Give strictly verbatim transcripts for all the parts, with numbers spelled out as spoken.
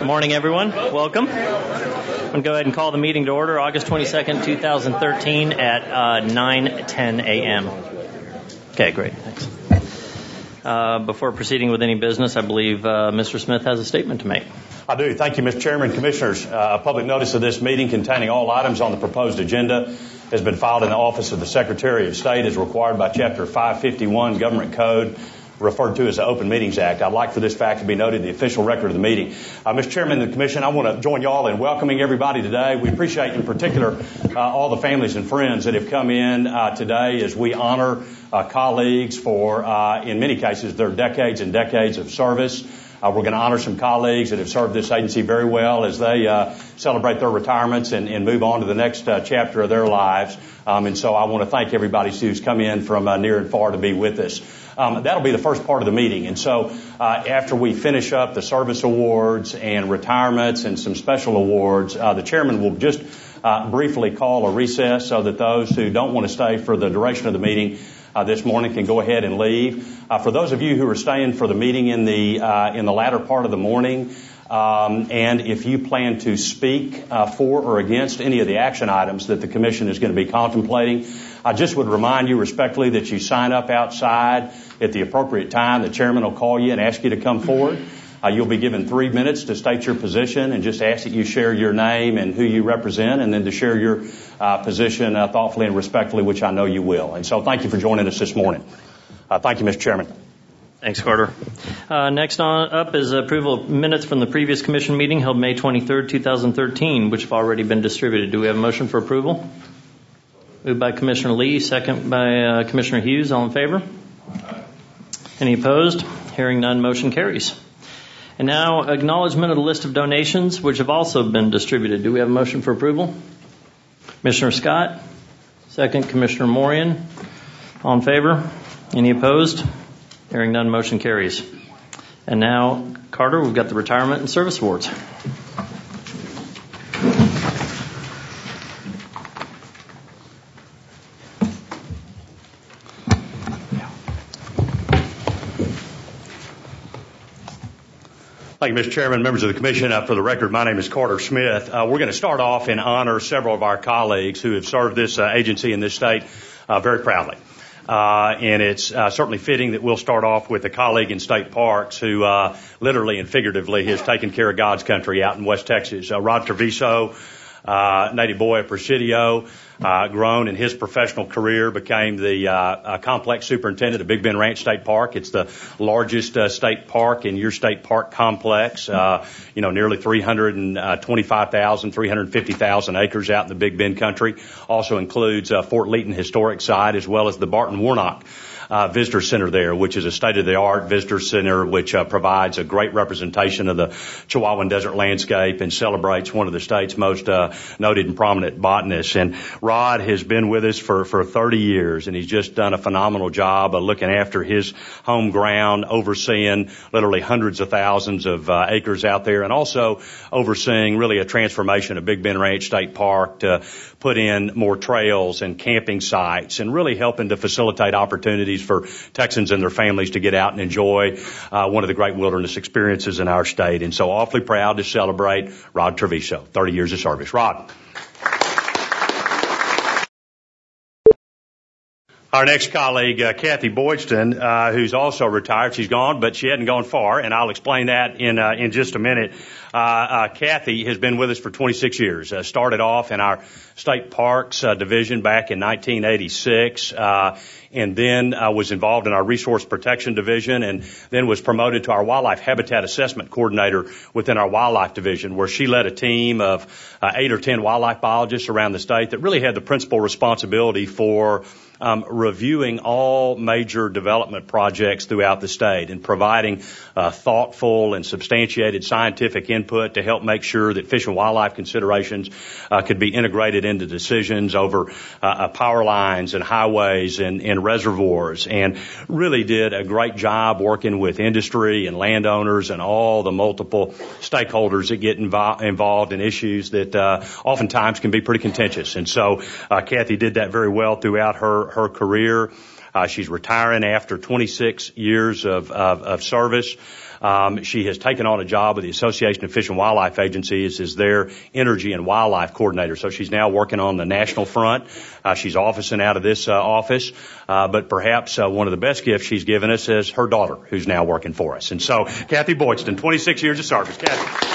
morning, everyone. Welcome. I'm going to go ahead and call the meeting to order, August twenty-second, twenty thirteen at uh, nine ten a.m. Okay, great. Thanks. Uh, before proceeding with any business, I believe uh, Mister Smith has a statement to make. I do. Thank you, Mister Chairman. Commissioners, uh, a public notice of this meeting containing all items on the proposed agenda has been filed in the office of the Secretary of State as required by Chapter five fifty-one Government Code, referred to as the Open Meetings Act. I'd like for this fact to be noted in the official record of the meeting. Uh, Mister Chairman of the Commission, I want to join you all in welcoming everybody today. We appreciate in particular uh, all the families and friends that have come in uh, today as we honor uh, colleagues for, uh, in many cases, their decades and decades of service. Uh, we're going to honor some colleagues that have served this agency very well as they uh, celebrate their retirements and, and move on to the next uh, chapter of their lives. Um, and so I want to thank everybody who's come in from uh, near and far to be with us. Um, that'll be the first part of the meeting. And so uh, after we finish up the service awards and retirements and some special awards, uh, the chairman will just uh, briefly call a recess so that those who don't want to stay for the duration of the meeting uh, this morning can go ahead and leave. Uh, for those of you who are staying for the meeting in the uh, in the latter part of the morning, um, and if you plan to speak uh, for or against any of the action items that the Commission is going to be contemplating, I just would remind you respectfully that you sign up outside at the appropriate time. The chairman will call you and ask you to come forward. Uh, you'll be given three minutes to state your position and just ask that you share your name and who you represent, and then to share your uh, position uh, thoughtfully and respectfully, which I know you will. And so thank you for joining us this morning. Uh, thank you, Mister Chairman. Thanks, Carter. Uh, next on up is approval of minutes from the previous commission meeting held May twenty-third, twenty thirteen, which have already been distributed. Do we have a motion for approval? Moved by Commissioner Lee, second by uh, Commissioner Hughes. All in favor? Any opposed? Hearing none, motion carries. And now, acknowledgement of the list of donations, which have also been distributed. Do we have a motion for approval? Commissioner Scott, second Commissioner Morian. All in favor? Any opposed? Hearing none, motion carries. And now, Carter, we've got the retirement and service awards. Thank you, Mister Chairman, members of the Commission. Uh, for the record, my name is Carter Smith. Uh, we're going to start off and honor several of our colleagues who have served this uh, agency in this state uh, very proudly. Uh, and it's uh, certainly fitting that we'll start off with a colleague in state parks who uh, literally and figuratively has taken care of God's country out in West Texas. Uh, Rod Treviso, uh, native boy of Presidio, uh, grown in his professional career, became the uh, uh, complex superintendent of Big Bend Ranch State Park. It's the largest uh, state park in your state park complex. Uh, you know, nearly three hundred twenty-five thousand, three hundred fifty thousand acres out in the Big Bend country. Also includes uh, Fort Leaton Historic Site as well as the Barton Warnock Uh, visitor center there, which is a state-of-the-art visitor center which uh, provides a great representation of the Chihuahuan desert landscape and celebrates one of the state's most uh, noted and prominent botanists. And Rod has been with us for, for thirty years, and he's just done a phenomenal job of looking after his home ground, overseeing literally hundreds of thousands of uh, acres out there, and also overseeing really a transformation of Big Bend Ranch State Park to put in more trails and camping sites and really helping to facilitate opportunities for Texans and their families to get out and enjoy uh, one of the great wilderness experiences in our state. And so awfully proud to celebrate Rod Treviso, thirty years of service. Rod. Our next colleague, uh, Kathy Boydston, uh, who's also retired. She's gone, but she hadn't gone far, and I'll explain that in uh, in just a minute. Uh, uh, Kathy has been with us for twenty-six years. Uh, started off in our state parks uh, division back in nineteen eighty-six, uh, and then uh, was involved in our resource protection division, and then was promoted to our wildlife habitat assessment coordinator within our wildlife division, where she led a team of uh, eight or ten wildlife biologists around the state that really had the principal responsibility for Um, reviewing all major development projects throughout the state and providing uh, thoughtful and substantiated scientific input to help make sure that fish and wildlife considerations uh, could be integrated into decisions over uh, uh, power lines and highways and, and reservoirs, and really did a great job working with industry and landowners and all the multiple stakeholders that get invo- involved in issues that uh, oftentimes can be pretty contentious. And so uh, Kathy did that very well throughout her her career. Uh, she's retiring after twenty-six years of, of, of service. Um, she has taken on a job with the Association of Fish and Wildlife Agencies as their energy and wildlife coordinator. So she's now working on the national front. Uh, she's officing out of this uh, office. Uh, but perhaps uh, one of the best gifts she's given us is her daughter, who's now working for us. And so, Kathy Boydston, twenty-six years of service. Kathy.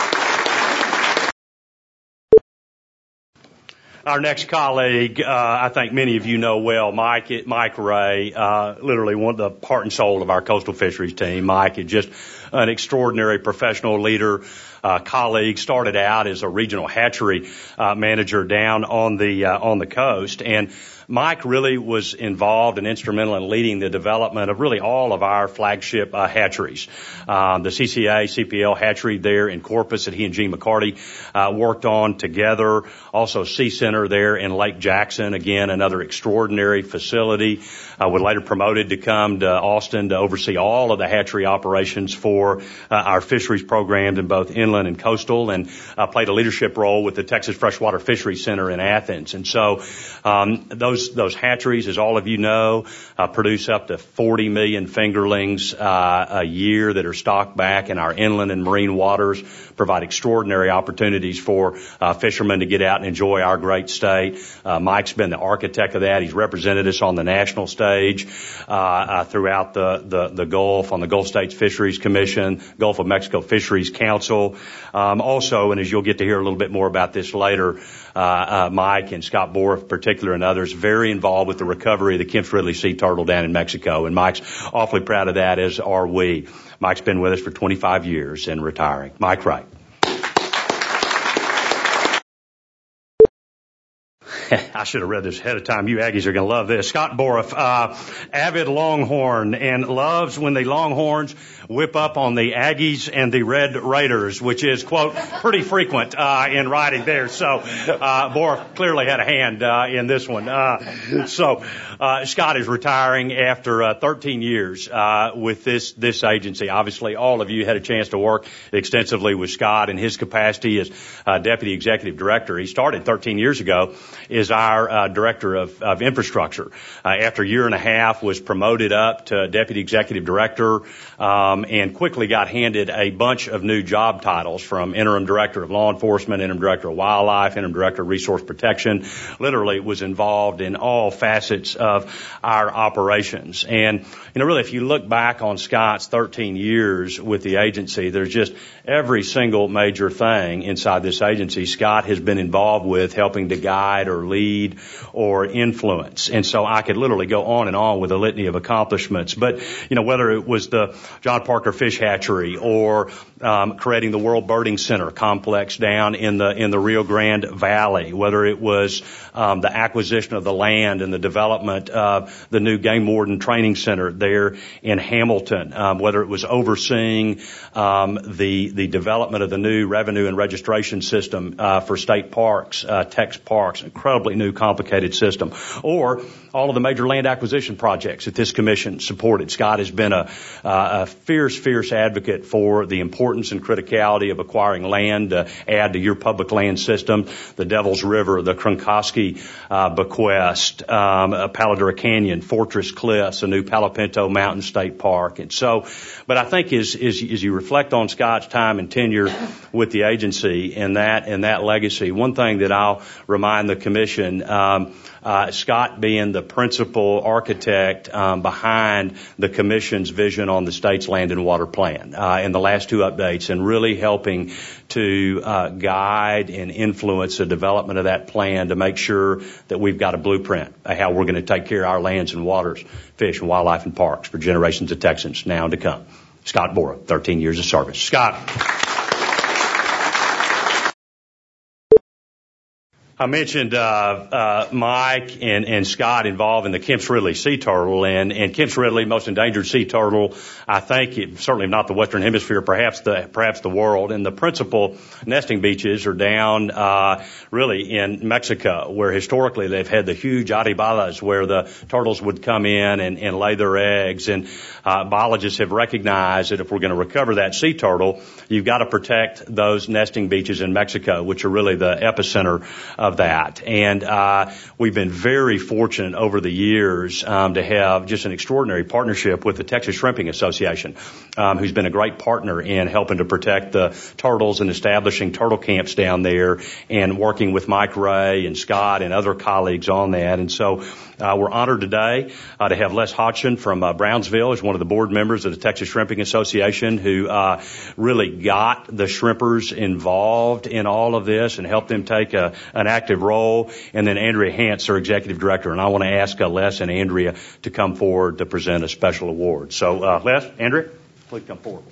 Our next colleague, uh, I think many of you know well, Mike, Mike Ray, uh, literally one of the heart and soul of our coastal fisheries team. Mike is just an extraordinary professional leader, uh, colleague, started out as a regional hatchery, uh, manager down on the, uh, on the coast. And Mike really was involved and instrumental in leading the development of really all of our flagship uh, hatcheries. Um, the C C A, C P L hatchery there in Corpus that he and Gene McCarty uh, worked on together. Also Sea Center there in Lake Jackson, again, another extraordinary facility. Uh, was later promoted to come to Austin to oversee all of the hatchery operations for uh, our fisheries programs in both inland and coastal, and uh, played a leadership role with the Texas Freshwater Fisheries Center in Athens. And so um, those Those hatcheries, as all of you know, uh, produce up to forty million fingerlings uh, a year that are stocked back in our inland and marine waters, provide extraordinary opportunities for uh, fishermen to get out and enjoy our great state. Uh, Mike's been the architect of that. He's represented us on the national stage uh, uh, throughout the, the, the Gulf, on the Gulf States Fisheries Commission, Gulf of Mexico Fisheries Council. Um, also, and as you'll get to hear a little bit more about this later, uh, uh, Mike and Scott Bora in particular and others very involved with the recovery of the Kemp's Ridley sea turtle down in Mexico. And Mike's awfully proud of that, as are we. Mike's been with us for twenty-five years and retiring. Mike Wright. I should have read this ahead of time. You Aggies are going to love this. Scott Bora, uh, avid Longhorn, and loves when the Longhorns whip up on the Aggies and the Red Raiders, which is, quote, pretty frequent uh, in writing there. So uh, Bora clearly had a hand uh, in this one. Uh, so uh, Scott is retiring after uh, thirteen years uh, with this this agency. Obviously, all of you had a chance to work extensively with Scott in his capacity as uh, Deputy Executive Director. He started thirteen years ago is our uh, Director of, of Infrastructure. Uh, after a year and a half, was promoted up to Deputy Executive Director, um, and quickly got handed a bunch of new job titles, from Interim Director of Law Enforcement, Interim Director of Wildlife, Interim Director of Resource Protection. Literally was involved in all facets of our operations. And, you know, really, if you look back on Scott's thirteen years with the agency, there's just every single major thing inside this agency Scott has been involved with, helping to guide or lead or influence. And so I could literally go on and on with a litany of accomplishments. But, you know, whether it was the John Parker Fish Hatchery or um, creating the World Birding Center complex down in the in the Rio Grande Valley, whether it was um, the acquisition of the land and the development of the new Game Warden Training Center there in Hamilton, um, whether it was overseeing um, the the development of the new revenue and registration system uh, for state parks, uh, Tex Parks, incredibly new complicated system, or all of the major land acquisition projects that this commission supported. Scott has been a, uh, a fierce, fierce advocate for the importance and criticality of acquiring land to add to your public land system, the Devil's River, the Kronkosky uh, bequest, um, uh, Palo Duro Canyon, Fortress Cliffs, a new Palo Pinto Mountain State Park. And so, but I think as, as, as you reflect on Scott's time and tenure with the agency and that, and that legacy, one thing that I'll remind the commission, um, uh, Scott being the principal architect um, behind the commission's vision on the state's land and water plan uh, in the last two updates, and really helping to uh, guide and influence the development of that plan to make sure that we've got a blueprint of how we're going to take care of our lands and waters, fish and wildlife and parks for generations of Texans now and to come. Scott Bora, thirteen years of service. Scott. I mentioned uh, uh, Mike and, and Scott involved in the Kemp's Ridley sea turtle, and, and Kemp's Ridley, most endangered sea turtle, I think, it, certainly not the Western Hemisphere, perhaps the perhaps the world. And the principal nesting beaches are down uh, really in Mexico, where historically they've had the huge arebalas where the turtles would come in and, and lay their eggs. And uh, biologists have recognized that if we're going to recover that sea turtle, you've got to protect those nesting beaches in Mexico, which are really the epicenter of that. And uh, we've been very fortunate over the years um, to have just an extraordinary partnership with the Texas Shrimping Association, um, who's been a great partner in helping to protect the turtles and establishing turtle camps down there and working with Mike Ray and Scott and other colleagues on that. And so uh, we're honored today uh, to have Les Hodgson from uh, Brownsville as one of the board members of the Texas Shrimping Association, who uh, really got the shrimpers involved in all of this and helped them take a, an active role. And then Andrea Hance, our executive director. And I want to ask uh, Les and Andrea to come forward to present a special award. So, uh, Les, Andrea, please come forward.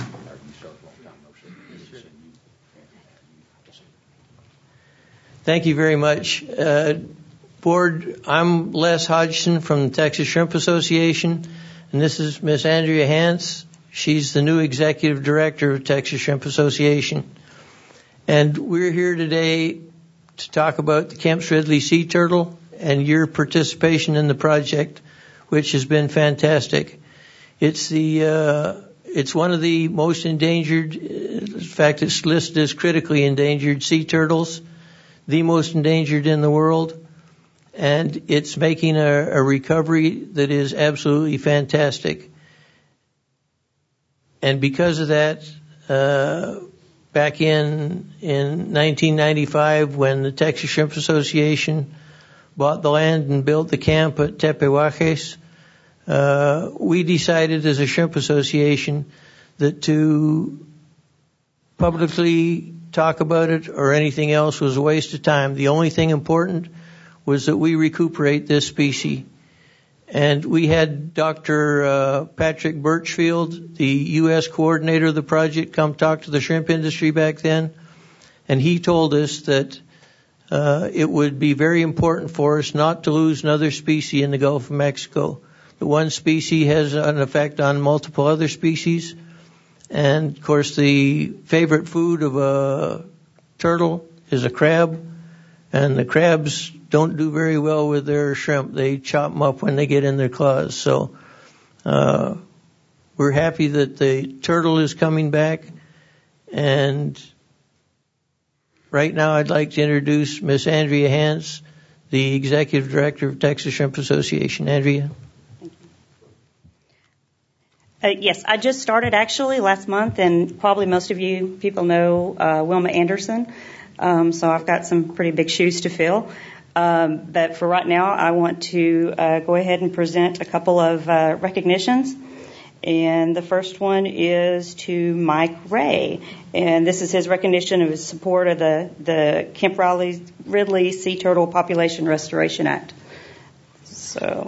Thank you very much. Uh, Board, I'm Les Hodgson from the Texas Shrimp Association, and this is Miss Andrea Hance. She's the new executive director of Texas Shrimp Association. And we're here today to talk about the Kemp's Ridley sea turtle and your participation in the project, which has been fantastic. It's the uh, it's one of the most endangered, in fact, it's listed as critically endangered sea turtles, the most endangered in the world. And it's making a, a recovery that is absolutely fantastic. And because of that, uh, back in in nineteen ninety-five, when the Texas Shrimp Association bought the land and built the camp at Tepehuajes, uh, we decided as a shrimp association that to publicly talk about it or anything else was a waste of time. The only thing important was that we recuperate this species. And we had Doctor Uh, Patrick Birchfield, the U S coordinator of the project, come talk to the shrimp industry back then. And he told us that uh, it would be very important for us not to lose another species in the Gulf of Mexico. The one species has an effect on multiple other species. And, of course, the favorite food of a turtle is a crab. And the crabs don't do very well with their shrimp. They chop them up when they get in their claws. So uh, we're happy that the turtle is coming back. And right now I'd like to introduce Miss Andrea Hance, the Executive Director of Texas Shrimp Association. Andrea. Thank you. Uh, yes, I just started actually last month, and probably most of you people know uh, Wilma Anderson. Um, so I've got some pretty big shoes to fill. Um, but for right now, I want to uh, go ahead and present a couple of uh, recognitions. And the first one is to Mike Ray. And this is his recognition of his support of the, the Kemp Ridley Sea Turtle Population Restoration Act. So...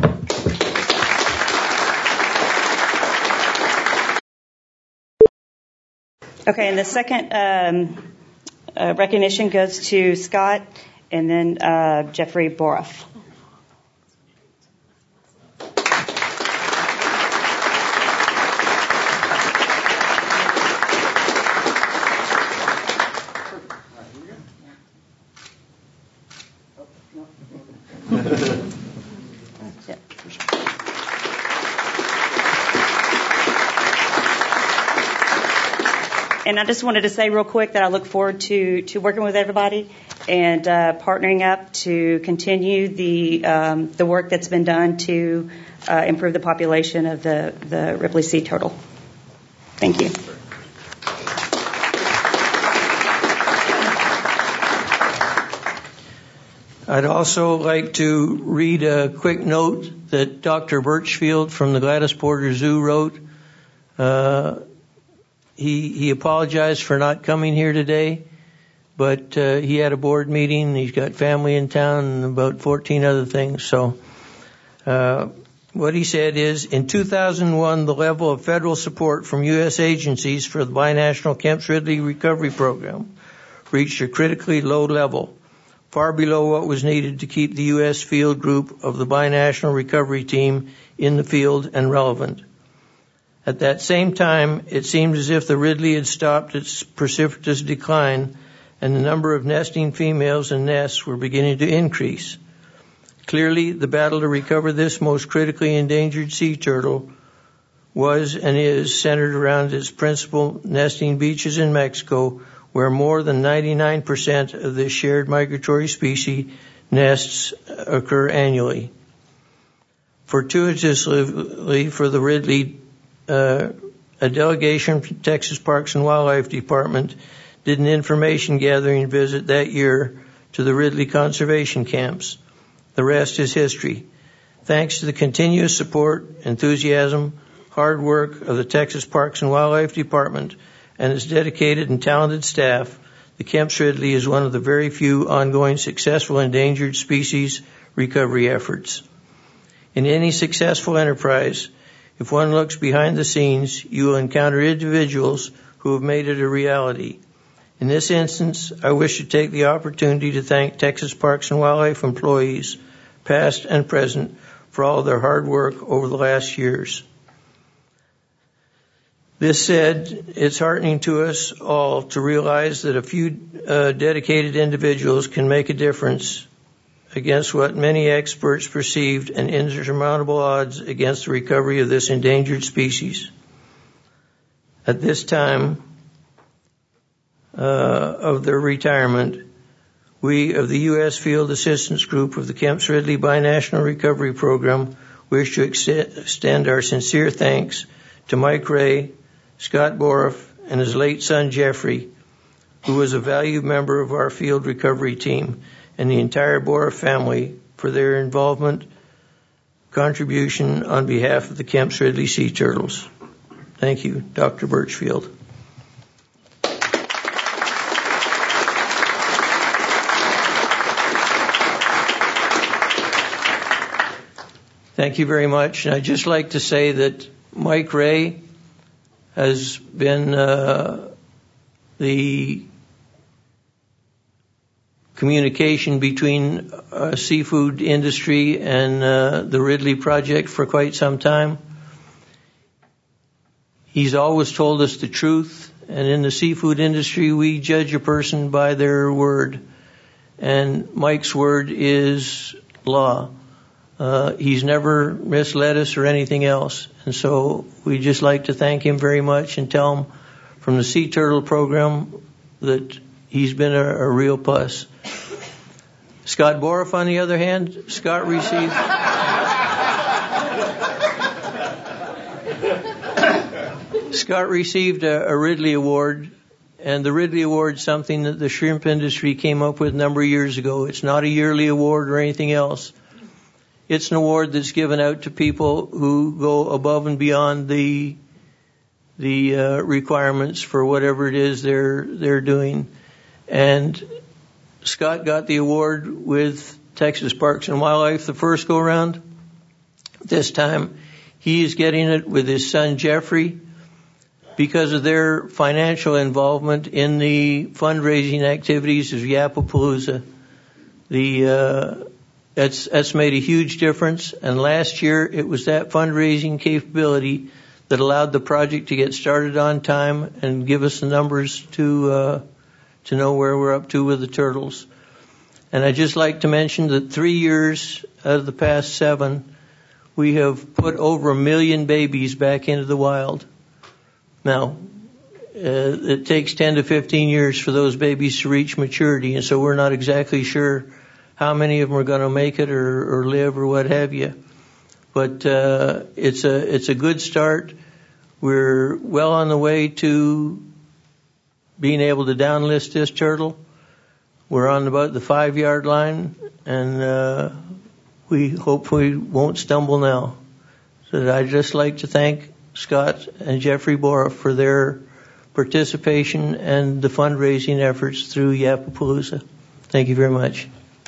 Okay, and the second um, uh, recognition goes to Scott and then uh, Jeffrey Boroff. And I just wanted to say real quick that I look forward to, to working with everybody and uh, partnering up to continue the um, the work that's been done to uh, improve the population of the, the Ripley sea turtle. Thank you. I'd also like to read a quick note that Doctor Birchfield from the Gladys Porter Zoo wrote. Uh, He, he apologized for not coming here today, but uh, he had a board meeting. He's got family in town and about fourteen other things. So uh, what he said is, in two thousand one, the level of federal support from U S agencies for the binational Kemp's Ridley Recovery Program reached a critically low level, far below what was needed to keep the U S field group of the binational recovery team in the field and relevant. At that same time, it seemed as if the Ridley had stopped its precipitous decline and the number of nesting females and nests were beginning to increase. Clearly, the battle to recover this most critically endangered sea turtle was and is centered around its principal nesting beaches in Mexico, where more than ninety-nine percent of this shared migratory species nests occur annually. Fortuitously for the Ridley, uh, a delegation from Texas Parks and Wildlife Department did an information gathering visit that year to the Ridley conservation camps. The rest is history. Thanks to the continuous support, enthusiasm, hard work of the Texas Parks and Wildlife Department and its dedicated and talented staff, the Kemp's Ridley is one of the very few ongoing successful endangered species recovery efforts. In any successful enterprise, if one looks behind the scenes, you will encounter individuals who have made it a reality. In this instance, I wish to take the opportunity to thank Texas Parks and Wildlife employees, past and present, for all their hard work over the last years. This said, it's heartening to us all to realize that a few uh, dedicated individuals can make a difference against what many experts perceived an insurmountable odds against the recovery of this endangered species. At this time uh, of their retirement, we of the U S Field Assistance Group of the Kemp's Ridley Binational Recovery Program wish to extend our sincere thanks to Mike Ray, Scott Boroff, and his late son Jeffrey, who was a valued member of our field recovery team, and the entire Boroff family for their involvement, contribution on behalf of the Kemp's Ridley Sea Turtles. Thank you, Doctor Birchfield. Thank you very much. And I'd just like to say that Mike Ray has been uh, the communication between uh, seafood industry and uh, the Ridley Project for quite some time. He's always told us the truth, and in the seafood industry, we judge a person by their word, and Mike's word is law. Uh, he's never misled us or anything else. And so we just like to thank him very much and tell him from the Sea Turtle program that he's been a, a real plus. Scott Boroff, on the other hand, Scott received Scott received a, a Ridley Award, and the Ridley Award is something that the shrimp industry came up with a number of years ago. It's not a yearly award or anything else. It's an award that's given out to people who go above and beyond the the uh, requirements for whatever it is they're they're doing. And Scott got the award with Texas Parks and Wildlife the first go round. This time he is getting it with his son Jeffrey because of their financial involvement in the fundraising activities of Yapapalooza. The uh, That's, that's made a huge difference, and last year it was that fundraising capability that allowed the project to get started on time and give us the numbers to uh, to know where we're up to with the turtles. And I'd just like to mention that three years out of the past seven, we have put over a million babies back into the wild. Now, uh, it takes ten to fifteen years for those babies to reach maturity, and so we're not exactly sure how many of them are going to make it or, or live or what have you. But uh, it's a it's a good start. We're well on the way to being able to downlist this turtle. We're on about the five-yard line, and uh, we hope we won't stumble now. So I'd just like to thank Scott and Jeffrey Boroff for their participation and the fundraising efforts through Yapapalooza. Thank you very much.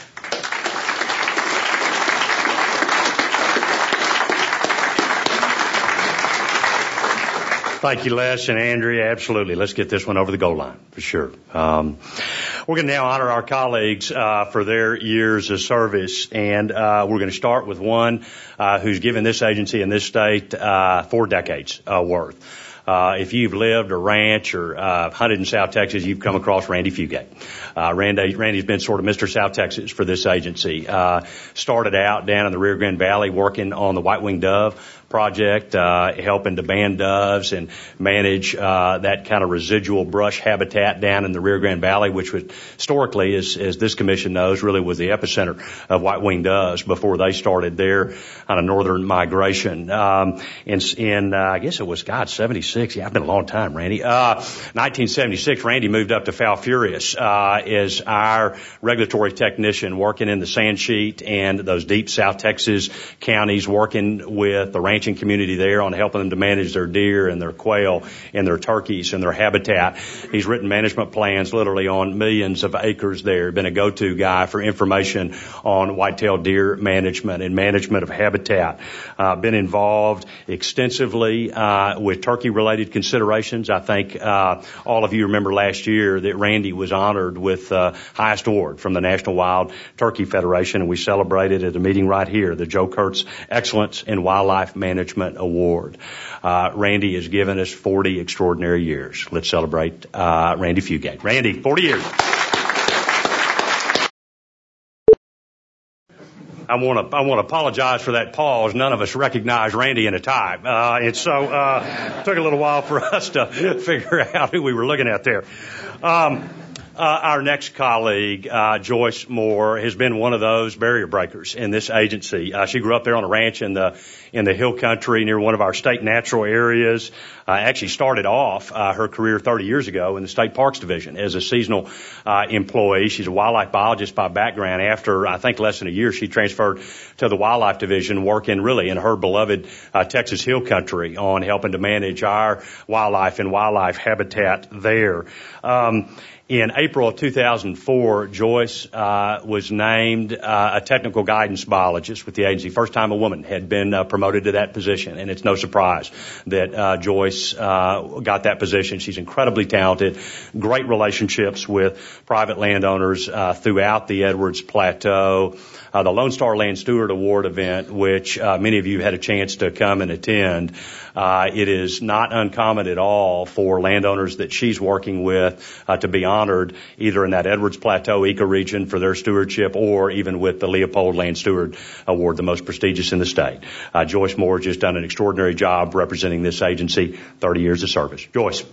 Thank you, Les and Andrea. Absolutely. Let's get this one over the goal line, for sure. Um, we're going to now honor our colleagues uh, for their years of service, and uh, we're going to start with one uh, who's given this agency in this state uh, four decades uh, worth. Uh, if you've lived or ranch or uh, hunted in South Texas, you've come across Randy Fugate. Uh, Randy, Randy's been sort of Mister South Texas for this agency. Uh, started out down in the Rio Grande Valley working on the white-winged dove, project, uh, helping to ban doves and manage uh, that kind of residual brush habitat down in the Rio Grande Valley, which was historically, as, as this commission knows, really was the epicenter of white-winged doves before they started their on a northern migration. Um, in, in uh, I guess it was, God, seventy-six. Yeah, I've been a long time, Randy. Uh, nineteen seventy-six, Randy moved up to Falfurrias uh, as our regulatory technician, working in the sand sheet and those deep South Texas counties, working with the ranching community there on helping them to manage their deer and their quail and their turkeys and their habitat. He's written management plans literally on millions of acres there. Been a go-to guy for information on white-tailed deer management and management of habitat. Uh, been involved extensively uh, with turkey-related considerations. I think uh, all of you remember last year that Randy was honored with uh, highest award from the National Wild Turkey Federation, and we celebrated at a meeting right here, the Joe Kurtz Excellence in Wildlife Management Award. Uh, Randy has given us forty extraordinary years. Let's celebrate uh, Randy Fugate. Randy, forty years. I want to I want to apologize for that pause. None of us recognized Randy in a tie, uh, and so uh, it took a little while for us to figure out who we were looking at there. Um, Uh, our next colleague, uh, Joyce Moore, has been one of those barrier breakers in this agency. Uh, she grew up there on a ranch in the in the hill country near one of our state natural areas. Uh, actually started off uh, her career thirty years ago in the State Parks Division as a seasonal uh, employee. She's a wildlife biologist by background. After, I think, less than a year, she transferred to the Wildlife Division, working really in her beloved uh, Texas hill country on helping to manage our wildlife and wildlife habitat there. Um, In April of two thousand four, Joyce uh, was named uh, a technical guidance biologist with the agency. First time a woman had been uh, promoted to that position, and it's no surprise that uh, Joyce uh, got that position. She's incredibly talented, great relationships with private landowners uh, throughout the Edwards Plateau. Uh, the Lone Star Land Steward Award event, which uh, many of you had a chance to come and attend, uh, it is not uncommon at all for landowners that she's working with uh, to be honored either in that Edwards Plateau ecoregion for their stewardship or even with the Leopold Land Steward Award, the most prestigious in the state. Uh, Joyce Moore has just done an extraordinary job representing this agency, thirty years of service. Joyce.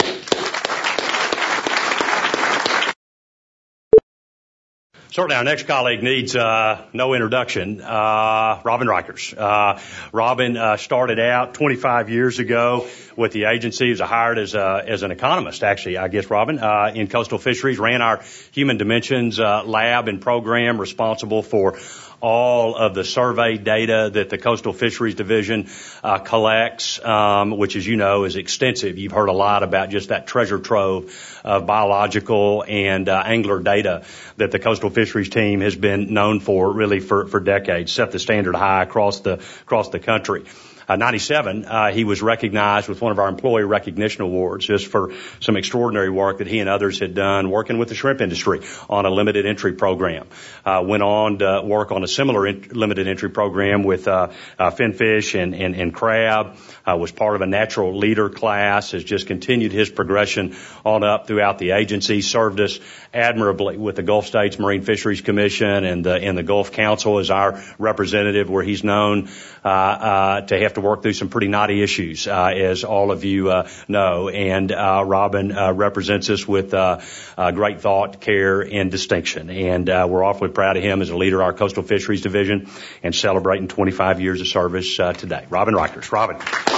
Certainly our next colleague needs uh, no introduction, uh, Robin Reichers. Uh, Robin uh, started out twenty-five years ago with the agency. He was hired as, a, as an economist, actually, I guess, Robin, uh, in coastal fisheries, ran our Human Dimensions uh, lab and program, responsible for all of the survey data that the Coastal Fisheries Division uh, collects, um, which, as you know, is extensive. You've heard a lot about just that treasure trove of biological and uh, angler data that the Coastal Fisheries team has been known for really for, for decades, set the standard high across the across the country. Uh, ninety-seven, uh, he was recognized with one of our employee recognition awards just for some extraordinary work that he and others had done working with the shrimp industry on a limited entry program. Uh, went on to work on a similar in- limited entry program with uh, uh, finfish and, and, and crab. Uh, was part of a natural leader class, has just continued his progression on up throughout the agency, served us admirably with the Gulf States Marine Fisheries Commission and the, and the Gulf Council as our representative, where he's known uh, uh, to have to work through some pretty knotty issues, uh, as all of you uh, know. And uh, Robin uh, represents us with uh, uh, great thought, care, and distinction. And uh, we're awfully proud of him as a leader of our Coastal Fisheries Division and celebrating twenty-five years of service uh, today. Robin Reichers. Robin.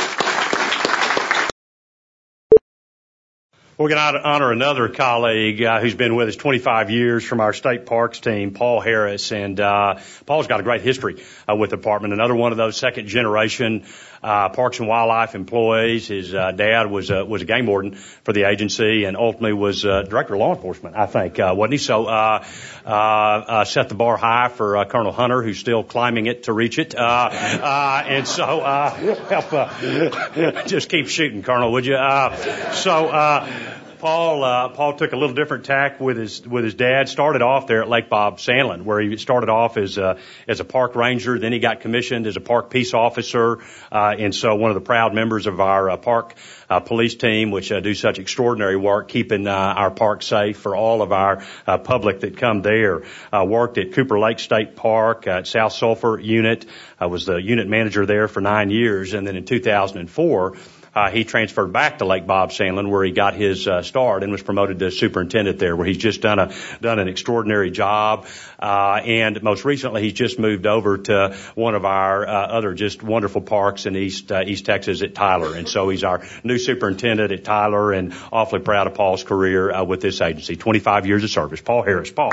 We're going to honor another colleague uh, who's been with us twenty-five years from our state parks team, Paul Harris. And uh, Paul's got a great history uh, with the department. Another one of those second generation uh, Parks and Wildlife employees. His uh, dad was uh, was a game warden for the agency and ultimately was uh, director of law enforcement, I think, uh, wasn't he? So uh, uh, uh, set the bar high for uh, Colonel Hunter, who's still climbing it to reach it. Uh, uh, and so uh, help, uh, just keep shooting, Colonel, would you? Uh, so. Uh, Paul, uh, Paul took a little different tack with his, with his dad. Started off there at Lake Bob Sandlin, where he started off as a, as a park ranger. Then he got commissioned as a park peace officer. Uh, and so one of the proud members of our uh, park uh, police team, which uh, do such extraordinary work keeping uh, our park safe for all of our uh, public that come there. Uh, worked at Cooper Lake State Park, uh, at South Sulphur Unit. I was the unit manager there for nine years. And then in two thousand four, Uh, he transferred back to Lake Bob Sandlin, where he got his uh, start and was promoted to superintendent there, where he's just done a done an extraordinary job. Uh, and most recently, he's just moved over to one of our uh, other just wonderful parks in East uh, East Texas at Tyler. And so he's our new superintendent at Tyler, and awfully proud of Paul's career uh, with this agency. twenty-five years of service. Paul Harris. Paul.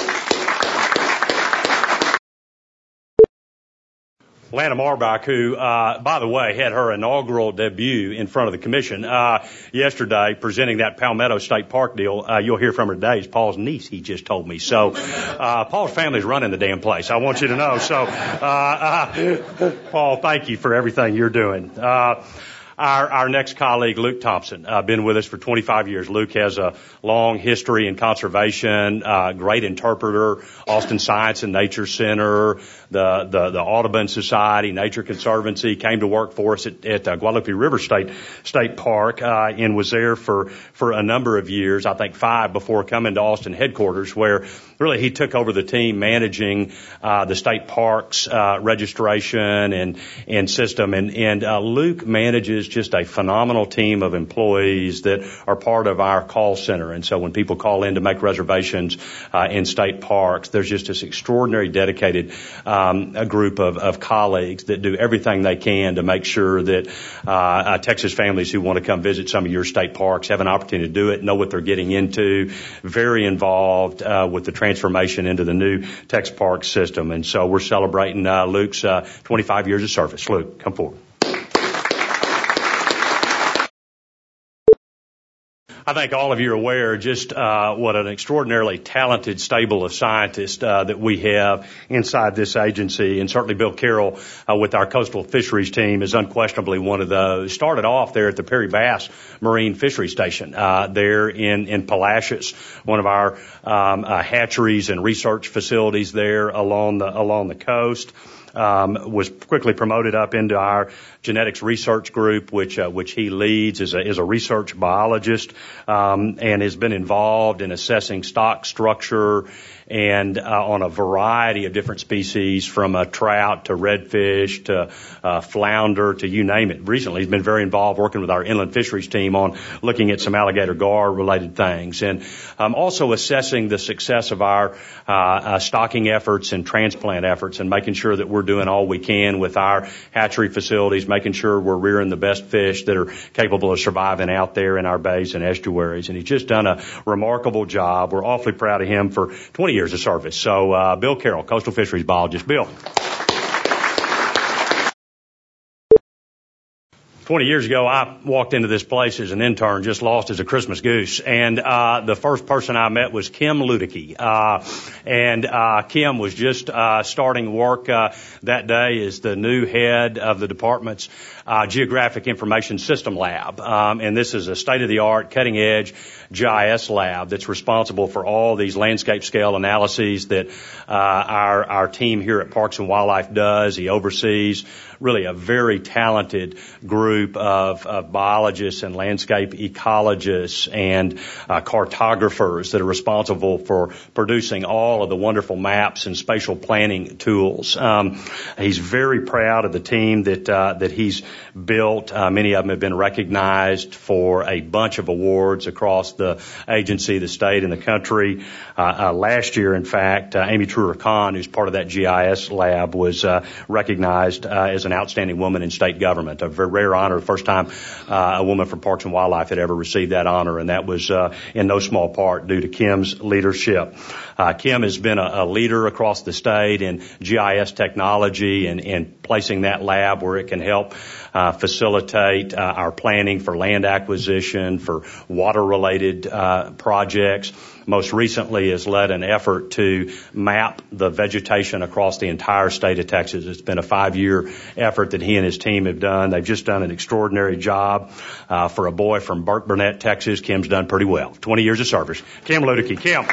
Lana Marbach, who, uh, by the way, had her inaugural debut in front of the commission uh, yesterday, presenting that Palmetto State Park deal. Uh, you'll hear from her today. It's Paul's niece, he just told me. So uh, Paul's family's running the damn place. I want you to know. So, uh, uh, Paul, thank you for everything you're doing. Uh, Our, our next colleague, Luke Thompson, uh, been with us for twenty-five years. Luke has a long history in conservation, uh, great interpreter, Austin Science and Nature Center, the, the, the Audubon Society, Nature Conservancy, came to work for us at, at uh, Guadalupe River State, State Park, uh, and was there for, for a number of years, I think five, before coming to Austin headquarters, where really he took over the team managing, uh, the state parks, uh, registration and, and system. And, and, uh, Luke manages just a phenomenal team of employees that are part of our call center. And so when people call in to make reservations uh, in state parks, there's just this extraordinary dedicated um, a group of, of colleagues that do everything they can to make sure that uh, uh, Texas families who want to come visit some of your state parks have an opportunity to do it, know what they're getting into, very involved uh, with the transformation into the new Tex Park system. And so we're celebrating uh, Luke's uh, twenty-five years of service. Luke, come forward. I think all of you are aware just uh, what an extraordinarily talented stable of scientists uh, that we have inside this agency, and certainly Bill Carroll uh, with our coastal fisheries team is unquestionably one of those. Started off there at the Perry Bass Marine Fishery Station uh, there in in Palacios, one of our um, uh, hatcheries and research facilities there along the along the coast. Um, was quickly promoted up into our genetics research group, which uh, which he leads as a, as a research biologist, um, and has been involved in assessing stock structure and uh, on a variety of different species, from a trout to redfish to uh, flounder to you name it. Recently, he's been very involved working with our inland fisheries team on looking at some alligator gar related things, and um, also assessing the success of our uh, uh, stocking efforts and transplant efforts, and making sure that we're doing all we can with our hatchery facilities, making sure we're rearing the best fish that are capable of surviving out there in our bays and estuaries. And he's just done a remarkable job. We're awfully proud of him for twenty years of service. So, uh, Bill Carroll, coastal fisheries biologist. Bill. Twenty years ago, I walked into this place as an intern, just lost as a Christmas goose. And, uh, the first person I met was Kim Ludicky. Uh, and, uh, Kim was just, uh, starting work, uh, that day as the new head of the department's, uh, Geographic Information System Lab. Um, and this is a state-of-the-art, cutting-edge G I S lab that's responsible for all these landscape scale analyses that, uh, our, our team here at Parks and Wildlife does. He oversees really a very talented group of, of biologists and landscape ecologists and uh, cartographers that are responsible for producing all of the wonderful maps and spatial planning tools. Um, he's very proud of the team that uh, that he's built. Uh, many of them have been recognized for a bunch of awards across the agency, the state, and the country. Uh, uh, last year, in fact, uh, Amy Truer-Kahn, who's part of that G I S lab, was uh, recognized uh, as an outstanding woman in state government. A very rare honor, the first time uh, a woman from Parks and Wildlife had ever received that honor, and that was uh, in no small part due to Kim's leadership. Uh, Kim has been a, a leader across the state in G I S technology and, and placing that lab where it can help uh, facilitate uh, our planning for land acquisition, for water-related uh, projects. most recently has led an effort to map the vegetation across the entire state of Texas. It's been a five-year effort that he and his team have done. They've just done an extraordinary job. Uh, for a boy from Burke Burnett, Texas, Kim's done pretty well. twenty years of service. Kim Luedeke. Kim.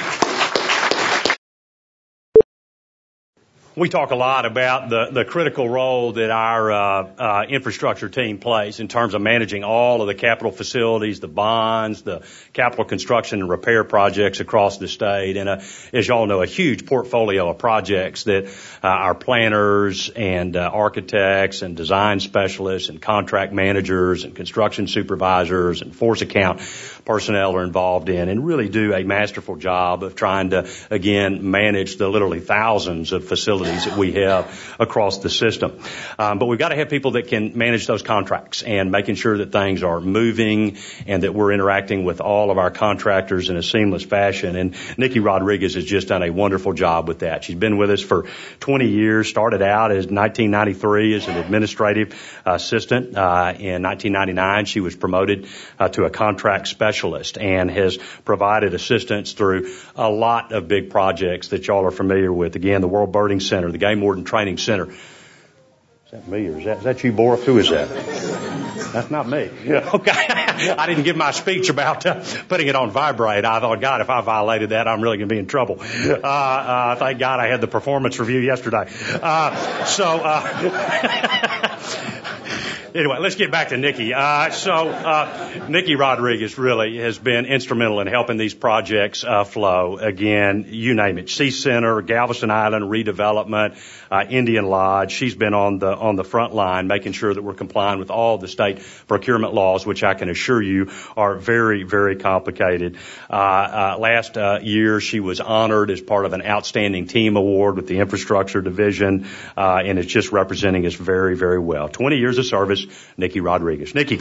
We talk a lot about the, the critical role that our uh, uh, infrastructure team plays in terms of managing all of the capital facilities, the bonds, the capital construction and repair projects across the state. And, uh, as you all know, a huge portfolio of projects that uh, our planners and uh, architects and design specialists and contract managers and construction supervisors and force account personnel are involved in, and really do a masterful job of trying to, again, manage the literally thousands of facilities that we have across the system. Um, but we've got to have people that can manage those contracts and making sure that things are moving and that we're interacting with all of our contractors in a seamless fashion. And Nikki Rodriguez has just done a wonderful job with that. She's been with us for twenty years, started out as nineteen ninety-three as an administrative assistant. Uh, in nineteen ninety-nine, she was promoted uh, to a contract specialist and has provided assistance through a lot of big projects that y'all are familiar with. Again, the World Birding Center, the Game Warden Training Center. Is that me or is that, is that you, Boris? Who is that? That's not me. Yeah, okay. I didn't give my speech about uh, putting it on vibrate. I thought, God, if I violated that, I'm really going to be in trouble. Uh, uh, thank God I had the performance review yesterday. Uh, so, uh, Anyway, let's get back to Nikki. Uh, so, uh, Nikki Rodriguez really has been instrumental in helping these projects, uh, flow. Again, you name it. Sea Center, Galveston Island redevelopment, uh, Indian Lodge. She's been on the, on the front line making sure that we're complying with all the state procurement laws, which I can assure you are very, very complicated. Uh, uh, last, uh, year she was honored as part of an outstanding team award with the infrastructure division, uh, and it's just representing us very, very well. twenty years of service. Nikki Rodriguez. Nikki.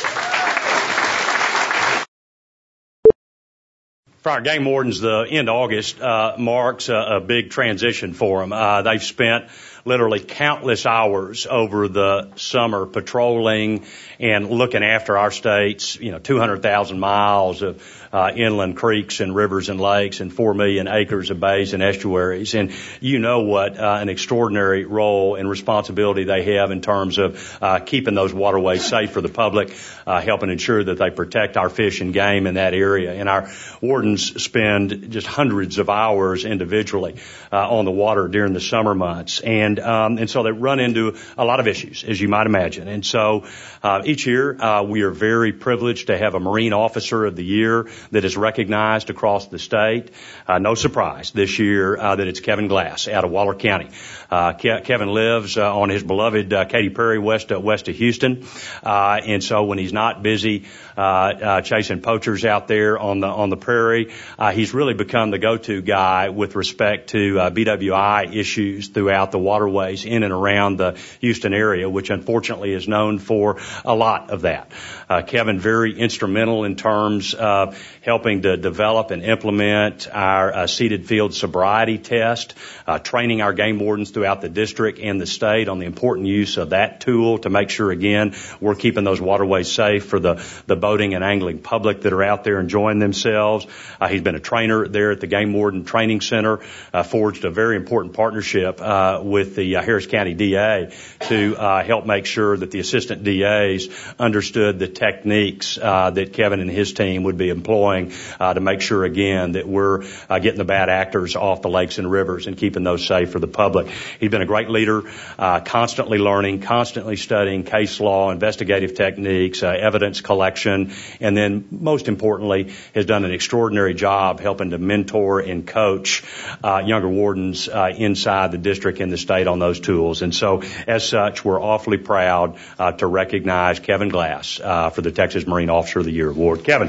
For our game wardens, the end of August uh, marks a, a big transition for them. Uh, they've spent literally countless hours over the summer patrolling and looking after our state's, you know, two hundred thousand miles of uh, inland creeks and rivers and lakes and four million acres of bays and estuaries. And you know what uh, an extraordinary role and responsibility they have in terms of uh, keeping those waterways safe for the public, uh, helping ensure that they protect our fish and game in that area. And our wardens spend just hundreds of hours individually uh, on the water during the summer months. And Um, and so they run into a lot of issues, as you might imagine. And so uh, each year uh, we are very privileged to have a Marine Officer of the Year that is recognized across the state. Uh, no surprise this year uh, that it's Kevin Glass out of Waller County. Uh, Ke- Kevin lives uh, on his beloved uh, Katy Prairie, west of, west of Houston. Uh, and so when he's not busy uh, uh, chasing poachers out there on the on the prairie, uh, he's really become the go-to guy with respect to uh, B W I issues throughout the waterways in and around the Houston area, which unfortunately is known for a lot of that. Uh, Kevin, very instrumental in terms of helping to develop and implement our uh, seeded field sobriety test, uh, training our game wardens throughout the district and the state on the important use of that tool to make sure, again, we're keeping those waterways safe for the, the boating and angling public that are out there enjoying themselves. Uh, he's been a trainer there at the Game Warden Training Center, uh, forged a very important partnership uh, with the uh, Harris County D A to uh, help make sure that the assistant D As understood the techniques uh, that Kevin and his team would be employing uh, to make sure, again, that we're uh, getting the bad actors off the lakes and rivers and keeping those safe for the public. He's been a great leader, uh, constantly learning, constantly studying case law, investigative techniques, uh, evidence collection, and then most importantly has done an extraordinary job helping to mentor and coach uh, younger wardens uh, inside the district and the state on those tools. And so as such, we're awfully proud uh, to recognize Kevin Glass uh, for the Texas Marine Officer of the Year Award. Kevin.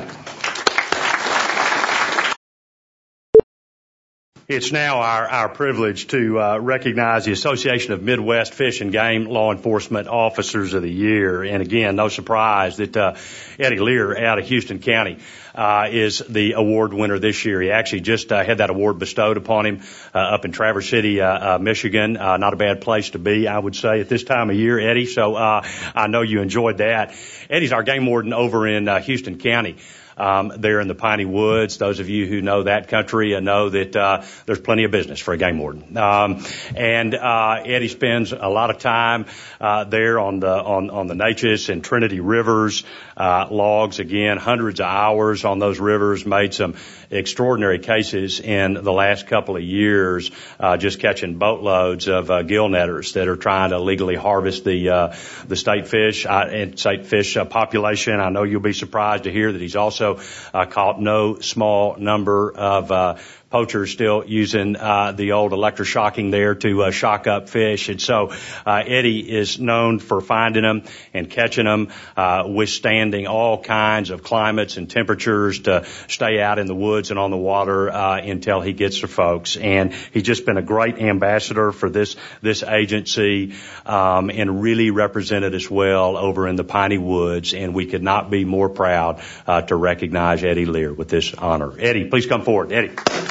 It's now our, our privilege to uh, recognize the Association of Midwest Fish and Game Law Enforcement Officers of the Year. And again, no surprise that uh, Eddie Lear out of Houston County uh, is the award winner this year. He actually just uh, had that award bestowed upon him uh, up in Traverse City, uh, uh, Michigan. Uh, not a bad place to be, I would say, at this time of year, Eddie. So uh, I know you enjoyed that. Eddie's our game warden over in uh, Houston County. um, there in the Piney Woods. Those of you who know that country uh, know that uh, there's plenty of business for a game warden. Um, and uh, Eddie spends a lot of time uh, there on the on, on the Natchez and Trinity rivers, uh, logs again, hundreds of hours on those rivers, made some extraordinary cases in the last couple of years, uh, just catching boatloads of uh, gill netters that are trying to legally harvest the uh, the state fish uh, and state fish uh, population. I know you'll be surprised to hear that he's also uh, caught no small number of uh, poachers still using uh, the old electroshocking there to uh, shock up fish. And so uh, Eddie is known for finding them and catching them, uh, withstanding all kinds of climates and temperatures to stay out in the woods and on the water uh, until he gets to folks. And he's just been a great ambassador for this this agency um, and really represented us well over in the Piney Woods. And we could not be more proud uh, to recognize Eddie Lear with this honor. Eddie, please come forward. Eddie.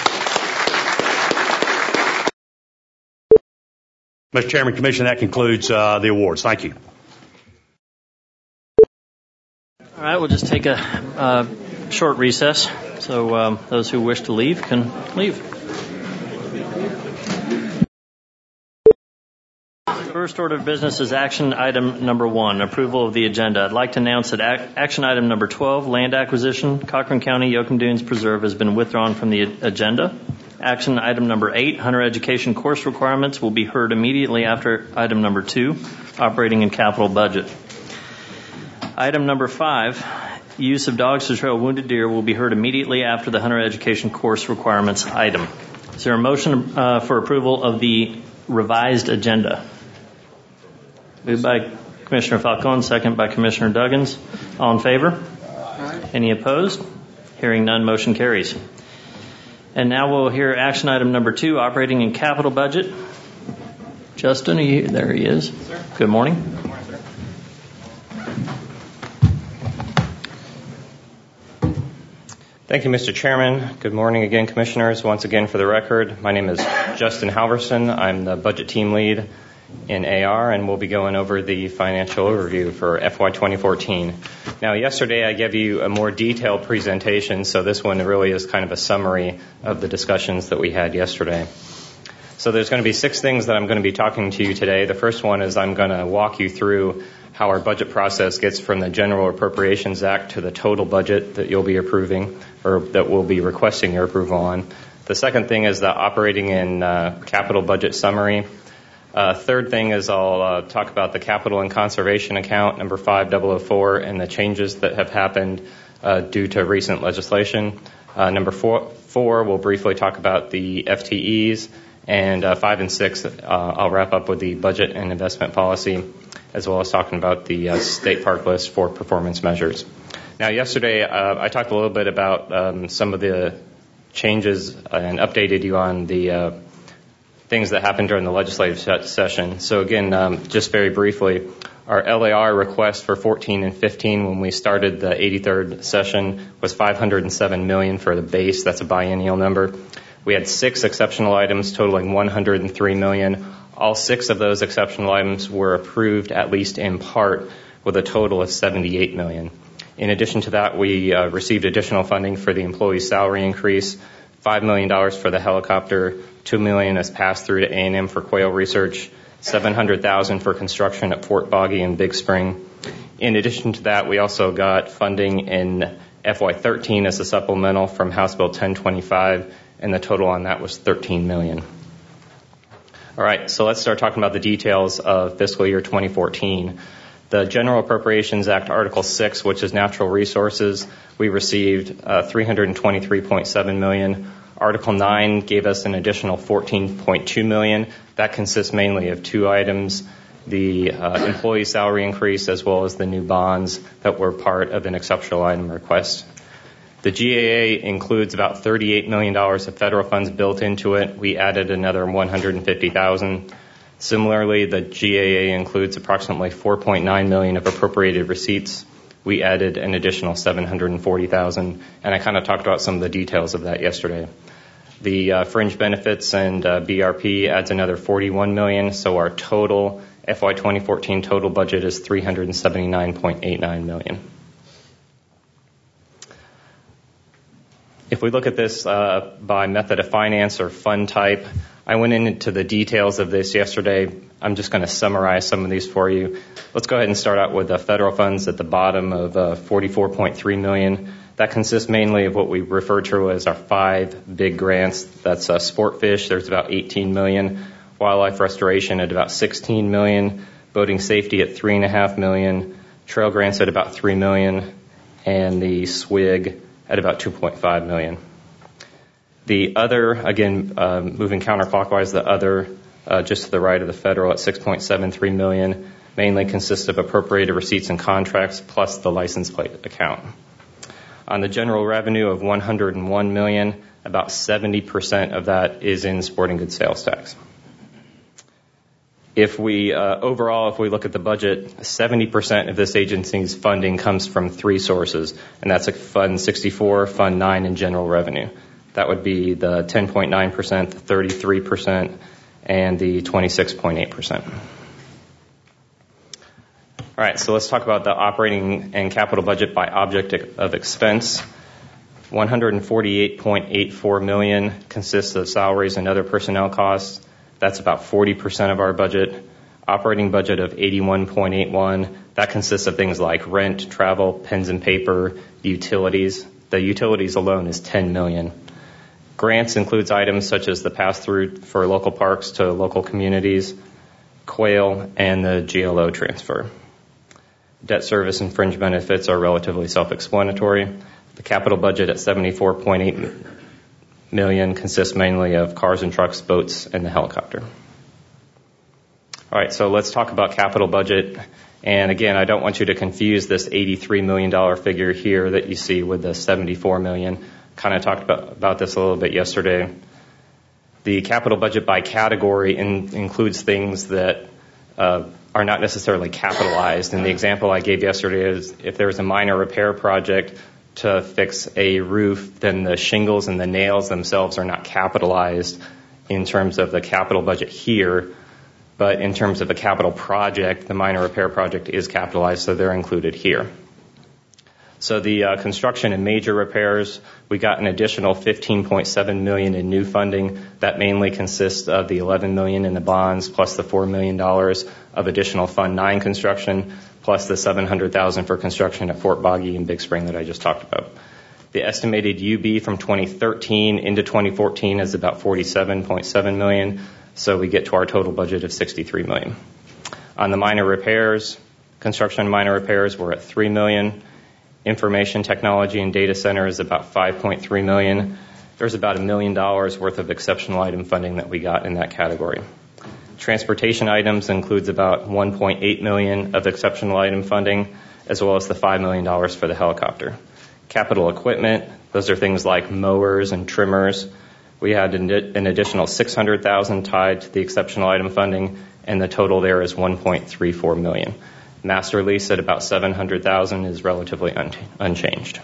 Mister Chairman, Commission, that concludes uh, the awards. Thank you. All right, we'll just take a uh, short recess, so um, those who wish to leave can leave. First order of business is action item number one, approval of the agenda. I'd like to announce that ac- action item number twelve, land acquisition, Cochran County Yoakum Dunes Preserve, has been withdrawn from the agenda. Action item number eight, Hunter Education course requirements, will be heard immediately after item number two, operating and capital budget. Item number five, use of dogs to trail wounded deer, will be heard immediately after the Hunter Education course requirements item. Is there a motion uh, for approval of the revised agenda? Moved by Commissioner Falcone, second by Commissioner Duggins. All in favor? Aye. Any opposed? Hearing none, motion carries. And now we'll hear action item number two, operating and capital budget. Justin, are you, there he is. Sir. Good morning. Good morning, sir. Thank you, Mister Chairman. Good morning again, Commissioners. Once again, for the record, my name is Justin Halverson. I'm the budget team lead in A R, and we'll be going over the financial overview for F Y twenty fourteen. Now, yesterday I gave you a more detailed presentation, so this one really is kind of a summary of the discussions that we had yesterday. So there's going to be six things that I'm going to be talking to you today. The first one is I'm going to walk you through how our budget process gets from the General Appropriations Act to the total budget that you'll be approving, or that we'll be requesting your approval on. The second thing is the operating and uh, capital budget summary. Uh, third thing is I'll uh, talk about the capital and conservation account, number five thousand four, and the changes that have happened uh, due to recent legislation. Uh, number four, four, we'll briefly talk about the F T Es. And uh, five and six, uh, I'll wrap up with the budget and investment policy, as well as talking about the uh, state park list for performance measures. Now, yesterday uh, I talked a little bit about um, some of the changes and updated you on the uh, things that happened during the legislative session. So again, um, just very briefly, our L A R request for fourteen and fifteen when we started the eighty-third session was five hundred seven million dollars for the base. That's a biennial number. We had six exceptional items totaling one hundred three million dollars. All six of those exceptional items were approved, at least in part, with a total of seventy-eight million dollars. In addition to that, we uh, received additional funding for the employee salary increase, five million dollars for the helicopter, two million dollars is passed through to A and M for quail research, seven hundred thousand dollars for construction at Fort Boggy and Big Spring. In addition to that, we also got funding in F Y thirteen as a supplemental from House Bill ten twenty-five, and the total on that was thirteen million dollars. All right, so let's start talking about the details of fiscal year twenty fourteen. The General Appropriations Act, Article six, which is natural resources, we received uh, three hundred twenty-three point seven million dollars. Article nine gave us an additional fourteen point two million dollars. That consists mainly of two items, the uh, employee salary increase as well as the new bonds that were part of an exceptional item request. The G A A includes about thirty-eight million dollars of federal funds built into it. We added another one hundred fifty thousand dollars. Similarly, the G A A includes approximately four point nine million dollars of appropriated receipts. We added an additional seven hundred forty thousand dollars, and I kind of talked about some of the details of that yesterday. The uh, fringe benefits and uh, B R P adds another forty-one million dollars, so our total F Y twenty fourteen total budget is three hundred seventy-nine point eight nine million dollars. If we look at this uh, by method of finance or fund type, I went into the details of this yesterday. I'm just going to summarize some of these for you. Let's go ahead and start out with the federal funds at the bottom of uh, forty-four point three million dollars. That consists mainly of what we refer to as our five big grants. That's uh, sport fish, there's about eighteen million dollars, wildlife restoration at about sixteen million dollars, boating safety at three point five million dollars, trail grants at about three million dollars, and the S W I G at about two point five million dollars. The other, again, um, moving counterclockwise, the other, uh, just to the right of the federal at six point seven three million dollars, mainly consists of appropriated receipts and contracts plus the license plate account. On the general revenue of one hundred one million dollars, about seventy percent of that is in sporting goods sales tax. If we, uh, overall, if we look at the budget, seventy percent of this agency's funding comes from three sources, and that's Fund sixty-four, Fund nine, and general revenue. That would be the ten point nine percent, the thirty-three percent, and the twenty-six point eight percent. All right, so let's talk about the operating and capital budget by object of expense. one hundred forty-eight point eight four million dollars consists of salaries and other personnel costs. That's about forty percent of our budget. Operating budget of eighty-one point eight one, that consists of things like rent, travel, pens and paper, utilities. The utilities alone is ten million dollars. Grants includes items such as the pass-through for local parks to local communities, quail, and the G L O transfer. Debt service and fringe benefits are relatively self-explanatory. The capital budget at seventy-four point eight million dollars consists mainly of cars and trucks, boats, and the helicopter. All right, so let's talk about capital budget. And again, I don't want you to confuse this eighty-three million dollars figure here that you see with the seventy-four million dollars. Kind of talked about, about this a little bit yesterday. The capital budget by category in, includes things that uh, are not necessarily capitalized. And the example I gave yesterday is if there's a minor repair project to fix a roof, then the shingles and the nails themselves are not capitalized in terms of the capital budget here. But in terms of a capital project, the minor repair project is capitalized, so they're included here. So the uh, construction and major repairs, we got an additional fifteen point seven million dollars in new funding. That mainly consists of the eleven million dollars in the bonds plus the four million dollars of additional Fund nine construction plus the seven hundred thousand dollars for construction at Fort Boggy and Big Spring that I just talked about. The estimated U B from twenty thirteen into twenty fourteen is about forty-seven point seven million dollars, so we get to our total budget of sixty-three million dollars. On the minor repairs, construction and minor repairs, we're at three million dollars. Information technology and data center is about five point three million dollars. There's about a million dollars worth of exceptional item funding that we got in that category. Transportation items includes about one point eight million dollars of exceptional item funding, as well as the five million dollars for the helicopter. Capital equipment, those are things like mowers and trimmers. We had an additional six hundred thousand dollars tied to the exceptional item funding, and the total there is one point three four million dollars. Master lease at about seven hundred thousand dollars is relatively un- unchanged.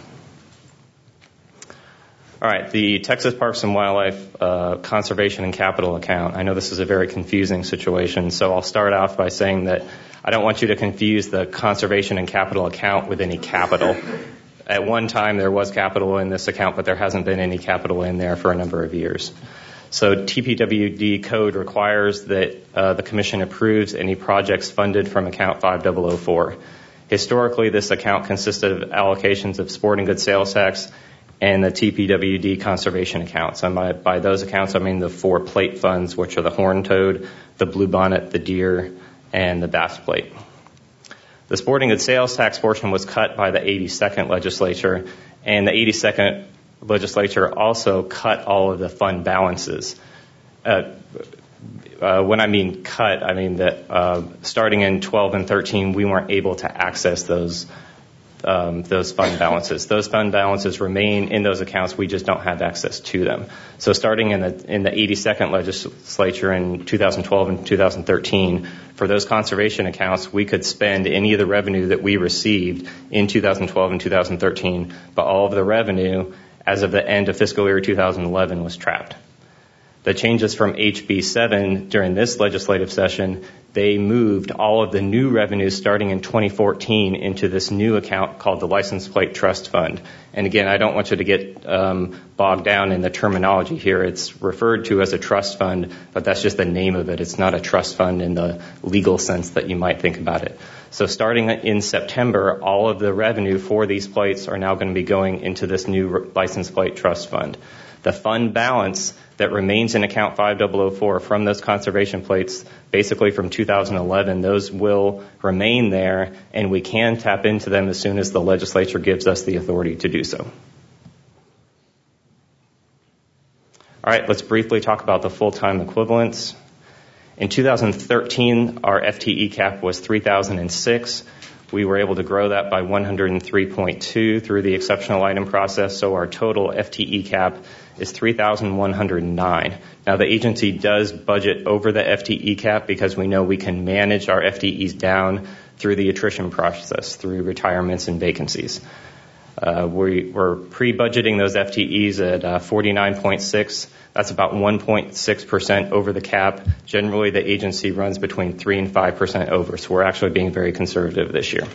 All right, the Texas Parks and Wildlife uh, Conservation and Capital account. I know this is a very confusing situation, so I'll start off by saying that I don't want you to confuse the Conservation and Capital account with any capital. At one time, there was capital in this account, but there hasn't been any capital in there for a number of years. So T P W D code requires that uh, the Commission approves any projects funded from account five thousand four. Historically, this account consisted of allocations of sporting goods sales tax and the T P W D conservation accounts. And by, by those accounts, I mean the four plate funds, which are the horned toad, the bluebonnet, the deer, and the bass plate. The sporting goods sales tax portion was cut by the eighty-second legislature, and the eighty-second legislature also cut all of the fund balances. Uh, uh, when I mean cut, I mean that uh, starting in twelve and thirteen, we weren't able to access those um, those fund balances. Those fund balances remain in those accounts. We just don't have access to them. So starting in the in the eighty-second legislature in two thousand twelve and two thousand thirteen, for those conservation accounts, we could spend any of the revenue that we received in two thousand twelve and two thousand thirteen, but all of the revenue as of the end of fiscal year two thousand eleven was trapped. The changes from H B seven during this legislative session, they moved all of the new revenues starting in twenty fourteen into this new account called the License Plate Trust Fund. And again, I don't want you to get um, bogged down in the terminology here. It's referred to as a trust fund, but that's just the name of it. It's not a trust fund in the legal sense that you might think about it. So starting in September, all of the revenue for these plates are now going to be going into this new License Plate Trust Fund. The fund balance that remains in account five thousand four from those conservation plates, basically from two thousand eleven, those will remain there, and we can tap into them as soon as the legislature gives us the authority to do so. All right, let's briefly talk about the full-time equivalents. In two thousand thirteen, our F T E cap was three thousand six. We were able to grow that by one hundred three point two through the exceptional item process, so our total F T E cap is three thousand one hundred nine. Now, the agency does budget over the F T E cap because we know we can manage our F T Es down through the attrition process, through retirements and vacancies. Uh, we, we're pre-budgeting those F T Es at uh, forty-nine point six. That's about one point six percent over the cap. Generally, the agency runs between three and five percent over, so we're actually being very conservative this year.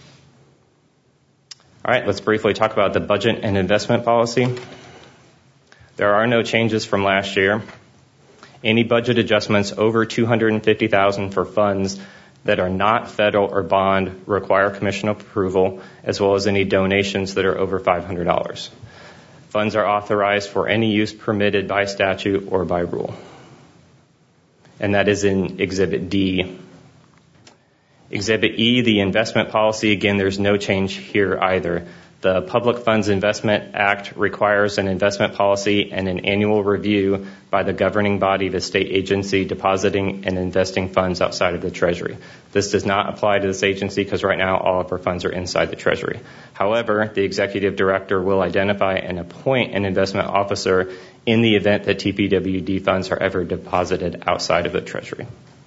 All right, let's briefly talk about the budget and investment policy. There are no changes from last year. Any budget adjustments over two hundred fifty thousand dollars for funds that are not federal or bond require commission approval, as well as any donations that are over five hundred dollars. Funds are authorized for any use permitted by statute or by rule. And that is in Exhibit D. Exhibit E, the investment policy, again, there's no change here either. The Public Funds Investment Act requires an investment policy and an annual review by the governing body of a state agency depositing and investing funds outside of the Treasury. This does not apply to this agency because right now all of our funds are inside the Treasury. However, the executive director will identify and appoint an investment officer in the event that T P W D funds are ever deposited outside of the Treasury.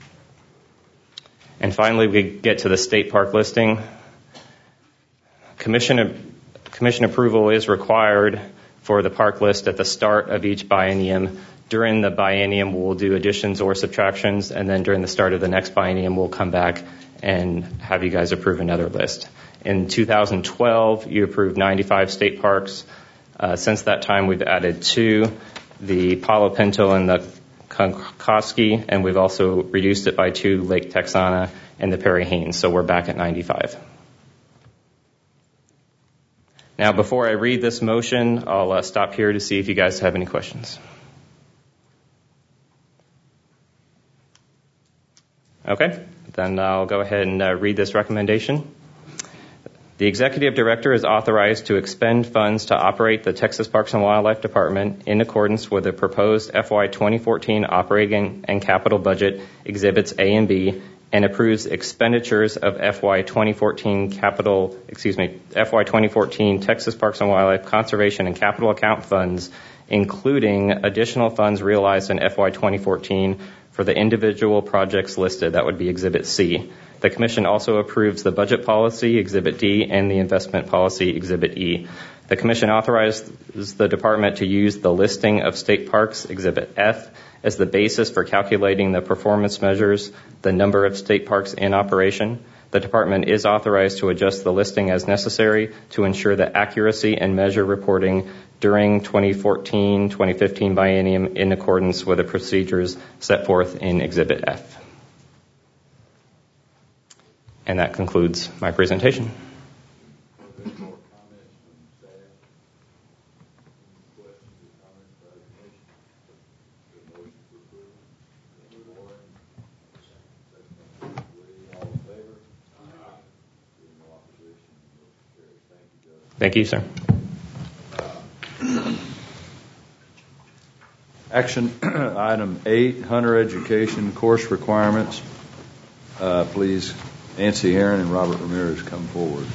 And finally, we get to the state park listing. Commission Commission approval is required for the park list at the start of each biennium. During the biennium, we'll do additions or subtractions, and then during the start of the next biennium, we'll come back and have you guys approve another list. In two thousand twelve, you approved ninety-five state parks. Uh, since that time, we've added two, the Palo Pinto and the Konkoski, and we've also reduced it by two, Lake Texana and the Perry Haynes, so we're back at ninety-five. Now, before I read this motion, I'll uh, stop here to see if you guys have any questions. Okay, then I'll go ahead and uh, read this recommendation. The Executive Director is authorized to expend funds to operate the Texas Parks and Wildlife Department in accordance with the proposed F Y twenty fourteen operating and capital budget exhibits A and B, and approves expenditures of F Y twenty fourteen capital, excuse me, F Y twenty fourteen Texas Parks and Wildlife Conservation and Capital Account funds, including additional funds realized in F Y twenty fourteen for the individual projects listed. That would be Exhibit C. The Commission also approves the budget policy, Exhibit D, and the investment policy, Exhibit E. The Commission authorizes the Department to use the listing of state parks, Exhibit F, as the basis for calculating the performance measures, the number of state parks in operation. The Department is authorized to adjust the listing as necessary to ensure the accuracy and measure reporting during twenty fourteen twenty fifteen biennium in accordance with the procedures set forth in Exhibit F. And that concludes my presentation. Thank you, sir. Action item eight, Hunter Education course requirements. Uh, please, Nancy Herron and Robert Ramirez come forward.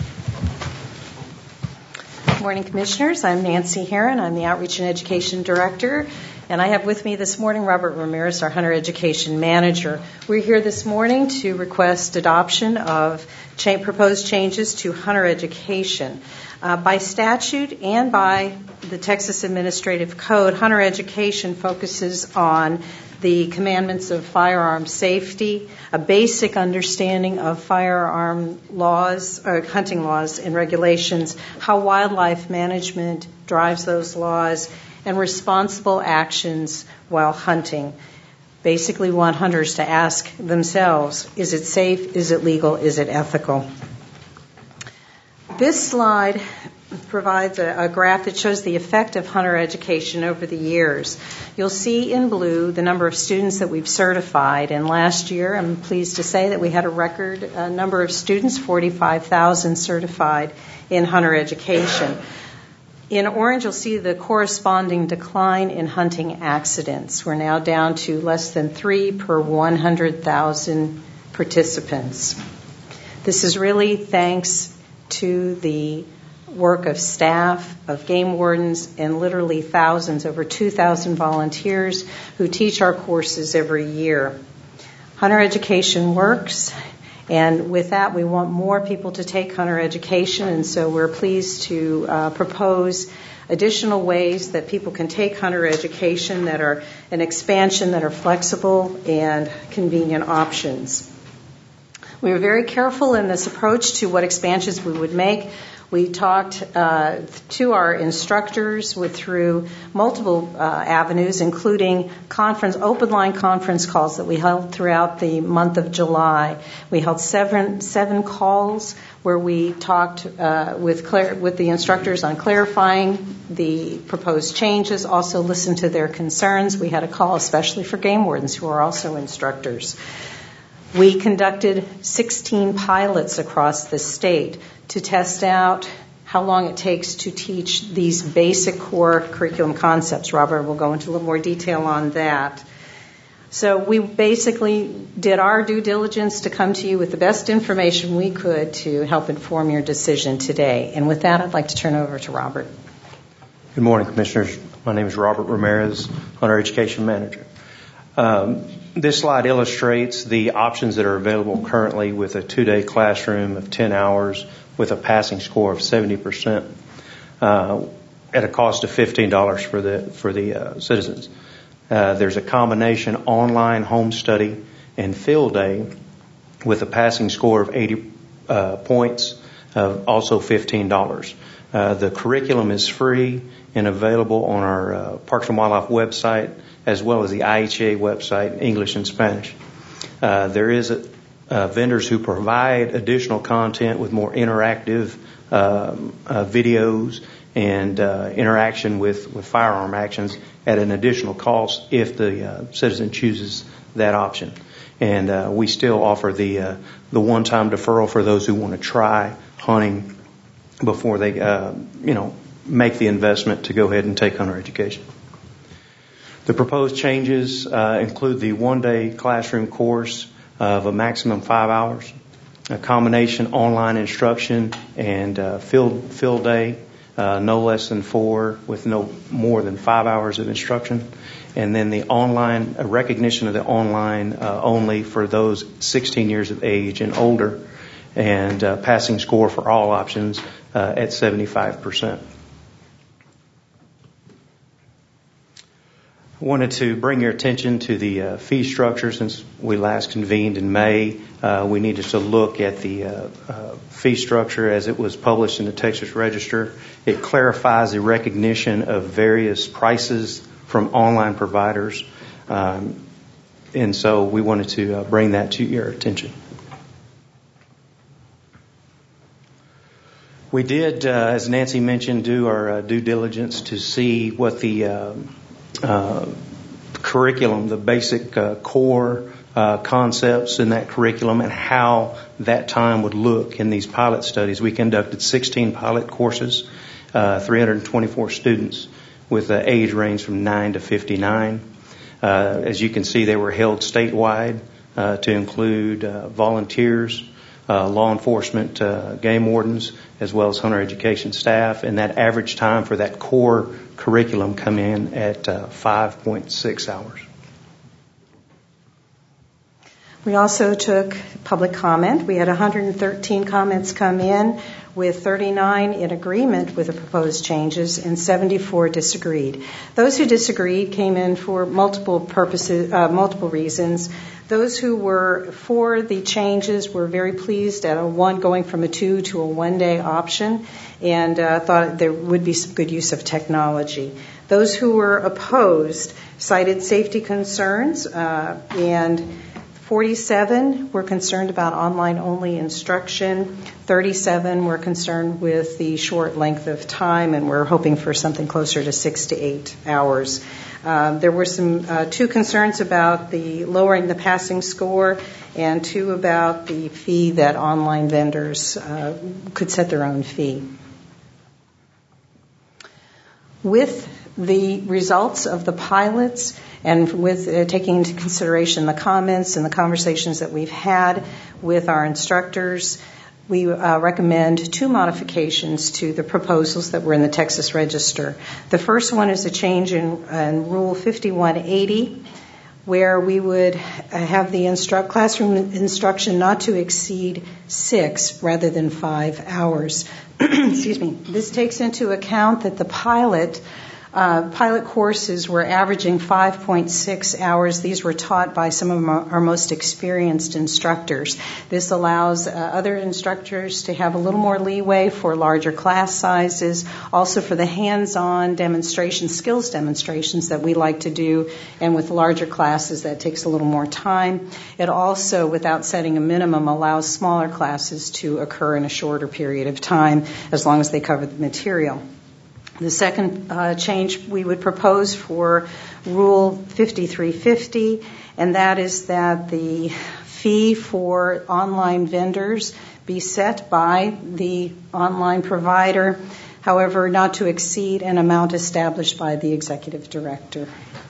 Good morning, Commissioners. I'm Nancy Herron. I'm the Outreach and Education Director, And I have with me this morning Robert Ramirez, our Hunter Education Manager. We're here this morning to request adoption of cha- proposed changes to Hunter Education. Uh, by statute and by the Texas Administrative Code, Hunter Education focuses on the commandments of firearm safety, a basic understanding of firearm laws, or hunting laws and regulations, how wildlife management drives those laws, and responsible actions while hunting. Basically, we want hunters to ask themselves, is it safe, is it legal, is it ethical? This slide provides a, a graph that shows the effect of hunter education over the years. You'll see in blue the number of students that we've certified. And last year, I'm pleased to say that we had a record uh, number of students, forty-five thousand certified in hunter education. In orange, you'll see the corresponding decline in hunting accidents. We're now down to less than three per one hundred thousand participants. This is really thanks to the work of staff, of game wardens, and literally thousands, over two thousand volunteers who teach our courses every year. Hunter education works, and with that we want more people to take hunter education, and so we're pleased to uh, propose additional ways that people can take hunter education that are an expansion, that are flexible and convenient options. We were very careful in this approach to what expansions we would make. We talked uh, to our instructors with, through multiple uh, avenues, including conference, open line conference calls that we held throughout the month of July. We held seven, seven calls where we talked uh, with, clar- with the instructors on clarifying the proposed changes, also listened to their concerns. We had a call especially for game wardens who are also instructors. We conducted sixteen pilots across the state to test out how long it takes to teach these basic core curriculum concepts. Robert will go into a little more detail on that. So we basically did our due diligence to come to you with the best information we could to help inform your decision today. And with that, I'd like to turn over to Robert. Good morning, Commissioners. My name is Robert Ramirez, Hunter Education Manager. Um, this slide illustrates the options that are available currently with a two-day classroom of ten hours with a passing score of seventy percent uh, at a cost of fifteen dollars for the for the uh, citizens. Uh, there's a combination online home study and field day with a passing score of eighty uh, points, uh, also fifteen dollars. Uh, the curriculum is free and available on our uh, Parks and Wildlife website, as well as the I H A website, English and Spanish. Uh, there is a, uh, vendors who provide additional content with more interactive um, uh, videos and uh, interaction with, with firearm actions at an additional cost if the uh, citizen chooses that option. And uh, we still offer the uh, the one-time deferral for those who want to try hunting before they, uh, you know, make the investment to go ahead and take hunter education. The proposed changes uh, include the one-day classroom course of a maximum five hours, a combination online instruction and uh, field field day, uh, no less than four with no more than five hours of instruction, and then the online uh, recognition of the online uh, only for those sixteen years of age and older, and uh, passing score for all options uh, at seventy-five percent. I wanted to bring your attention to the uh, fee structure. Since we last convened in May, uh, we needed to look at the uh, uh, fee structure as it was published in the Texas Register. It clarifies the recognition of various prices from online providers, um, and so we wanted to uh, bring that to your attention. We did, uh, as Nancy mentioned, do our uh, due diligence to see what the uh, uh, curriculum, the basic uh, core uh, concepts in that curriculum, and how that time would look in these pilot studies. We conducted sixteen pilot courses, uh, three hundred twenty-four students with an age range from nine to fifty-nine. Uh, as you can see, they were held statewide uh, to include uh, volunteers, uh, law enforcement, uh, game wardens, as well as hunter education staff, and that average time for that core curriculum come in at uh, five point six hours. We also took public comment. We had one hundred thirteen comments come in, with thirty-nine in agreement with the proposed changes and seventy-four disagreed. Those who disagreed came in for multiple purposes, uh, multiple reasons. Those who were for the changes were very pleased at a one going from a two to a one-day option, and uh, thought there would be some good use of technology. Those who were opposed cited safety concerns, uh, and forty-seven were concerned about online-only instruction. thirty-seven were concerned with the short length of time, and we're hoping for something closer to six to eight hours. Uh, there were some uh, two concerns about the lowering the passing score, and two about the fee that online vendors uh, could set their own fee. With the results of the pilots, and with uh, taking into consideration the comments and the conversations that we've had with our instructors, we uh, recommend two modifications to the proposals that were in the Texas Register. The first one is a change in, in Rule fifty-one eighty, where we would have the instru- classroom instruction not to exceed six rather than five hours. Excuse me. This takes into account that the pilot Uh, pilot courses were averaging five point six hours. These were taught by some of our, our most experienced instructors. This allows uh, other instructors to have a little more leeway for larger class sizes, also for the hands-on demonstrations, skills demonstrations that we like to do, and with larger classes that takes a little more time. It also, without setting a minimum, allows smaller classes to occur in a shorter period of time as long as they cover the material. The second uh, change we would propose for Rule fifty-three fifty, and that is that the fee for online vendors be set by the online provider, however, not to exceed an amount established by the executive director.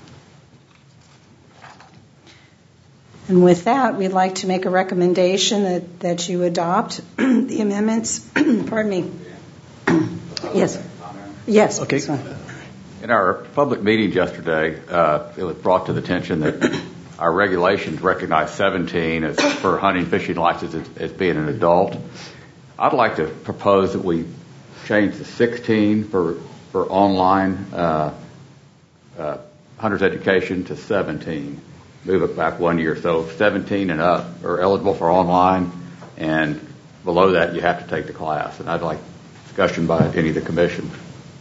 And with that, we'd like to make a recommendation that, that you adopt the amendments. Pardon me. Yes. Yes. Okay. In our public meeting yesterday, uh, it was brought to the attention that our regulations recognize seventeen as, for hunting fishing license as, as being an adult. I'd like to propose that we change the sixteen for for online uh, uh, hunter's education to seventeen. Move it back one year, so seventeen and up are eligible for online, and below that you have to take the class. And I'd like discussion by any of the commissioners.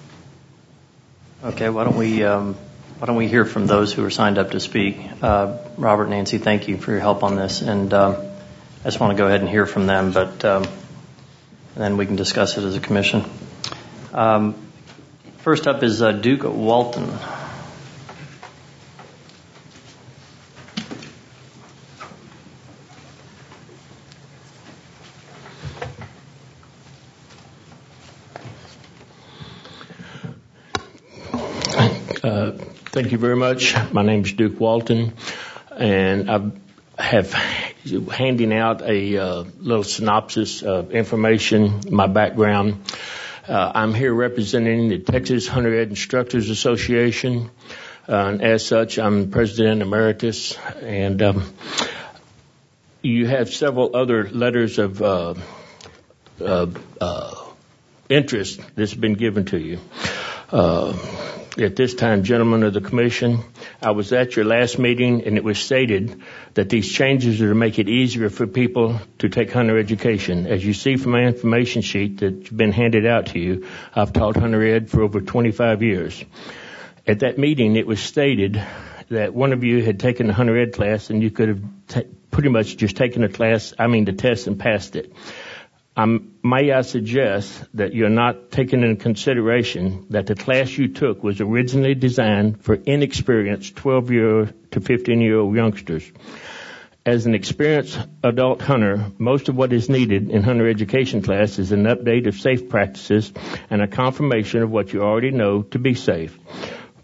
Okay, why don't we um, why don't we hear from those who are signed up to speak? Uh, Robert, Nancy, thank you for your help on this, and um, I just want to go ahead and hear from them, but um, and then we can discuss it as a commission. Um, first up is uh, Duke Walton. Uh, thank you very much. My name is Duke Walton, and I have handing out a uh, little synopsis of information, my background. Uh, I'm here representing the Texas Hunter Ed Instructors Association, uh, and as such, I'm President Emeritus, and um, you have several other letters of uh, uh, uh, interest that's been given to you. Uh, At this time, gentlemen of the commission, I was at your last meeting, and it was stated that these changes are to make it easier for people to take hunter education. As you see from my information sheet that's been handed out to you, I've taught hunter ed for over twenty-five years. At that meeting, it was stated that one of you had taken a hunter ed class, and you could have t- pretty much just taken a class, I mean the test, and passed it. Um, may I suggest that you're not taking into consideration that the class you took was originally designed for inexperienced twelve-year to fifteen-year-old youngsters. As an experienced adult hunter, most of what is needed in hunter education class is an update of safe practices and a confirmation of what you already know to be safe.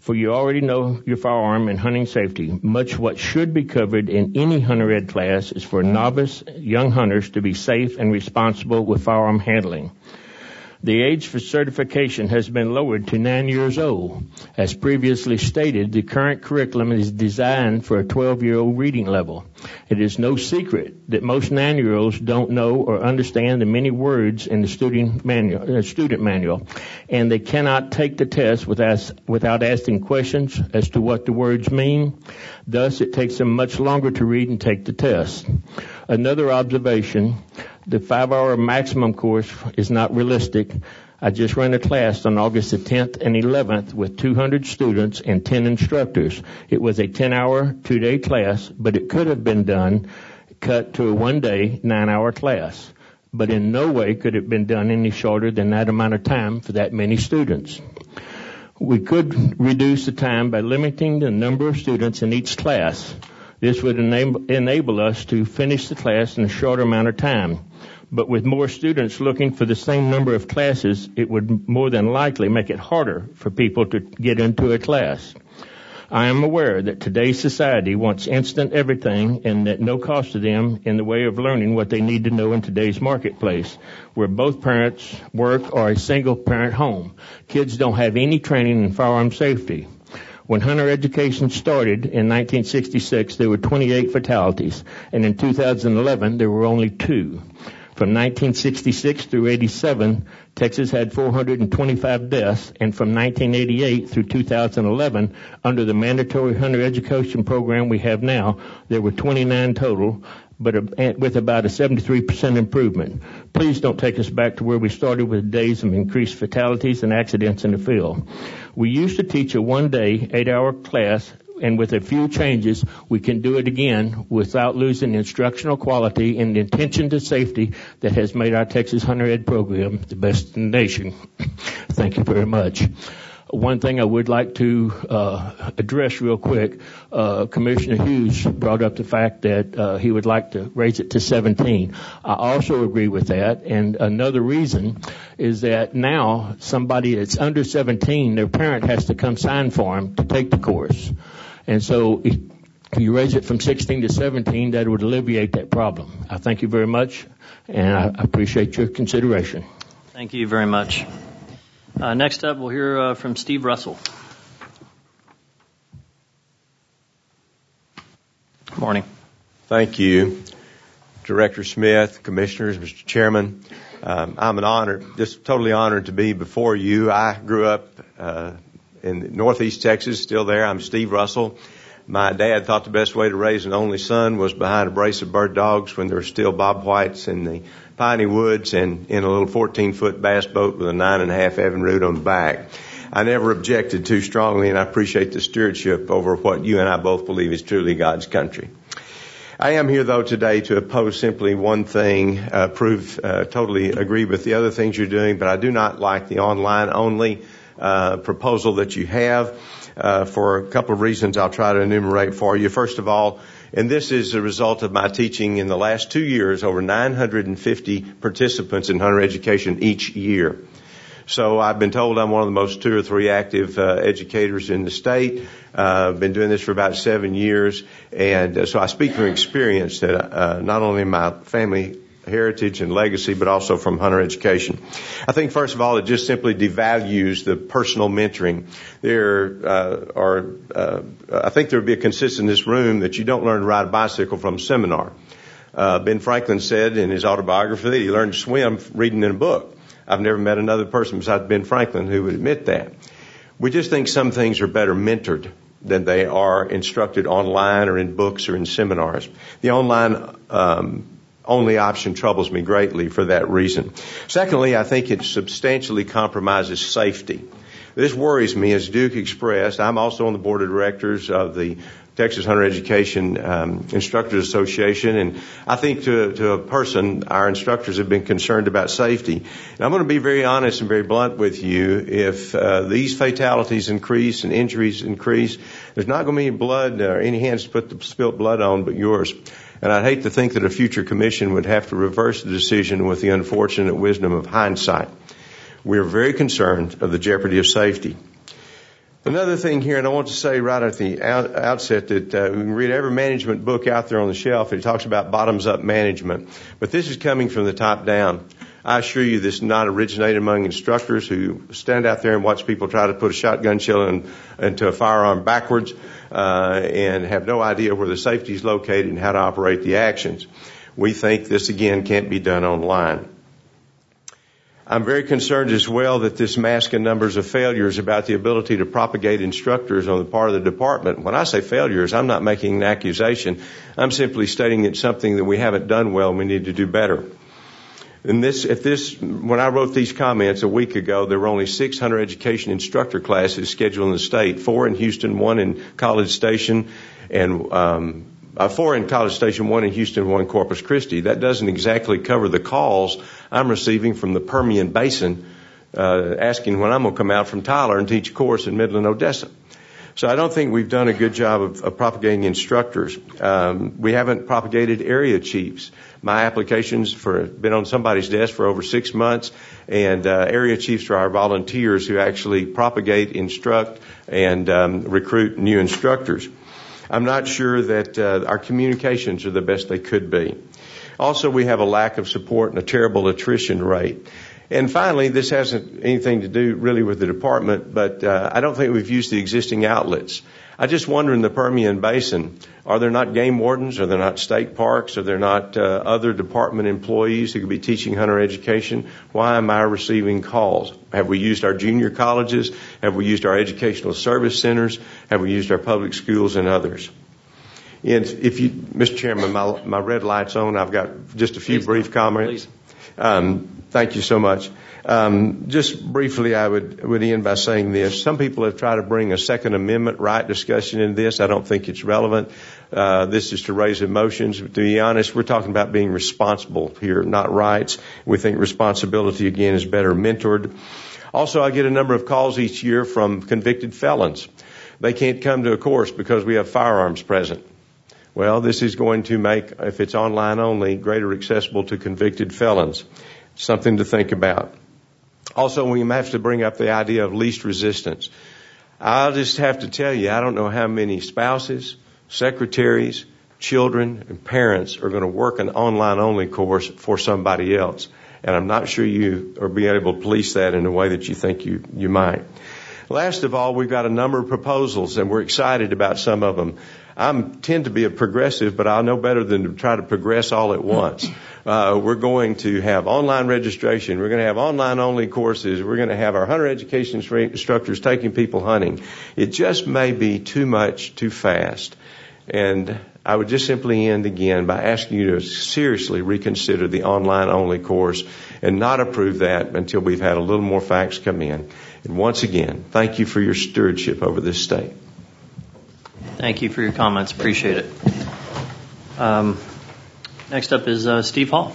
For you already know your firearm and hunting safety. Much what should be covered in any hunter ed class is for novice young hunters to be safe and responsible with firearm handling. The age for certification has been lowered to nine years old. As previously stated, the current curriculum is designed for a twelve-year-old reading level. It is no secret that most nine-year-olds don't know or understand the many words in the student manual, uh, student manual, and they cannot take the test without, without asking questions as to what the words mean. Thus, it takes them much longer to read and take the test. Another observation, the five-hour maximum course is not realistic. I just ran a class on August the tenth and eleventh with two hundred students and ten instructors. It was a ten-hour, two-day class, but it could have been done, cut to a one-day, nine-hour class. But in no way could it have been done any shorter than that amount of time for that many students. We could reduce the time by limiting the number of students in each class. This would enable, enable us to finish the class in a shorter amount of time. But with more students looking for the same number of classes, it would more than likely make it harder for people to get into a class. I am aware that today's society wants instant everything and at no cost to them in the way of learning what they need to know in today's marketplace, where both parents work or a single-parent home. Kids don't have any training in firearm safety. When hunter education started in nineteen sixty-six, there were twenty-eight fatalities, and in two thousand eleven, there were only two. From nineteen sixty-six through eighty-seven, Texas had four hundred twenty-five deaths, and from nineteen eighty-eight through two thousand eleven, under the mandatory hunter education program we have now, there were twenty-nine total, but a, with about a seventy-three percent improvement. Please don't take us back to where we started with days of increased fatalities and accidents in the field. We used to teach a one-day, eight-hour class, and with a few changes, we can do it again without losing instructional quality and the attention to safety that has made our Texas Hunter Ed program the best in the nation. Thank you very much. One thing I would like to uh, address real quick, uh, Commissioner Hughes brought up the fact that uh, he would like to raise it to seventeen. I also agree with that, and another reason is that now somebody that's under seventeen, their parent has to come sign for them to take the course. And so if you raise it from sixteen to seventeen, that would alleviate that problem. I thank you very much, and I appreciate your consideration. Thank you very much. Uh, next up, we'll hear uh, from Steve Russell. Good morning. Thank you, Director Smith, Commissioners, Mister Chairman. Um, I'm an honor, just totally honored to be before you. I grew up uh, in Northeast Texas, still there. I'm Steve Russell. My dad thought the best way to raise an only son was behind a brace of bird dogs when there were still bob whites in the piney woods and in a little fourteen-foot bass boat with a nine and a half Evinrude on the back. I never objected too strongly, and I appreciate the stewardship over what you and I both believe is truly God's country. I am here, though, today to oppose simply one thing, uh, prove, uh, totally agree with the other things you're doing, but I do not like the online-only uh, proposal that you have. Uh, for a couple of reasons I'll try to enumerate for you. First of all, and this is a result of my teaching in the last two years, over nine hundred fifty participants in hunter education each year. So I've been told I'm one of the most two or three active uh, educators in the state. Uh, I've been doing this for about seven years, and uh, so I speak from experience that uh, not only my family heritage and legacy, but also from hunter education. I think, first of all, it just simply devalues the personal mentoring. There uh, are, uh, I think there would be a consensus in this room that you don't learn to ride a bicycle from a seminar. Uh, Ben Franklin said in his autobiography that he learned to swim reading in a book. I've never met another person besides Ben Franklin who would admit that. We just think some things are better mentored than they are instructed online or in books or in seminars. The online um only option troubles me greatly for that reason. Secondly, I think it substantially compromises safety. This worries me, as Duke expressed. I'm also on the board of directors of the Texas Hunter Education um, Instructors Association, and I think to, to a person, our instructors have been concerned about safety. And I'm going to be very honest and very blunt with you. If uh, these fatalities increase and injuries increase, there's not going to be any blood or any hands to put the spilt blood on but yours. And I'd hate to think that a future commission would have to reverse the decision with the unfortunate wisdom of hindsight. We are very concerned of the jeopardy of safety. Another thing here, and I want to say right at the out, outset that uh, we can read every management book out there on the shelf. It talks about bottoms-up management, but this is coming from the top down. I assure you this is not originated among instructors who stand out there and watch people try to put a shotgun shell in, into a firearm backwards uh, and have no idea where the safety is located and how to operate the actions. We think this, again, can't be done online. I'm very concerned as well that this mask and numbers of failures about the ability to propagate instructors on the part of the department. When I say failures, I'm not making an accusation. I'm simply stating it's something that we haven't done well and we need to do better. And this, if this, when I wrote these comments a week ago, there were only six hundred education instructor classes scheduled in the state, four in Houston, one in College Station, and um, uh, four in College Station, one in Houston, one in Corpus Christi. That doesn't exactly cover the calls I'm receiving from the Permian Basin, uh, asking when I'm going to come out from Tyler and teach a course in Midland, Odessa. So I don't think we've done a good job of, of propagating instructors. Um, we haven't propagated area chiefs. My applications for been on somebody's desk for over six months, and uh, area chiefs are our volunteers who actually propagate, instruct, and um, recruit new instructors. I'm not sure that uh, our communications are the best they could be. Also, we have a lack of support and a terrible attrition rate. And finally, this hasn't anything to do really with the department, but uh, I don't think we've used the existing outlets. I just wonder in the Permian Basin, are there not game wardens? Are there not state parks? Are there not uh, other department employees who could be teaching hunter education? Why am I receiving calls? Have we used our junior colleges? Have we used our educational service centers? Have we used our public schools and others? And if you, Mister Chairman, my, my red light's on. I've got just a few Please brief comments. Um, Thank you so much. Um, just briefly, I would, would end by saying this. Some people have tried to bring a Second Amendment right discussion into this. I don't think it's relevant. Uh, this is to raise emotions. But to be honest, we're talking about being responsible here, not rights. We think responsibility, again, is better mentored. Also, I get a number of calls each year from convicted felons. They can't come to a course because we have firearms present. Well, this is going to make, if it's online only, greater accessible to convicted felons. Something to think about. Also, we have to bring up the idea of least resistance. I'll just have to tell you, I don't know how many spouses, secretaries, children, and parents are going to work an online-only course for somebody else. And I'm not sure you are being able to police that in a way that you think you, you might. Last of all, we've got a number of proposals, and we're excited about some of them. I tend to be a progressive, but I know better than to try to progress all at once. Uh, we're going to have online registration. We're going to have online-only courses. We're going to have our hunter education instructors taking people hunting. It just may be too much too fast. And I would just simply end again by asking you to seriously reconsider the online-only course and not approve that until we've had a little more facts come in. And once again, thank you for your stewardship over this state. Thank you for your comments. Appreciate it. Um, next up is uh, Steve Hall.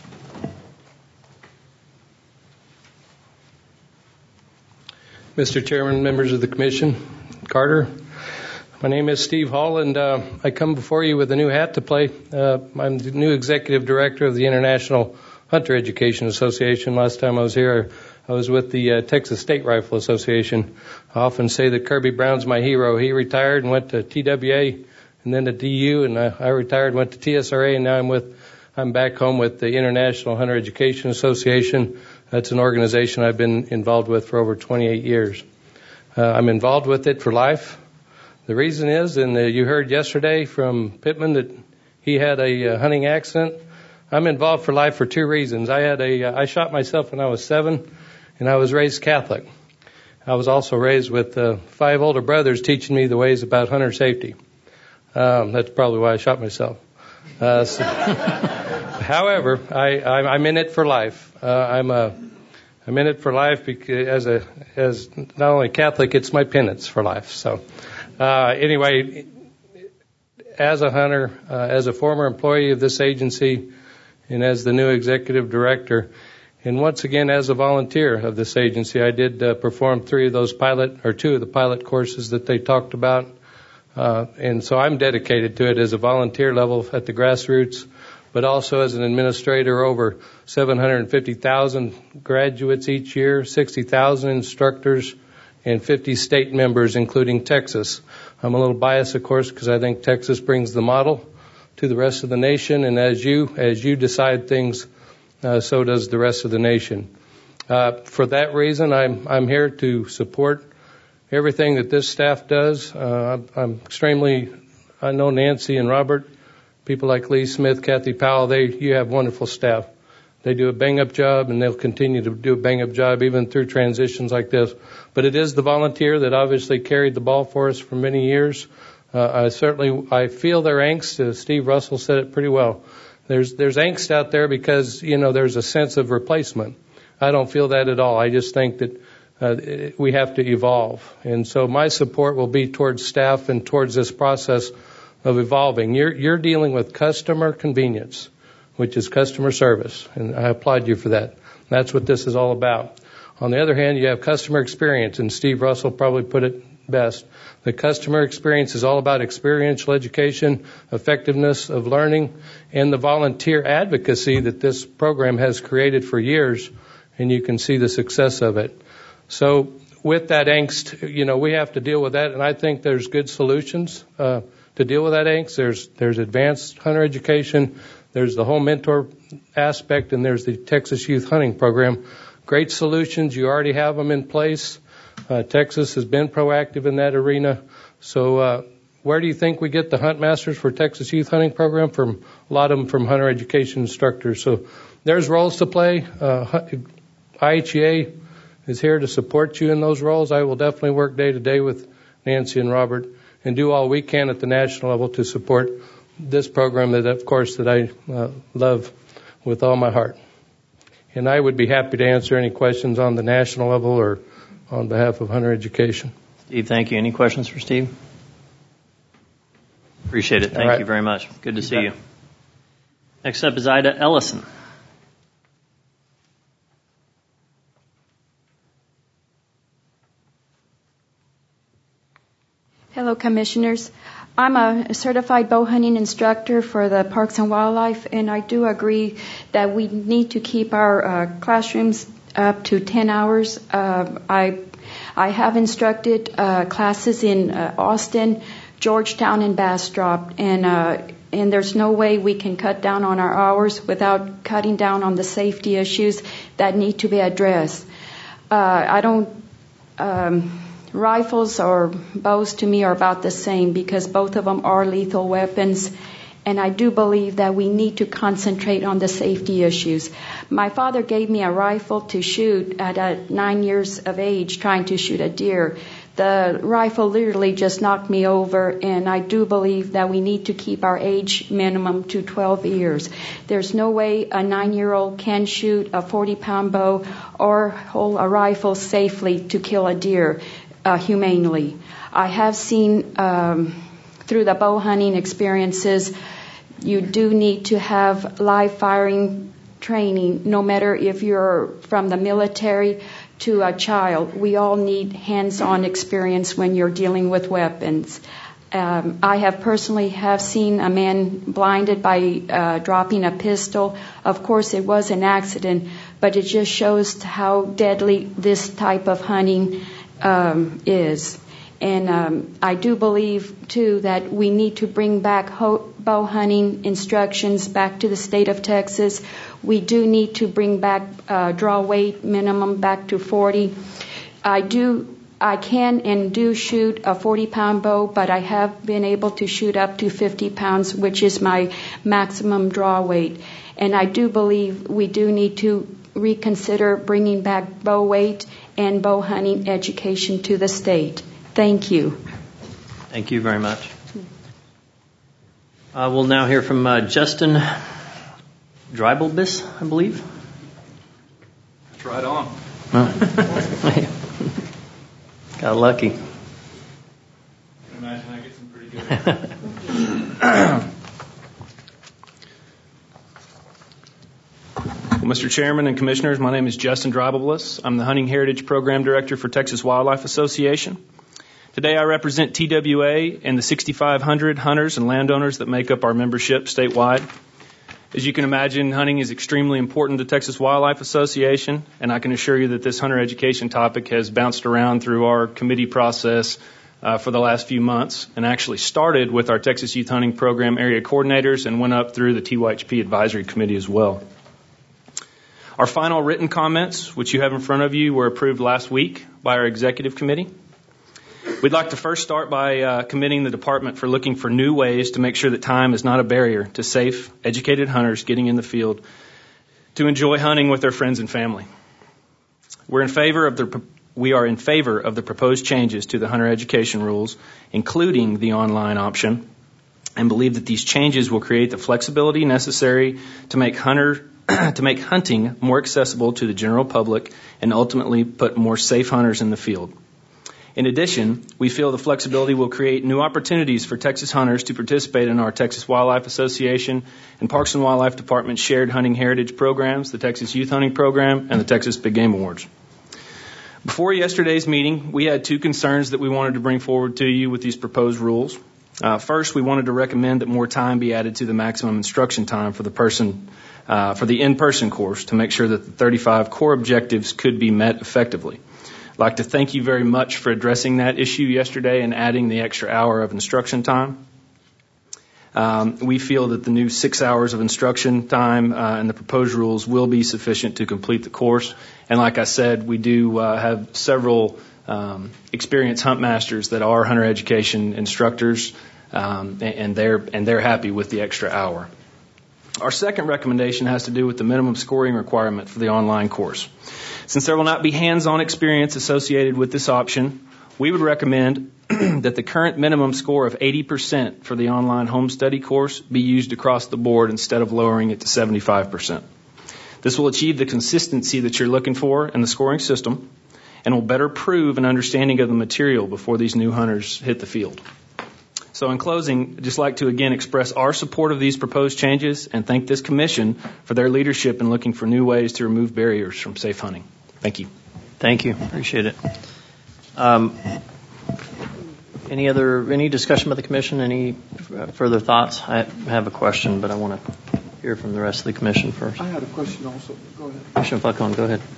Mister Chairman, members of the Commission, Carter, my name is Steve Hall, and uh, I come before you with a new hat to play. Uh, I'm the new Executive Director of the International Hunter Education Association. Last time I was here, I was with the uh, Texas State Rifle Association. I often say that Kirby Brown's my hero. He retired and went to T W A and then to D U, and I, I retired and went to T S R A, and now I'm with I'm back home with the International Hunter Education Association. That's an organization I've been involved with for over twenty-eight years. Uh, I'm involved with it for life. The reason is, and uh, you heard yesterday from Pittman that he had a uh, hunting accident. I'm involved for life for two reasons. I had a uh, I shot myself when I was seven. And I was raised Catholic. I was also raised with uh, five older brothers teaching me the ways about hunter safety. Um, that's probably why I shot myself. Uh, so, however, I, I'm in it for life. Uh, I'm a, I'm in it for life because as a, as not only Catholic, it's my penance for life. So, uh, anyway, as a hunter, uh, as a former employee of this agency, and as the new executive director. And once again, as a volunteer of this agency, I did uh, perform three of those pilot, or two of the pilot courses that they talked about. Uh, and so I'm dedicated to it as a volunteer level at the grassroots, but also as an administrator, over seven hundred fifty thousand graduates each year, sixty thousand instructors, and fifty state members, including Texas. I'm a little biased, of course, because I think Texas brings the model to the rest of the nation, and as you as you decide things, uh, so does the rest of the nation. Uh, for that reason, I'm I'm here to support everything that this staff does. Uh, I'm extremely, I know Nancy and Robert, people like Lee Smith, Kathy Powell, they you have wonderful staff. They do a bang-up job, and they'll continue to do a bang-up job even through transitions like this. But it is the volunteer that obviously carried the ball for us for many years. Uh, I certainly I feel their angst. Uh, Steve Russell said it pretty well. There's there's angst out there because you know there's a sense of replacement. I don't feel that at all. I just think that uh, we have to evolve, and so my support will be towards staff and towards this process of evolving. You're you're dealing with customer convenience, which is customer service, and I applaud you for that. That's what this is all about. On the other hand, you have customer experience, and Steve Russell probably put it best. The customer experience is all about experiential education, effectiveness of learning, and the volunteer advocacy that this program has created for years, and you can see the success of it. So with that angst, you know, we have to deal with that, and I think there's good solutions uh, to deal with that angst. There's there's advanced hunter education, there's the whole mentor aspect, and there's the Texas Youth Hunting Program. Great solutions. You already have them in place. Uh, Texas has been proactive in that arena. So uh, where do you think we get the hunt masters for Texas Youth Hunting Program? From a lot of them from hunter education instructors. So there's roles to play. Uh, I H E A is here to support you in those roles. I will definitely work day to day with Nancy and Robert and do all we can at the national level to support this program that, of course, that I uh, love with all my heart. And I would be happy to answer any questions on the national level or on behalf of hunter education. Steve, thank you. Any questions for Steve? Appreciate it. Thank right. you very much. Good to You see bet. you. Next up is Ida Ellison. Hello, Commissioners. I'm a certified bow hunting instructor for the Parks and Wildlife, and I do agree that we need to keep our uh, classrooms up to ten hours. Uh, I I have instructed uh, classes in uh, Austin, Georgetown, and Bastrop, and uh, and there's no way we can cut down on our hours without cutting down on the safety issues that need to be addressed. Uh, I don't. Um, Rifles or bows to me are about the same because both of them are lethal weapons, and I do believe that we need to concentrate on the safety issues. My father gave me a rifle to shoot at uh, nine years of age trying to shoot a deer. The rifle literally just knocked me over, and I do believe that we need to keep our age minimum to twelve years. There's no way a nine-year-old can shoot a forty-pound bow or hold a rifle safely to kill a deer. Uh, humanely. I have seen um, through the bow hunting experiences, you do need to have live firing training, no matter if you're from the military to a child. We all need hands-on experience when you're dealing with weapons. Um, I have personally have seen a man blinded by uh, dropping a pistol. Of course, it was an accident, but it just shows how deadly this type of hunting Um, is. And um, I do believe, too, that we need to bring back ho- bow hunting instructions back to the state of Texas. We do need to bring back uh, draw weight minimum back to forty. I do, I can and do shoot a forty-pound bow, but I have been able to shoot up to fifty pounds, which is my maximum draw weight. And I do believe we do need to reconsider bringing back bow weight and bow hunting education to the state. Thank you. Thank you very much. Uh, we'll now hear from uh, Justin Dreibelbis, I believe. That's right on. Oh. Got lucky. I can imagine I get some pretty good. Well, Mister Chairman and Commissioners, my name is Justin Dreibelbis. I'm the Hunting Heritage Program Director for Texas Wildlife Association. Today I represent T W A and the sixty-five hundred hunters and landowners that make up our membership statewide. As you can imagine, hunting is extremely important to Texas Wildlife Association, and I can assure you that this hunter education topic has bounced around through our committee process uh, for the last few months, and actually started with our Texas Youth Hunting Program area coordinators and went up through the T Y H P Advisory Committee as well. Our final written comments, which you have in front of you, were approved last week by our executive committee. We'd like to first start by uh, commending the department for looking for new ways to make sure that time is not a barrier to safe, educated hunters getting in the field to enjoy hunting with their friends and family. We're in favor of the we are in favor of the proposed changes to the hunter education rules, including the online option, and believe that these changes will create the flexibility necessary to make hunter to make hunting more accessible to the general public and ultimately put more safe hunters in the field. In addition, we feel the flexibility will create new opportunities for Texas hunters to participate in our Texas Wildlife Association and Parks and Wildlife Department shared hunting heritage programs, the Texas Youth Hunting Program, and the Texas Big Game Awards. Before yesterday's meeting, we had two concerns that we wanted to bring forward to you with these proposed rules. Uh, first, we wanted to recommend that more time be added to the maximum instruction time for the person uh, for the in-person course to make sure that the thirty-five core objectives could be met effectively. I'd like to thank you very much for addressing that issue yesterday and adding the extra hour of instruction time. Um, we feel that the new six hours of instruction time uh, and the proposed rules will be sufficient to complete the course. And like I said, we do uh, have several um, experienced hunt masters that are hunter education instructors, um, and they're and they're happy with the extra hour. Our second recommendation has to do with the minimum scoring requirement for the online course. Since there will not be hands-on experience associated with this option, we would recommend that the current minimum score of eighty percent for the online home study course be used across the board instead of lowering it to seventy-five percent. This will achieve the consistency that you're looking for in the scoring system and will better prove an understanding of the material before these new hunters hit the field. So in closing, I'd just like to again express our support of these proposed changes and thank this commission for their leadership in looking for new ways to remove barriers from safe hunting. Thank you. Thank you. Appreciate it. Um, any other, any discussion by the commission? Any further thoughts? I have a question, but I want to hear from the rest of the commission first. I had a question also. Go ahead. Commissioner Falcone, go ahead.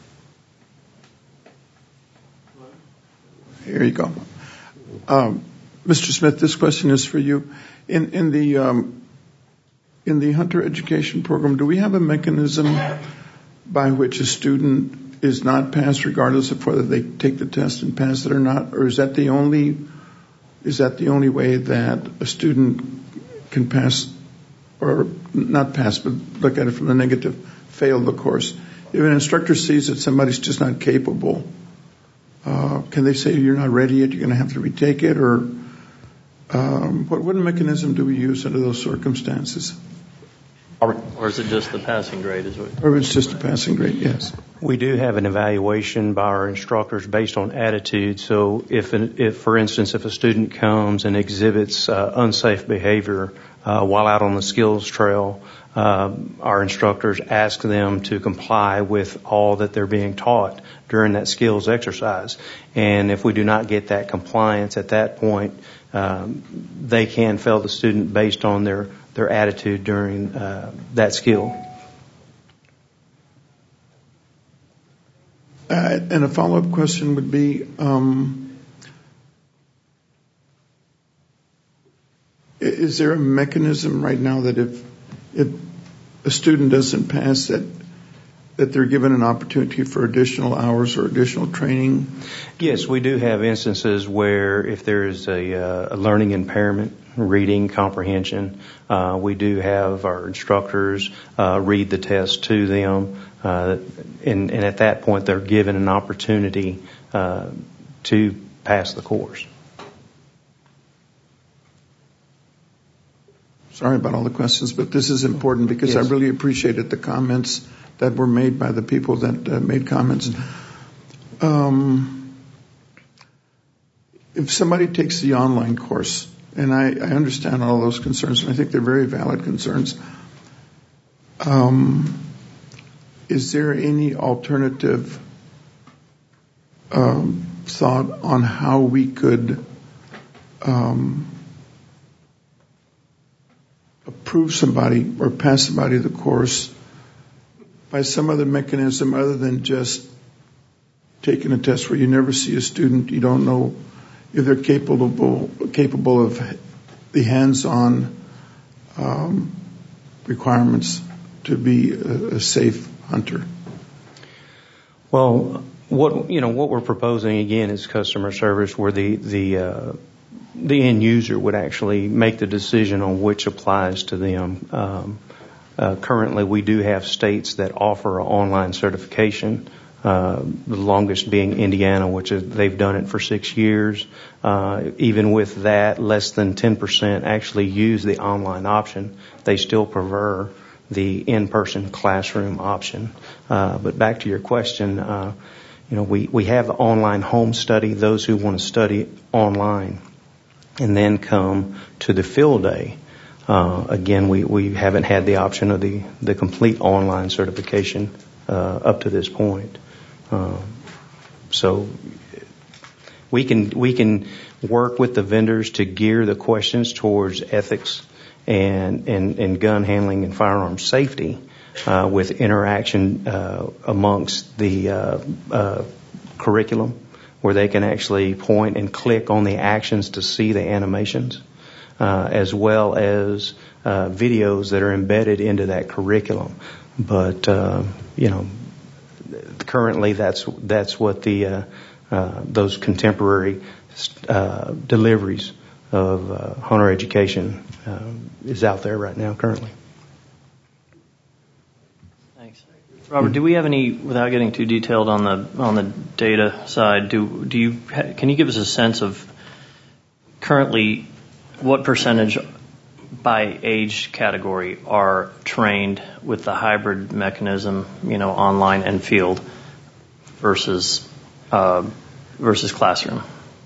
Here you go. Um, Mister Smith, this question is for you. In, in the um, in the hunter education program, do we have a mechanism by which a student is not passed regardless of whether they take the test and pass it or not, or is that the only is that the only way that a student can pass, or not pass, but look at it from the negative, fail the course? If an instructor sees that somebody's just not capable, uh, can they say you're not ready yet, you're going to have to retake it, or um, what, what mechanism do we use under those circumstances? Or is it just the passing grade? Is what? Or it's just a passing grade, yes. We do have an evaluation by our instructors based on attitude. So if, if for instance, if a student comes and exhibits uh, unsafe behavior uh, while out on the skills trail, uh, our instructors ask them to comply with all that they're being taught during that skills exercise. And if we do not get that compliance at that point, um, they can fail the student based on their their attitude during uh, that skill. Uh, and a follow-up question would be, um, is there a mechanism right now that if, if a student doesn't pass, that that they're given an opportunity for additional hours or additional training? Yes, we do have instances where if there is a, uh, a learning impairment, reading comprehension, uh, we do have our instructors uh, read the test to them, uh, and, and at that point they're given an opportunity uh, to pass the course. Sorry about all the questions, but this is important because Yes. I really appreciated the comments that were made by the people that uh, made comments. Um, if somebody takes the online course, and I, I understand all those concerns, and I think they're very valid concerns, um, is there any alternative um, thought on how we could um, approve somebody or pass somebody the course by some other mechanism other than just taking a test where you never see a student, you don't know if they're capable capable of the hands-on um, requirements to be a, a safe hunter? Well, what you know, what we're proposing again is customer service, where the the uh, the end user would actually make the decision on which applies to them. Um, uh, currently, we do have states that offer an online certification. Uh, the longest being Indiana, which is, they've done it for six years. Uh, even with that, less than ten percent actually use the online option. They still prefer the in-person classroom option. Uh, but back to your question, uh, you know, we, we have the online home study, those who want to study online, and then come to the field day. Uh, again, we, we haven't had the option of the, the complete online certification uh, up to this point. Uh, so we can we can work with the vendors to gear the questions towards ethics and and, and gun handling and firearm safety uh, with interaction uh, amongst the uh, uh, curriculum, where they can actually point and click on the actions to see the animations, uh, as well as uh, videos that are embedded into that curriculum. But uh, you know. Currently, that's that's what the uh, uh, those contemporary uh, deliveries of uh, hunter education uh, is out there right now. Currently. Thanks, Robert. Do we have any, without getting too detailed on the on the data side? Do do you can you give us a sense of currently what percentage by age category are trained with the hybrid mechanism, you know, online and field versus uh, versus classroom?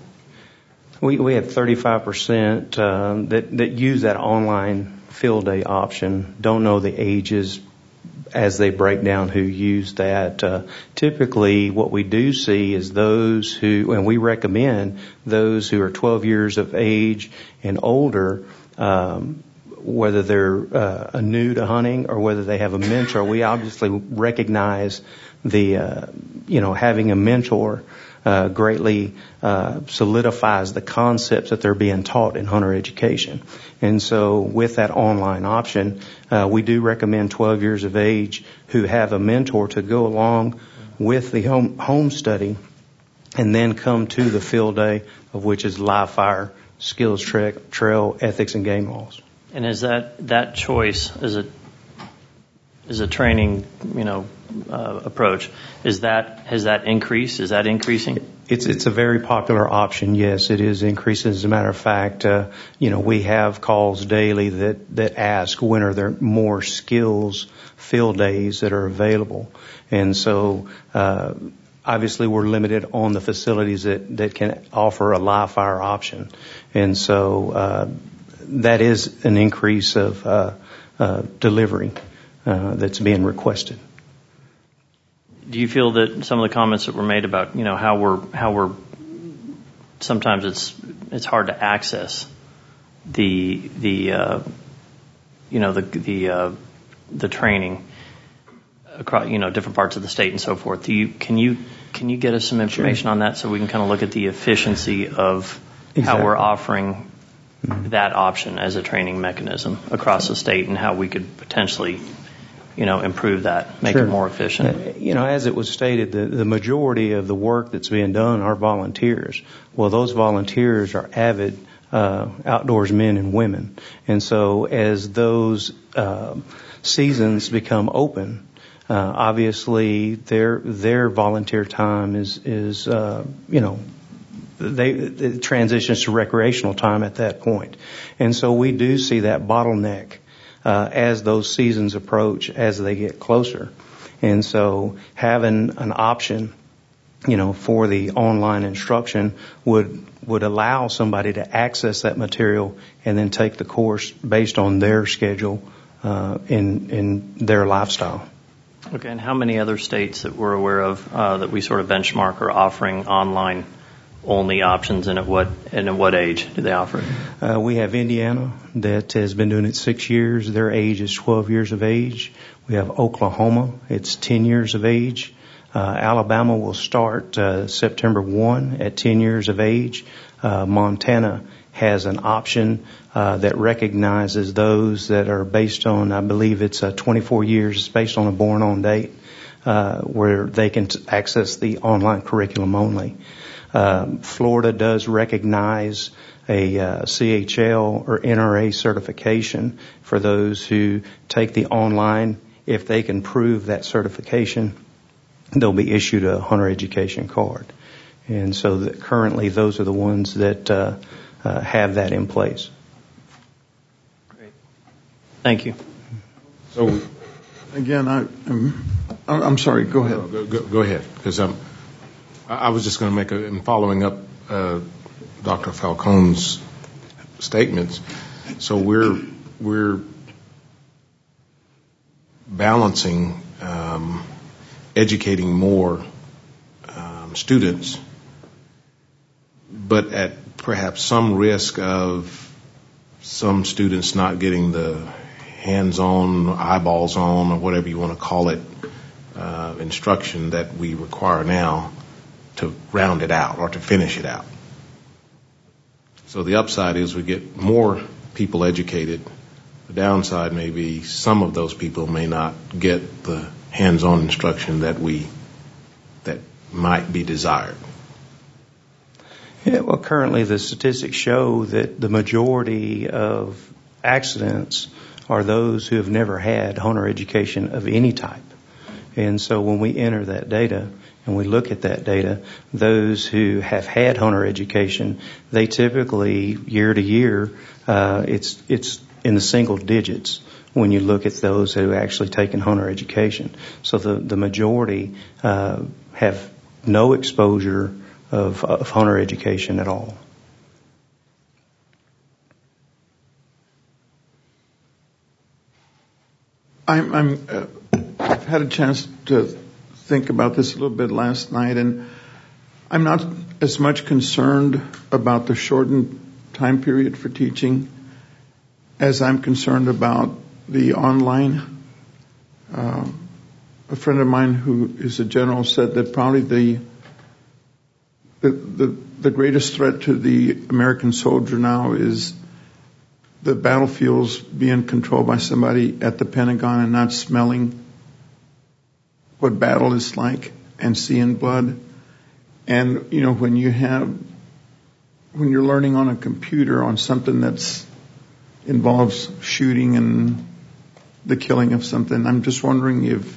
We we have thirty-five percent uh, that that use that online field day option. Don't know the ages as they break down who use that. Uh, typically, what we do see is those who, and we recommend those who are twelve years of age and older. Um, whether they're uh, new to hunting or whether they have a mentor, we obviously recognize the, uh, you know, having a mentor uh, greatly uh, solidifies the concepts that they're being taught in hunter education. And so with that online option, uh, we do recommend twelve years of age who have a mentor to go along with the home, home study and then come to the field day, of which is live fire, skills tra- trail, ethics, and game laws. And is that that choice as a as a training, you know, uh, approach? Is that has that increased? Is that increasing? It's it's a very popular option. Yes, it is increasing. As a matter of fact, uh, you know, we have calls daily that that ask when are there more skills field days that are available, and so. Uh, Obviously, we're limited on the facilities that, that can offer a live fire option. And so uh, that is an increase of uh, uh, delivery uh, that's being requested. Do you feel that some of the comments that were made about, you know, how we're how we're sometimes it's it's hard to access the the uh, you know the the uh, the training across, you know, different parts of the state and so forth. Do you can you can you get us some information sure. on that so we can kind of look at the efficiency of exactly. how we're offering mm-hmm. that option as a training mechanism across the state and how we could potentially, you know, improve that, make sure. it more efficient? Uh, you know, as it was stated, the, the majority of the work that's being done are volunteers. Well, those volunteers are avid uh, outdoors men and women, and so as those uh, seasons become open. Uh, obviously, their their volunteer time is is uh, you know they it transitions to recreational time at that point, and so we do see that bottleneck uh, as those seasons approach, as they get closer, and so having an option, you know, for the online instruction would would allow somebody to access that material and then take the course based on their schedule uh, in in their lifestyle. Okay, and how many other states that we're aware of uh, that we sort of benchmark are offering online only options, and at what and at what age do they offer it? Uh, we have Indiana that has been doing it six years. Their age is twelve years of age. We have Oklahoma. It's ten years of age. Uh, Alabama will start uh, September first at ten years of age. Uh, Montana has an option uh, that recognizes those that are based on, I believe it's uh, twenty-four years. It's based on a born-on date, uh, where they can t- access the online curriculum only. Uh, Florida does recognize a uh, C H L or N R A certification for those who take the online. If they can prove that certification, they'll be issued a Hunter Education card. And so that currently those are the ones that uh, uh, have that in place. Great. Thank you. So, again, I, I'm, I'm sorry, go ahead. No, go, go, go ahead, because I'm. I was just going to make a, in following up uh, Doctor Falcone's statements. So we're we're balancing um, educating more um, students, but at perhaps some risk of some students not getting the hands-on, eyeballs on, or whatever you want to call it, uh, instruction that we require now to round it out or to finish it out. So the upside is we get more people educated. The downside may be some of those people may not get the hands-on instruction that we that might be desired. Yeah, well, currently the statistics show that the majority of accidents are those who have never had Hunter education of any type. And so when we enter that data and we look at that data, those who have had Hunter education, they typically, year to year, uh, it's it's in the single digits when you look at those who actually taken Hunter education. So the, the majority uh, have no exposure of, of Hunter education at all. I'm, I'm uh, I've had a chance to think about this a little bit last night, and I'm not as much concerned about the shortened time period for teaching as I'm concerned about the online. Uh, a friend of mine who is a general said that probably the the, the the greatest threat to the American soldier now is the battlefields being controlled by somebody at the Pentagon and not smelling what battle is like and seeing blood. And, you know, when you have, when you're learning on a computer on something that's involves shooting and the killing of something, I'm just wondering if,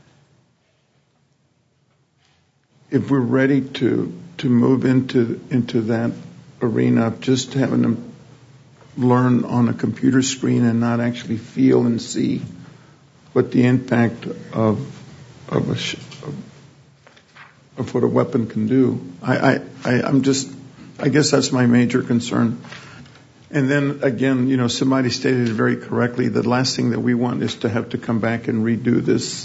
if we're ready to, to move into, into that arena of just having them learn on a computer screen and not actually feel and see what the impact of of, a sh- of, of what a weapon can do. I, I, I, I'm just, I guess that's my major concern. And then again, you know, somebody stated it very correctly. The last thing that we want is to have to come back and redo this,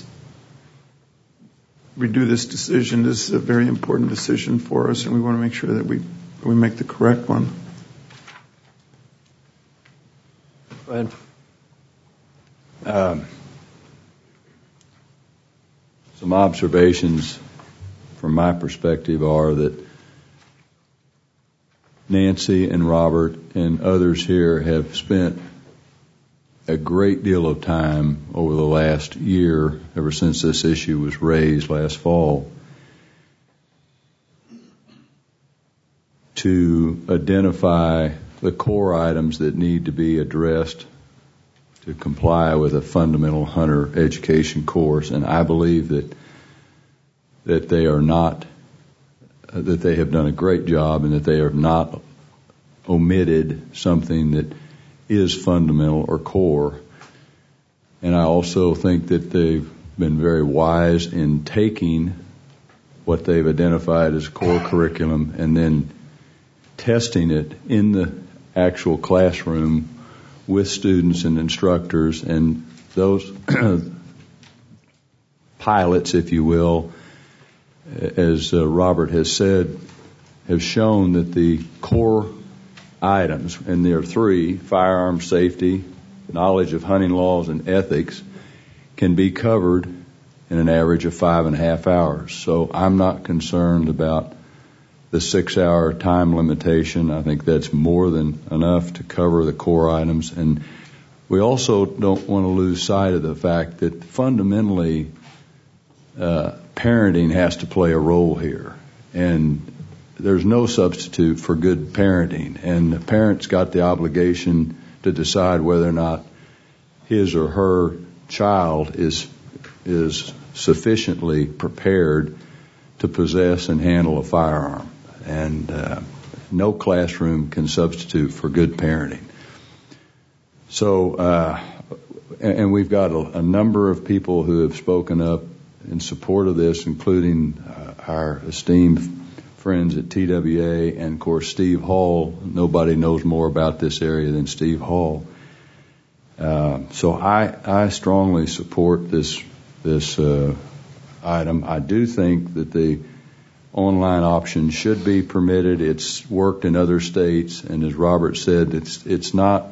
redo this decision. This is a very important decision for us, and we want to make sure that we we make the correct one. Go ahead. Um, some observations from my perspective are that Nancy and Robert and others here have spent a great deal of time over the last year, ever since this issue was raised last fall, to identify the core items that need to be addressed to comply with a fundamental Hunter education course. And I believe that that they are not, uh, that they have done a great job and that they have not omitted something that is fundamental or core. And I also think that they've been very wise in taking what they've identified as core curriculum and then testing it in the actual classroom with students and instructors, and those pilots, if you will, as uh, Robert has said, have shown that the core items, and there are three, firearm safety, knowledge of hunting laws, and ethics, can be covered in an average of five and a half hours. So I'm not concerned about the six-hour time limitation. I think that's more than enough to cover the core items. And we also don't want to lose sight of the fact that fundamentally uh, parenting has to play a role here. And there's no substitute for good parenting. And the parent's got the obligation to decide whether or not his or her child is is sufficiently prepared to possess and handle a firearm. And uh, no classroom can substitute for good parenting. So, uh, and we've got a, a number of people who have spoken up in support of this, including uh, our esteemed friends at T W A and, of course, Steve Hall. Nobody knows more about this area than Steve Hall. Uh, so I, I strongly support this this uh, item. I do think that the online option should be permitted. It's worked in other states, and as Robert said, it's it's not.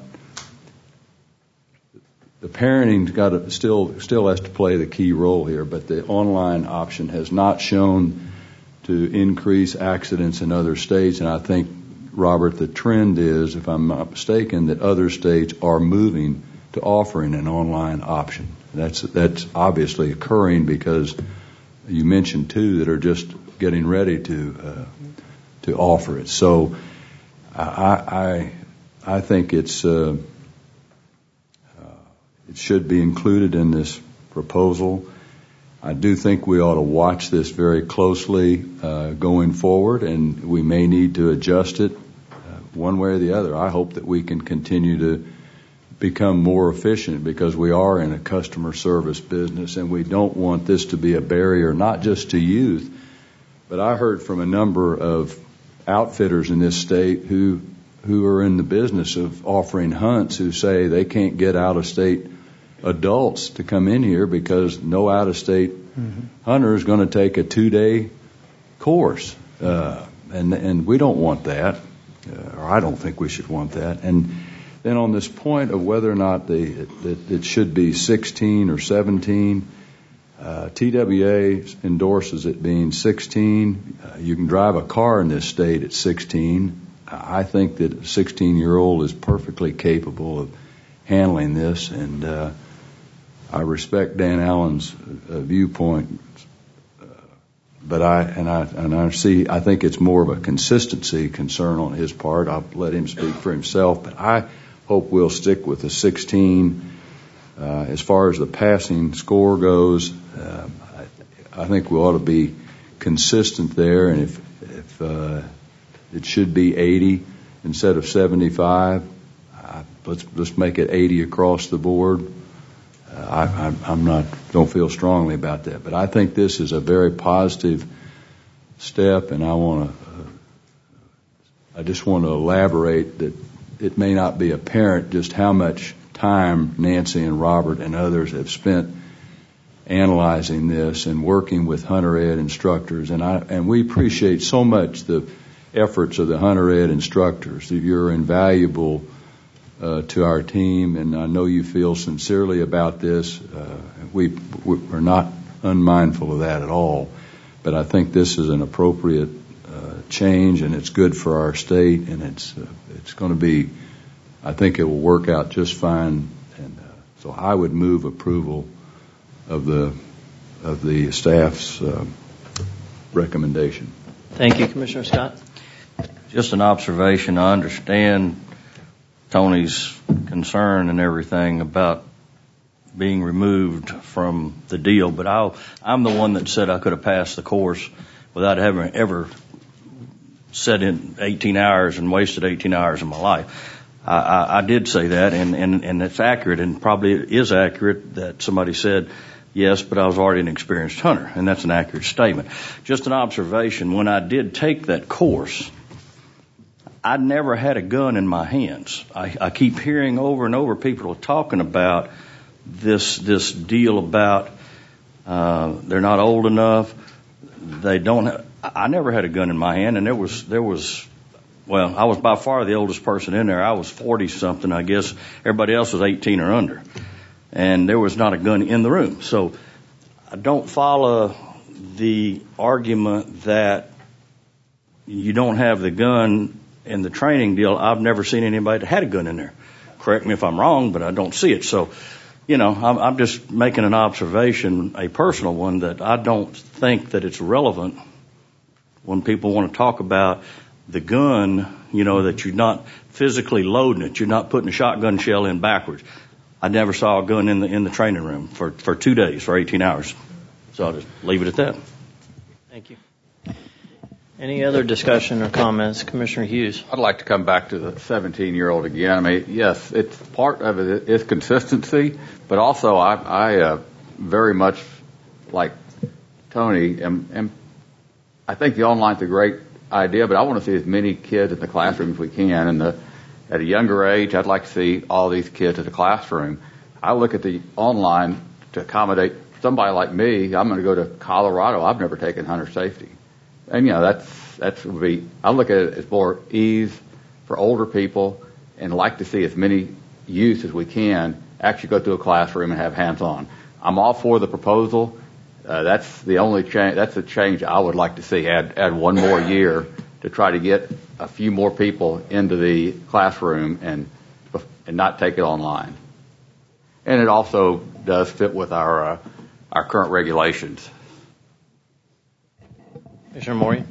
The parenting's got to, still still has to play the key role here, but the online option has not shown to increase accidents in other states, and I think, Robert, the trend is, if I'm not mistaken, that other states are moving to offering an online option. That's that's obviously occurring because you mentioned two that are just getting ready to uh, to offer it. So I I, I think it's uh, uh, it should be included in this proposal. I do think we ought to watch this very closely uh, going forward, and we may need to adjust it uh, one way or the other. I hope that we can continue to become more efficient because we are in a customer service business, and we don't want this to be a barrier not just to youth, but I heard from a number of outfitters in this state who who are in the business of offering hunts who say they can't get out-of-state adults to come in here because no out-of-state mm-hmm. hunter is going to take a two-day course, uh, and and we don't want that, uh, or I don't think we should want that. And then on this point of whether or not the, it, it should be sixteen or seventeen, uh, T W A endorses it being sixteen. Uh, you can drive a car in this state at sixteen. I think that a sixteen-year-old is perfectly capable of handling this, and uh, I respect Dan Allen's uh, viewpoint. Uh, but I and I and I see. I think it's more of a consistency concern on his part. I'll let him speak for himself, but I hope we'll stick with the sixteen. Uh, as far as the passing score goes, uh, I, I think we ought to be consistent there, and if if uh, it should be eighty instead of seventy-five, uh, let's let's make it eighty across the board. Uh, I, I, I'm not don't feel strongly about that, but I think this is a very positive step, and I want to. Uh, I just want to elaborate that it may not be apparent just how much time Nancy and Robert and others have spent analyzing this and working with Hunter Ed instructors, and I and we appreciate so much the efforts of the Hunter Ed instructors. You're invaluable uh, to our team, and I know you feel sincerely about this. Uh, we we're not unmindful of that at all, but I think this is an appropriate uh, change, and it's good for our state, and it's uh, it's going to be. I think it will work out just fine, and uh, so I would move approval of the of the staff's uh, recommendation. Thank you, Commissioner Scott. Just an observation. I understand Tony's concern and everything about being removed from the deal, but I'll, I'm the one that said I could have passed the course without having ever set in eighteen hours and wasted eighteen hours of my life. I, I, I did say that, and, and, and it's accurate, and probably is accurate that somebody said, yes, but I was already an experienced hunter, and that's an accurate statement. Just an observation, when I did take that course, I never had a gun in my hands. I, I keep hearing over and over people talking about this this deal about uh, they're not old enough, they don't have, I never had a gun in my hand, and there was there was. Well, I was by far the oldest person in there. I was forty something, I guess. Everybody else was eighteen or under. And there was not a gun in the room. So I don't follow the argument that you don't have the gun in the training deal. I've never seen anybody that had a gun in there. Correct me if I'm wrong, but I don't see it. So, you know, I'm, I'm just making an observation, a personal one, that I don't think that it's relevant when people want to talk about the gun, you know, that you're not physically loading it. You're not putting a shotgun shell in backwards. I never saw a gun in the in the training room for, for two days, for eighteen hours. So I'll just leave it at that. Thank you. Any other discussion or comments? Commissioner Hughes. I'd like to come back to the seventeen-year-old again. I mean, yes, it's part of it is consistency, but also I, I uh, very much like Tony, and, and I think the online's a great idea, but I want to see as many kids in the classroom as we can. And the, at a younger age, I'd like to see all these kids in the classroom. I look at the online to accommodate somebody like me. I'm going to go to Colorado. I've never taken hunter safety. And, you know, that's, that's would be, I look at it as more ease for older people and like to see as many youth as we can actually go through a classroom and have hands-on. I'm all for the proposal. Uh, that's the only change, that's the change I would like to see. Add, add one more year to try to get a few more people into the classroom and, and not take it online. And it also does fit with our, uh, our current regulations. Commissioner Maury?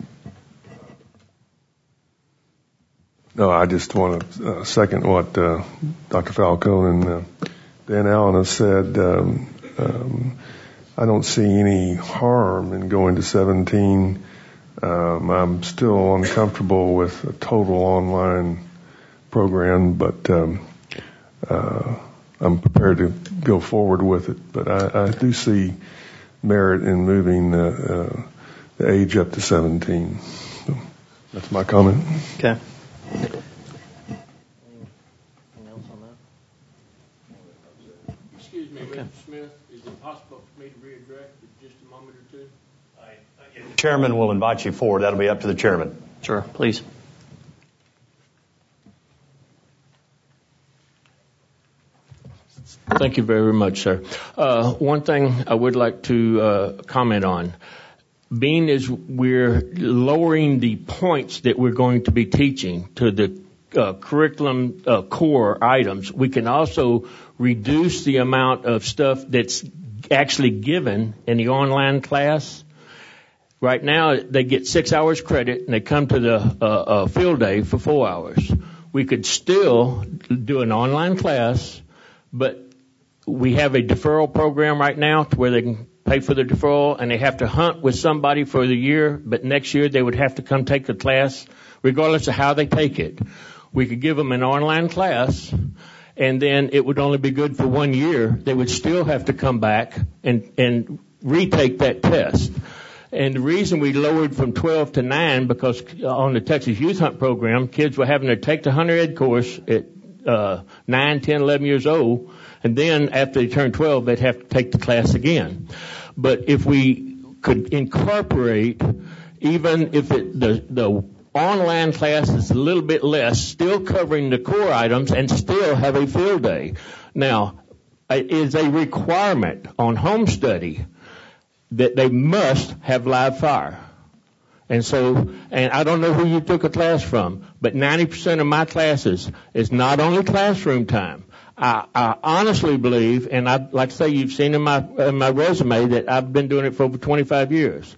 No, I just want to uh, second what uh, Doctor Falcone and uh, Dan Allen have said. Um, um, I don't see any harm in going to seventeen. Um, I'm still uncomfortable with a total online program, but um, uh, I'm prepared to go forward with it. But I, I do see merit in moving uh, uh, the age up to seventeen. So that's my comment. Okay. Excuse me, Mister Smith, is it possible for me to readdress for just a moment or two? The chairman will invite you forward. That'll be up to the chairman. Sure, please. Thank you very much, sir. Uh, one thing I would like to uh, comment on, being as we're lowering the points that we're going to be teaching to the uh, curriculum uh, core items, we can also reduce the amount of stuff that's actually given in the online class. Right now, they get six hours credit, and they come to the uh, uh, field day for four hours. We could still do an online class, but we have a deferral program right now to where they can pay for the deferral, and they have to hunt with somebody for the year, but next year they would have to come take the class, regardless of how they take it. We could give them an online class, and then it would only be good for one year. They would still have to come back and, and retake that test. And the reason we lowered from twelve to nine, because on the Texas Youth Hunt Program, kids were having to take the hunter ed course at uh, nine, ten, eleven years old, and then after they turned twelve, they'd have to take the class again. But if we could incorporate, even if it, the, the online class is a little bit less, still covering the core items and still have a field day. Now, it is a requirement on home study that they must have live fire. And so, and I don't know who you took a class from, but ninety percent of my classes is not only classroom time. I, I honestly believe, and I like to say you've seen in my, in my resume that I've been doing it for over twenty-five years.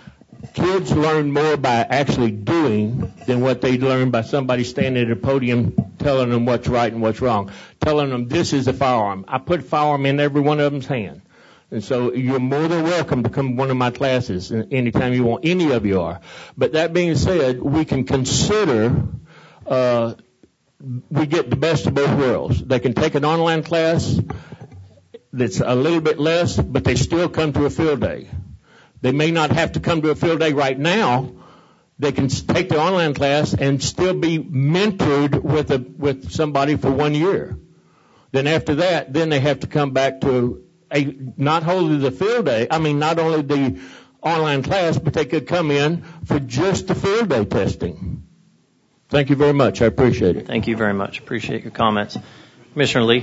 Kids learn more by actually doing than what they learn by somebody standing at a podium telling them what's right and what's wrong, telling them this is a firearm. I put a firearm in every one of them's hand. And so you're more than welcome to come to one of my classes anytime you want. Any of you are. But that being said, we can consider, uh, we get the best of both worlds. They can take an online class that's a little bit less, but they still come to a field day. They may not have to come to a field day right now. They can take the online class and still be mentored with a, with somebody for one year. Then after that, then they have to come back to a, not only the field day, I mean, not only the online class, but they could come in for just the field day testing. Thank you very much. I appreciate it. Thank you very much. Appreciate your comments. Commissioner Lee?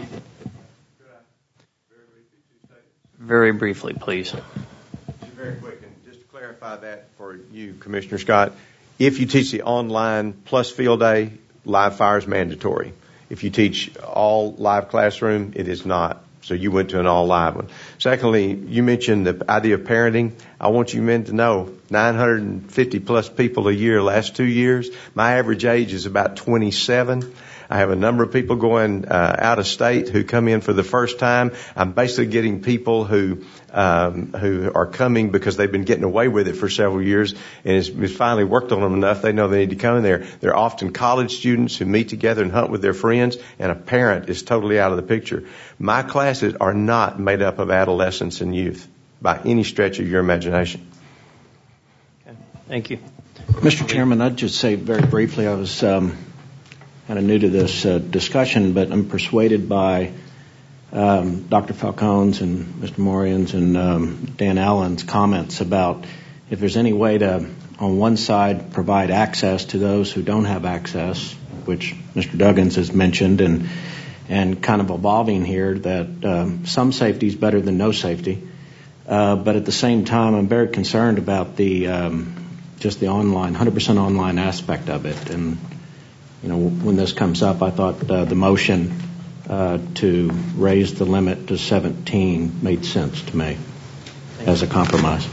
Very briefly, please. Very quick, and just to clarify that for you, Commissioner Scott, if you teach the online plus field day, live fire is mandatory. If you teach all live classroom, it is not. So you went to an all live one. Secondly, you mentioned the idea of parenting. I want you men to know nine hundred fifty plus people a year last two years. My average age is about twenty-seven. I have a number of people going uh, out of state who come in for the first time. I'm basically getting people who um, who are coming because they've been getting away with it for several years, and it's, it's finally worked on them enough. They know they need to come in there. They're often college students who meet together and hunt with their friends, and a parent is totally out of the picture. My classes are not made up of adolescents and youth by any stretch of your imagination. Okay. Thank you. Mister Chairman, I'd just say very briefly, I was um, kind of new to this uh, discussion, but I'm persuaded by um, Doctor Falcone's and Mister Morian's and um, Dan Allen's comments about if there's any way to, on one side, provide access to those who don't have access, which Mister Duggins has mentioned, and and kind of evolving here that um, some safety is better than no safety. Uh, but at the same time, I'm very concerned about the um, just the online, one hundred percent online aspect of it. And you know, when this comes up, I thought uh, the motion uh, to raise the limit to seventeen made sense to me as a compromise.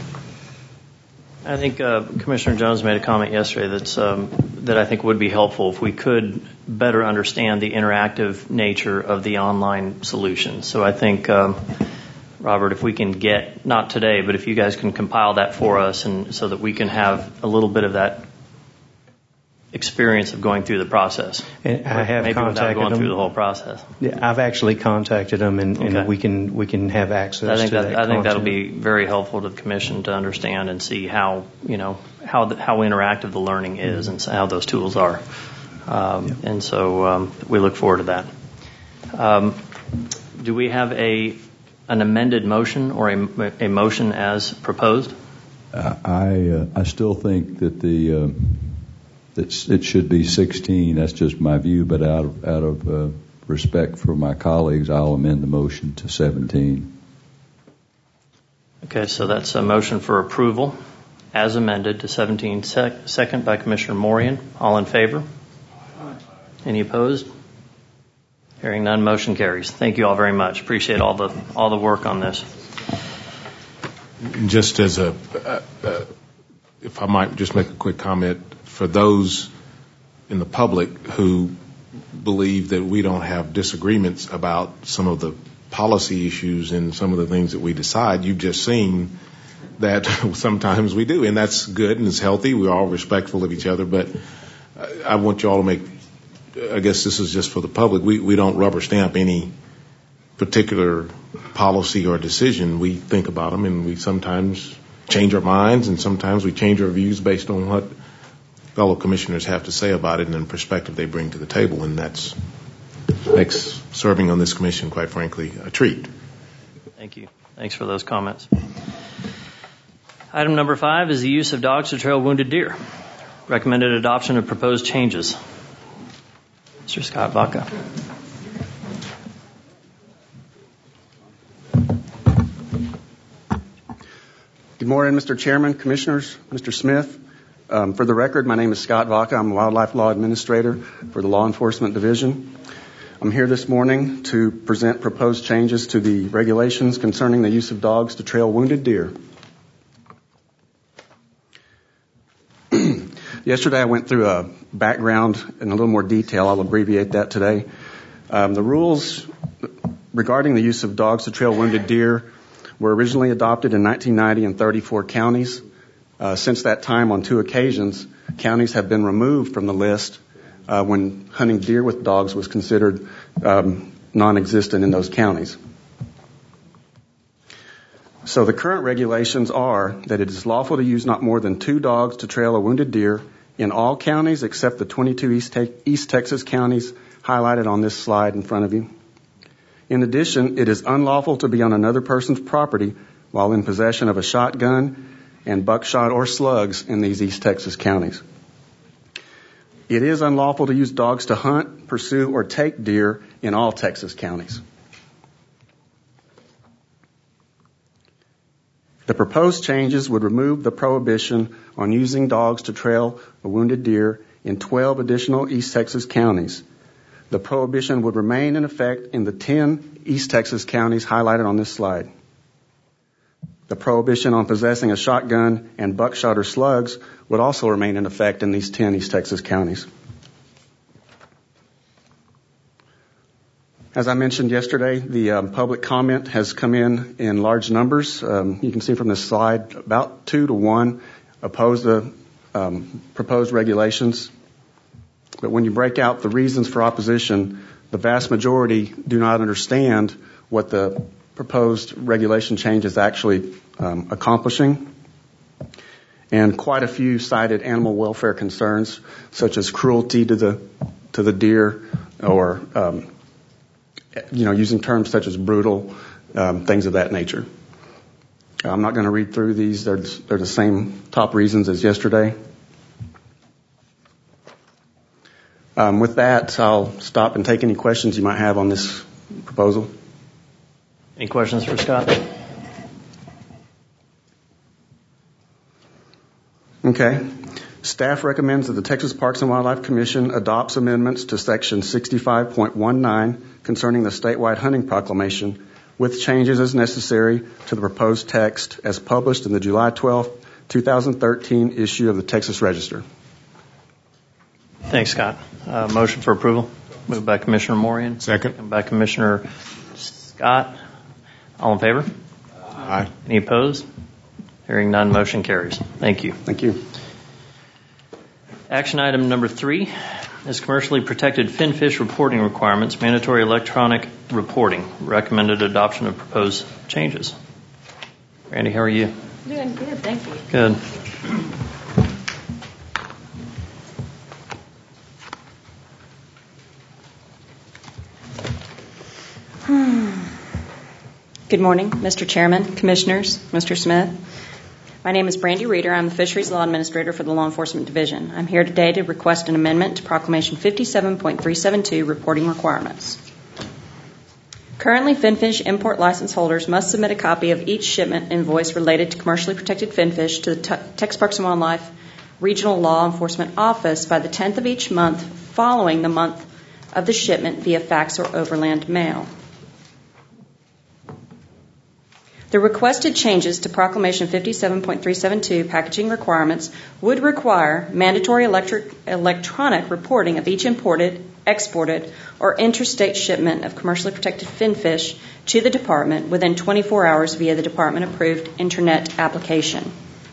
I think uh, Commissioner Jones made a comment yesterday that's um, that I think would be helpful if we could better understand the interactive nature of the online solution. So I think, um, Robert, if we can get, not today, but if you guys can compile that for us, and so that we can have a little bit of that experience of going through the process. And I have maybe contacted without going them. through the whole process. Yeah, I've actually contacted them, and, Okay. and we can we can have access I think to that, that. I think that'll content. be very helpful to the commission to understand and see how you know how the, how interactive the learning is and how those tools are. Um, yeah. And so um, we look forward to that. Um, do we have a an amended motion or a, a motion as proposed? Uh, I uh, I still think that the uh, that it should be sixteen. That's just my view, but out of out of uh, respect for my colleagues, I'll amend the motion to seventeen. Okay, so that's a motion for approval as amended to seventeen. Sec- second by Commissioner Morian. All in favor? Any opposed? Hearing none, motion carries. Thank you all very much. Appreciate all the all the work on this. Just as a, uh, uh, if I might just make a quick comment, for those in the public who believe that we don't have disagreements about some of the policy issues and some of the things that we decide, you've just seen that sometimes we do, and that's good and it's healthy. We're all respectful of each other, but I want you all to make, I guess this is just for the public, we, we don't rubber stamp any particular policy or decision. We think about them, and we sometimes change our minds, and sometimes we change our views based on what fellow commissioners have to say about it and the perspective they bring to the table, and that's makes serving on this commission, quite frankly, a treat. Thank you. Thanks for those comments. Item number five is the use of dogs to trail wounded deer. Recommended adoption of proposed changes. Mister Scott Vaca. Good morning, Mister Chairman, Commissioners, Mister Smith. Um, for the record, my name is Scott Vaca. I'm a Wildlife Law Administrator for the Law Enforcement Division. I'm here this morning to present proposed changes to the regulations concerning the use of dogs to trail wounded deer. Yesterday I went through a background in a little more detail. I'll abbreviate that today. Um, the rules regarding the use of dogs to trail wounded deer were originally adopted in nineteen ninety in thirty-four counties. Uh, since that time, on two occasions, counties have been removed from the list uh, when hunting deer with dogs was considered um, non-existent in those counties. So the current regulations are that it is lawful to use not more than two dogs to trail a wounded deer in all counties except the twenty-two East, Te- East Texas counties highlighted on this slide in front of you. In addition, it is unlawful to be on another person's property while in possession of a shotgun, and buckshot or slugs in these East Texas counties. It is unlawful to use dogs to hunt, pursue, or take deer in all Texas counties. The proposed changes would remove the prohibition on using dogs to trail a wounded deer in twelve additional East Texas counties. The prohibition would remain in effect in the ten East Texas counties highlighted on this slide. The prohibition on possessing a shotgun and buckshot or slugs would also remain in effect in these ten East Texas counties. As I mentioned yesterday, the um, public comment has come in in large numbers. Um, you can see from this slide about two to one oppose the um, proposed regulations. But when you break out the reasons for opposition, the vast majority do not understand what the proposed regulation change is actually um, accomplishing. And quite a few cited animal welfare concerns, such as cruelty to the to the deer, or um, you know, using terms such as brutal, um, things of that nature. I'm not going to read through these. They're, they're the same top reasons as yesterday. Um, with that, I'll stop and take any questions you might have on this proposal. Any questions for Scott? Okay. Staff recommends that the Texas Parks and Wildlife Commission adopts amendments to Section sixty-five point nineteen concerning the statewide hunting proclamation, with changes as necessary to the proposed text as published in the July twelfth, twenty thirteen issue of the Texas Register. Thanks, Scott. Uh, motion for approval. Moved by Commissioner Morian. Second. And by Commissioner Scott. All in favor? Aye. Any opposed? Hearing none, motion carries. Thank you. Thank you. Action item number three is commercially protected finfish reporting requirements, mandatory electronic reporting. Recommended adoption of proposed changes. Randy, how are you? Doing good, thank you. Good. Good morning, Mister Chairman, Commissioners, Mister Smith. My name is Brandy Reeder. I'm the Fisheries Law Administrator for the Law Enforcement Division. I'm here today to request an amendment to Proclamation fifty-seven point three seven two reporting requirements. Currently, finfish import license holders must submit a copy of each shipment invoice related to commercially protected finfish to the Texas Parks and Wildlife Regional Law Enforcement Office by the tenth of each month following the month of the shipment via fax or overland mail. The requested changes to Proclamation fifty-seven point three seven two packaging requirements would require mandatory electric, electronic reporting of each imported, exported, or interstate shipment of commercially protected finfish to the Department within twenty-four hours via the Department-approved Internet application.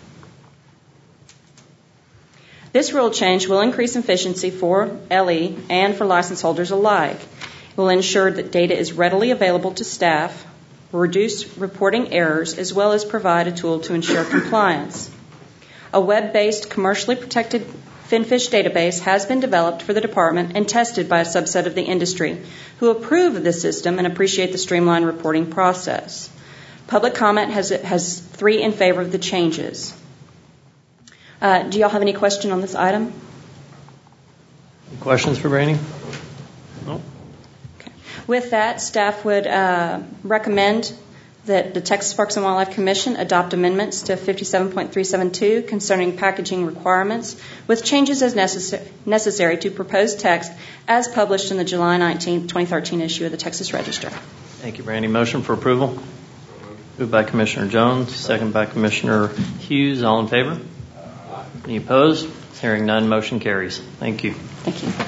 This rule change will increase efficiency for L E and for license holders alike. It will ensure that data is readily available to staff, reduce reporting errors, as well as provide a tool to ensure compliance. A web-based commercially protected finfish database has been developed for the department and tested by a subset of the industry, who approve of this system and appreciate the streamlined reporting process. Public comment has, has three in favor of the changes. Uh, do y'all have any question on this item? Any questions for Brandy? No. With that, staff would uh, recommend that the Texas Parks and Wildlife Commission adopt amendments to fifty-seven point three seven two concerning packaging requirements, with changes as necessary, necessary to proposed text as published in the July nineteenth, twenty thirteen issue of the Texas Register. Thank you, Brandy. Motion for approval. Moved by Commissioner Jones, second by Commissioner Hughes. All in favor? Any opposed? Hearing none, motion carries. Thank you. Thank you.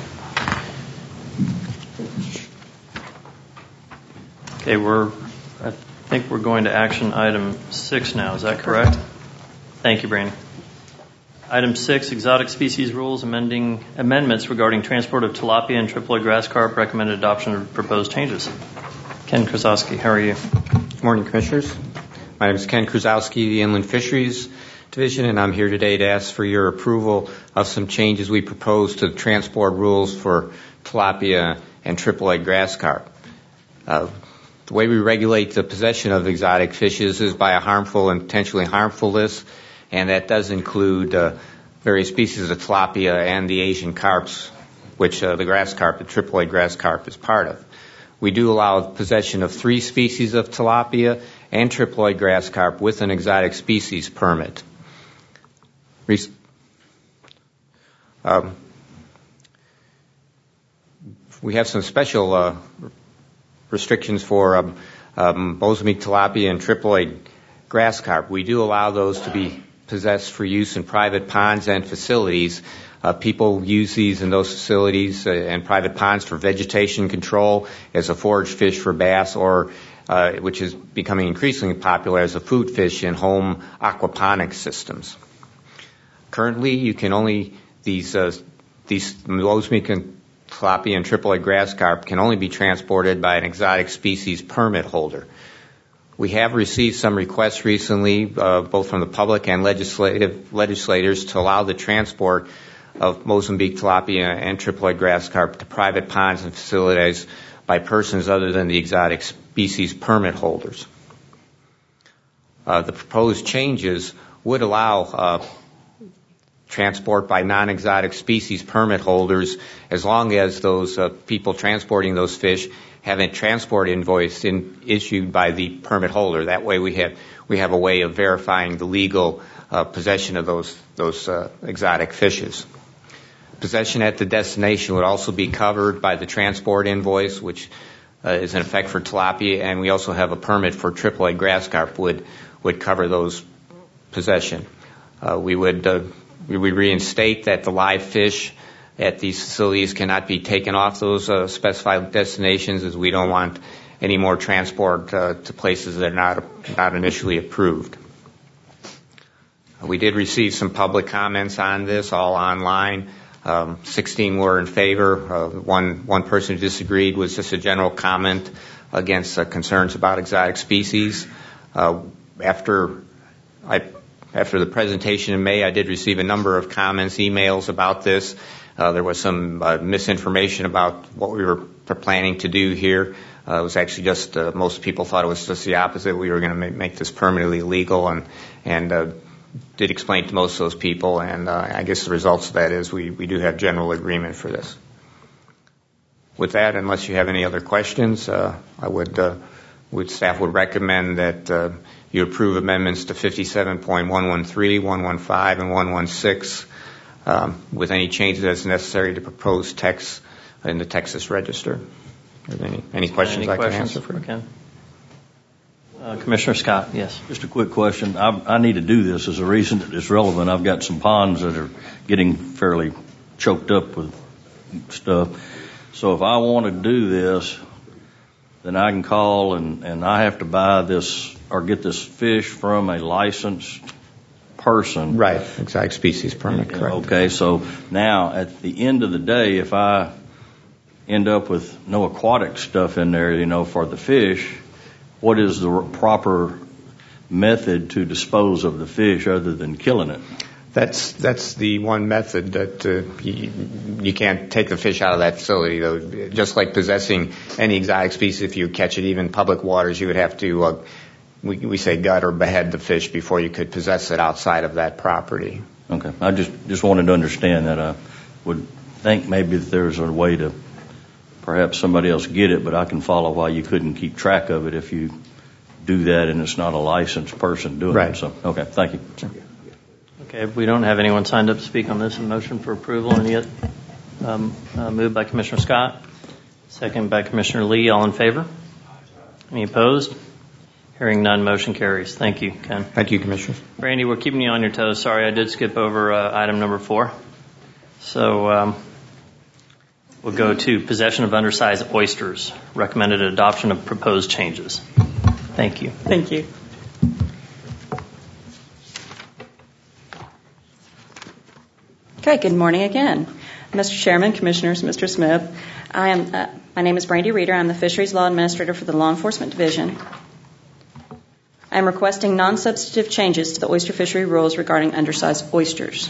Okay, we're, I think we're going to action item six now. Is that correct? Thank you, Brandy. Item six, exotic species rules, amending amendments regarding transport of tilapia and triploid grass carp. Recommended adoption of proposed changes. Ken Krasowski, how are you? Good morning, Commissioners. My name is Ken Krasowski, the Inland Fisheries Division, and I'm here today to ask for your approval of some changes we propose to the transport rules for tilapia and triploid grass carp. Uh, The way we regulate the possession of exotic fishes is by a harmful and potentially harmful list, and that does include uh, various species of tilapia and the Asian carps, which uh, the grass carp, the triploid grass carp, is part of. We do allow possession of three species of tilapia and triploid grass carp with an exotic species permit. Re- um, we have some special uh, restrictions for um, um, Mozambique tilapia and triploid grass carp. We do allow those to be possessed for use in private ponds and facilities. Uh, people use these in those facilities uh, and private ponds for vegetation control, as a forage fish for bass, or uh, which is becoming increasingly popular as a food fish in home aquaponics systems. Currently, you can only these uh, these Mozambique tilapia and triploid grass carp can only be transported by an exotic species permit holder. We have received some requests recently, uh, both from the public and legislative legislators, to allow the transport of Mozambique tilapia and triploid grass carp to private ponds and facilities by persons other than the exotic species permit holders. Uh, the proposed changes would allow uh, transport by non-exotic species permit holders as long as those uh, people transporting those fish have a transport invoice in, issued by the permit holder. That way we have we have a way of verifying the legal uh, possession of those those uh, exotic fishes. Possession at the destination would also be covered by the transport invoice, which uh, is in effect for tilapia, and we also have a permit for triploid grass carp would would cover those possession. Uh, we would uh, we would reinstate that the live fish at these facilities cannot be taken off those uh, specified destinations, as we don't want any more transport uh, to places that are not not initially approved. We did receive some public comments on this, all online. Um, sixteen were in favor. Uh, one one person who disagreed was just a general comment against uh, concerns about exotic species. Uh, after I after the presentation in May, I did receive a number of comments, emails about this. Uh, there was some uh, misinformation about what we were planning to do here. Uh, it was actually just uh, most people thought it was just the opposite. We were going to make, make this permanently legal, and and uh, did explain to most of those people. And uh, I guess the results of that is we, we do have general agreement for this. With that, unless you have any other questions, uh, I would uh, would staff would recommend that uh, you approve amendments to fifty-seven point one one three, one one five, and one one six. Um, with any changes as necessary to proposed text in the Texas Register. Are there any, any questions any I questions can answer for you? Ken? Uh, Commissioner Scott, yes. Just a quick question. I, I need to do this as a reason that it's relevant. I've got some ponds that are getting fairly choked up with stuff. So if I want to do this, then I can call and, and I have to buy this or get this fish from a licensed person. Right, exotic species permit, correct. Okay, so now at the end of the day, if I end up with no aquatic stuff in there, you know, for the fish, what is the proper method to dispose of the fish other than killing it? That's that's the one method that uh, you, you can't take the fish out of that facility, though. Just like possessing any exotic species, if you catch it even in public waters, you would have to uh, We, we say gut or behead the fish before you could possess it outside of that property. Okay. I just, just wanted to understand that. I would think maybe that there's a way to perhaps somebody else get it, but I can follow why you couldn't keep track of it if you do that and it's not a licensed person doing right. it. So, okay. Thank you. Okay. We don't have anyone signed up to speak on this. A motion for approval and yet um, uh, moved by Commissioner Scott, second by Commissioner Lee. All in favor? Any opposed? Hearing none, motion carries. Thank you, Ken. Thank you, Commissioner. Randy, we're keeping you on your toes. Sorry, I did skip over uh, item number four. So um, we'll go to possession of undersized oysters. Recommended adoption of proposed changes. Thank you. Thank you. Okay, good morning again. Mister Chairman, Commissioners, Mister Smith. I am. Uh, my name is Brandy Reeder. I'm the Fisheries Law Administrator for the Law Enforcement Division. I am requesting non-substantive changes to the oyster fishery rules regarding undersized oysters.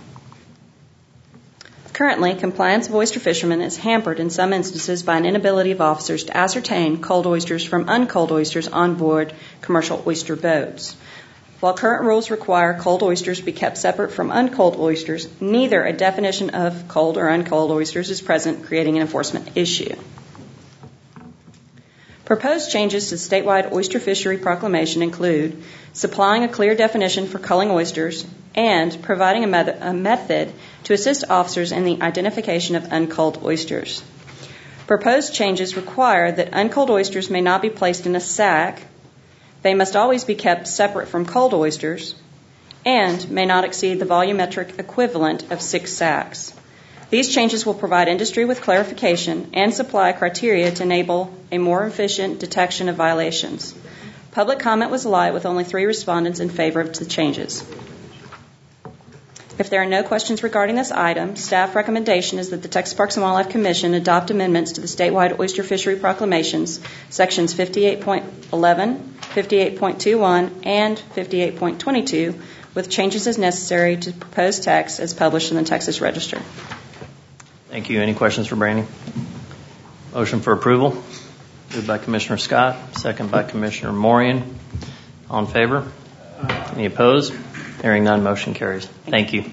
Currently, compliance of oyster fishermen is hampered in some instances by an inability of officers to ascertain cold oysters from uncold oysters on board commercial oyster boats. While current rules require cold oysters be kept separate from uncold oysters, neither a definition of cold or uncold oysters is present, creating an enforcement issue. Proposed changes to the statewide oyster fishery proclamation include supplying a clear definition for culling oysters and providing a, met- a method to assist officers in the identification of unculled oysters. Proposed changes require that unculled oysters may not be placed in a sack, they must always be kept separate from culled oysters, and may not exceed the volumetric equivalent of six sacks. These changes will provide industry with clarification and supply criteria to enable a more efficient detection of violations. Public comment was light, with only three respondents in favor of the changes. If there are no questions regarding this item, staff recommendation is that the Texas Parks and Wildlife Commission adopt amendments to the statewide oyster fishery proclamations, sections fifty-eight point eleven, fifty-eight point twenty-one, and fifty-eight point twenty-two, with changes as necessary to proposed text as published in the Texas Register. Thank you. Any questions for Brandy? Motion for approval. Moved by Commissioner Scott, second by Commissioner Morian. All in favor? Any opposed? Hearing none, motion carries. Thank you.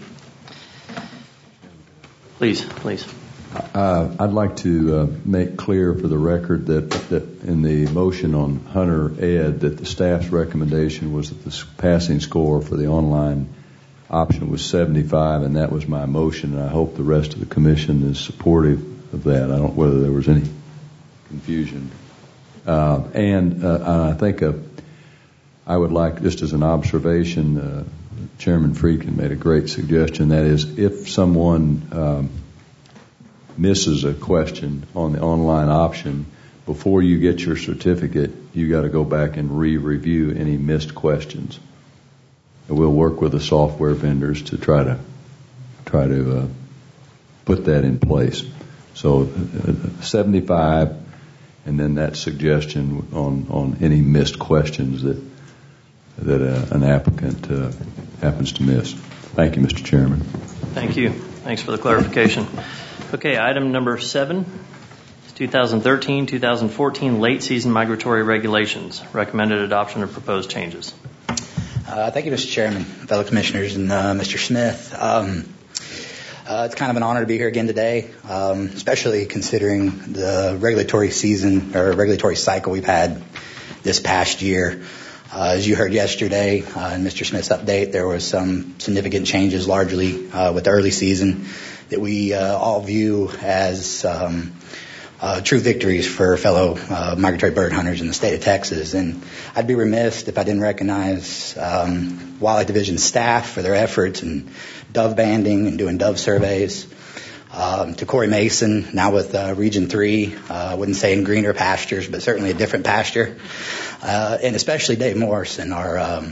Please, please. Uh, I'd like to uh, make clear for the record that, that in the motion on Hunter Ed that the staff's recommendation was that the passing score for the online option was seventy-five, and that was my motion, and I hope the rest of the commission is supportive of that. I don't know whether there was any confusion. Uh, and uh, I think uh, I would like, just as an observation, uh, Chairman Friedkin made a great suggestion. That is, if someone um, misses a question on the online option, before you get your certificate, you got to go back and re-review any missed questions. And we'll work with the software vendors to try to try to uh, put that in place. So uh, seventy-five, and then that suggestion on, on any missed questions that that uh, an applicant uh, happens to miss. Thank you, Mister Chairman. Thank you. Thanks for the clarification. Okay, item number seven is twenty thirteen to twenty fourteen late season migratory regulations. Recommended adoption of proposed changes. Uh, thank you, Mister Chairman, fellow commissioners, and uh, Mister Smith. Um, uh, it's kind of an honor to be here again today, um, especially considering the regulatory season or regulatory cycle we've had this past year. Uh, as you heard yesterday uh, in Mister Smith's update, there was some significant changes, largely uh, with the early season, that we uh, all view as um, uh, true victories for fellow uh, migratory bird hunters in the state of Texas. And I'd be remiss if I didn't recognize um, Wildlife Division staff for their efforts in dove banding and doing dove surveys. Um, to Corey Mason, now with uh, Region three, I uh, wouldn't say in greener pastures, but certainly a different pasture. Uh, and especially Dave Morrison, our um,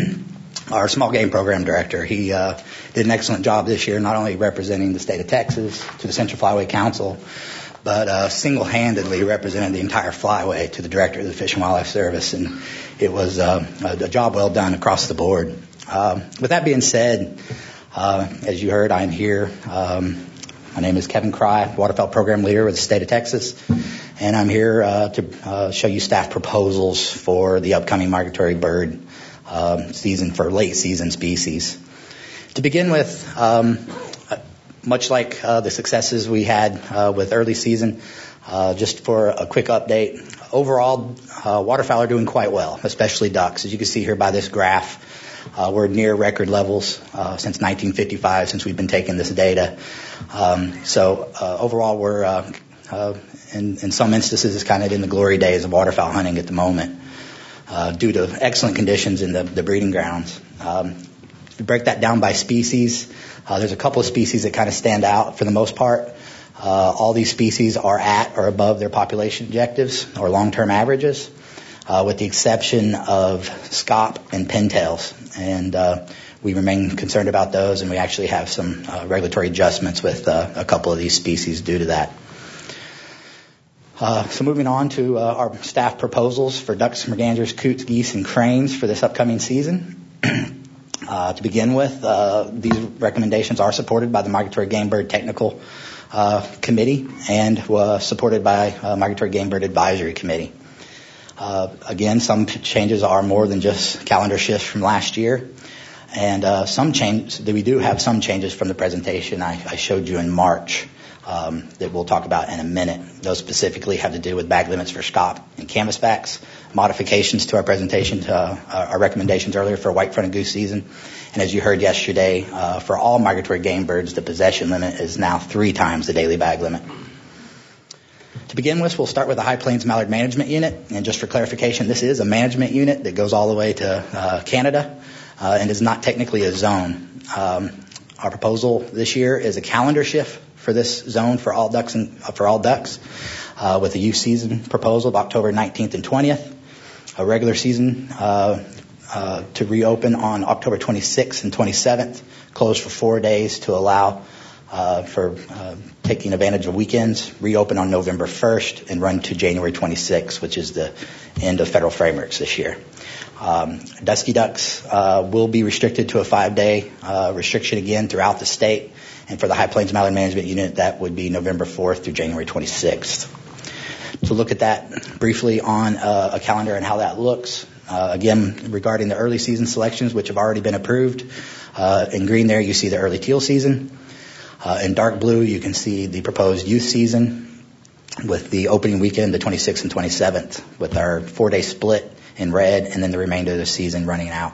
our small game program director. He uh, did an excellent job this year, not only representing the state of Texas to the Central Flyway Council, but uh, single-handedly represented the entire flyway to the director of the Fish and Wildlife Service. And it was uh, a, a job well done across the board. Um, with that being said, uh, as you heard, I'm here. Um, My name is Kevin Cry, Waterfowl Program Leader with the state of Texas, and I'm here uh, to uh, show you staff proposals for the upcoming migratory bird um, season for late season species. To begin with, um, much like uh, the successes we had uh, with early season, uh, just for a quick update, overall uh, waterfowl are doing quite well, especially ducks. As you can see here by this graph, Uh, we're near record levels uh, since nineteen fifty-five, since we've been taking this data. Um, so uh, overall, we're uh, uh, in, in some instances, it's kind of in the glory days of waterfowl hunting at the moment, uh, due to excellent conditions in the, the breeding grounds. Um, if you break that down by species, uh, there's a couple of species that kind of stand out for the most part. Uh, all these species are at or above their population objectives or long-term averages. Uh, with the exception of scaup and pintails. And uh, we remain concerned about those, and we actually have some uh, regulatory adjustments with uh, a couple of these species due to that. Uh, so moving on to uh, our staff proposals for ducks, mergansers, coots, geese, and cranes for this upcoming season. uh, to begin with, uh, these recommendations are supported by the Migratory Game Bird Technical uh, Committee and uh, supported by uh, Migratory Game Bird Advisory Committee. Uh, again, some changes are more than just calendar shifts from last year. And uh, some changes, we do have some changes from the presentation I, I showed you in March um, that we'll talk about in a minute. Those specifically have to do with bag limits for stop and canvasbacks, modifications to our presentation, to uh, our recommendations earlier for white-fronted goose season. And as you heard yesterday, uh, for all migratory game birds, the possession limit is now three times the daily bag limit. To begin with, we'll start with the High Plains Mallard Management Unit. And just for clarification, this is a management unit that goes all the way to uh, Canada uh, and is not technically a zone. Um, our proposal this year is a calendar shift for this zone for all ducks and uh, for all ducks, uh, with a youth season proposal of October nineteenth and twentieth, a regular season uh, uh, to reopen on October twenty-sixth and twenty-seventh, closed for four days to allow Uh, for uh, taking advantage of weekends, reopen on November first and run to January twenty-sixth, which is the end of federal frameworks this year. Um, dusky ducks uh, will be restricted to a five-day uh, restriction again throughout the state, and for the High Plains Mallard Management Unit, that would be November fourth through January twenty-sixth. To look at that briefly on uh, a calendar and how that looks, uh, again, regarding the early season selections, which have already been approved, uh, in green there you see the early teal season. Uh, in dark blue, you can see the proposed youth season with the opening weekend, the twenty-sixth and twenty-seventh, with our four-day split in red, and then the remainder of the season running out.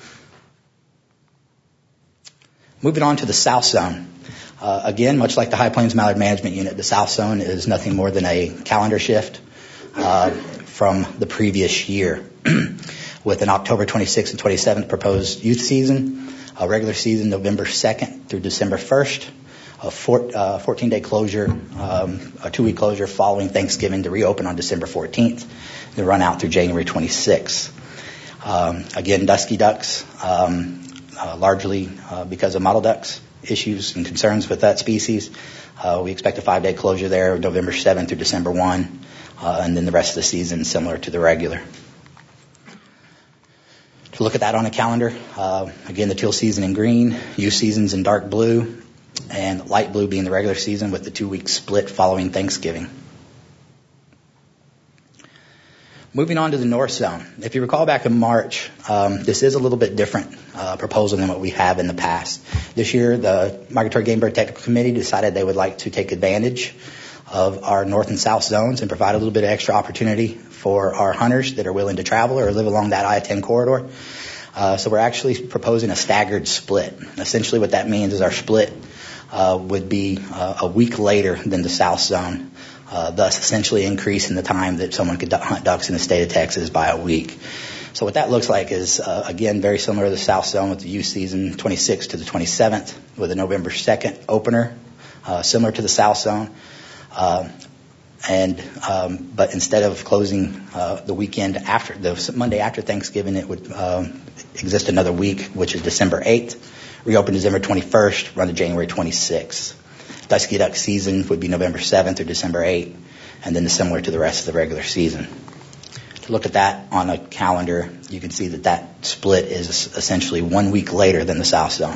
Moving on to the South Zone. Uh, again, much like the High Plains Mallard Management Unit, the South Zone is nothing more than a calendar shift uh, from the previous year, with an October twenty-sixth and twenty-seventh proposed youth season, a regular season November second through December first, a fourteen-day closure, um, a two-week closure following Thanksgiving to reopen on December fourteenth, then run out through January twenty-sixth. Um, again, dusky ducks, um, uh, largely uh, because of mottle ducks issues and concerns with that species. Uh, we expect a five-day closure there, November seventh through December first, uh, and then the rest of the season similar to the regular. To look at that on a calendar, uh, again, the teal season in green, youth seasons in dark blue, and light blue being the regular season with the two-week split following Thanksgiving. Moving on to the North Zone. If you recall back in March, um, this is a little bit different uh, proposal than what we have in the past. This year, the Migratory Game Bird Technical Committee decided they would like to take advantage of our North and South zones and provide a little bit of extra opportunity for our hunters that are willing to travel or live along that I ten corridor. Uh, so we're actually proposing a staggered split. Essentially what that means is our split uh, would be uh, a week later than the South Zone, uh, thus essentially increasing the time that someone could hunt ducks in the state of Texas by a week. So what that looks like is, uh, again, very similar to the South Zone with the youth season twenty-sixth to the twenty-seventh with a November second opener, uh, similar to the South Zone. Uh, and um, but instead of closing uh, the weekend after the Monday after Thanksgiving, it would um, exist another week, which is December eighth. Reopen December twenty-first, run to January twenty-sixth. Dusky duck season would be November seventh or December eighth, and then similar to the rest of the regular season. To look at that on a calendar, you can see that that split is essentially one week later than the South Zone.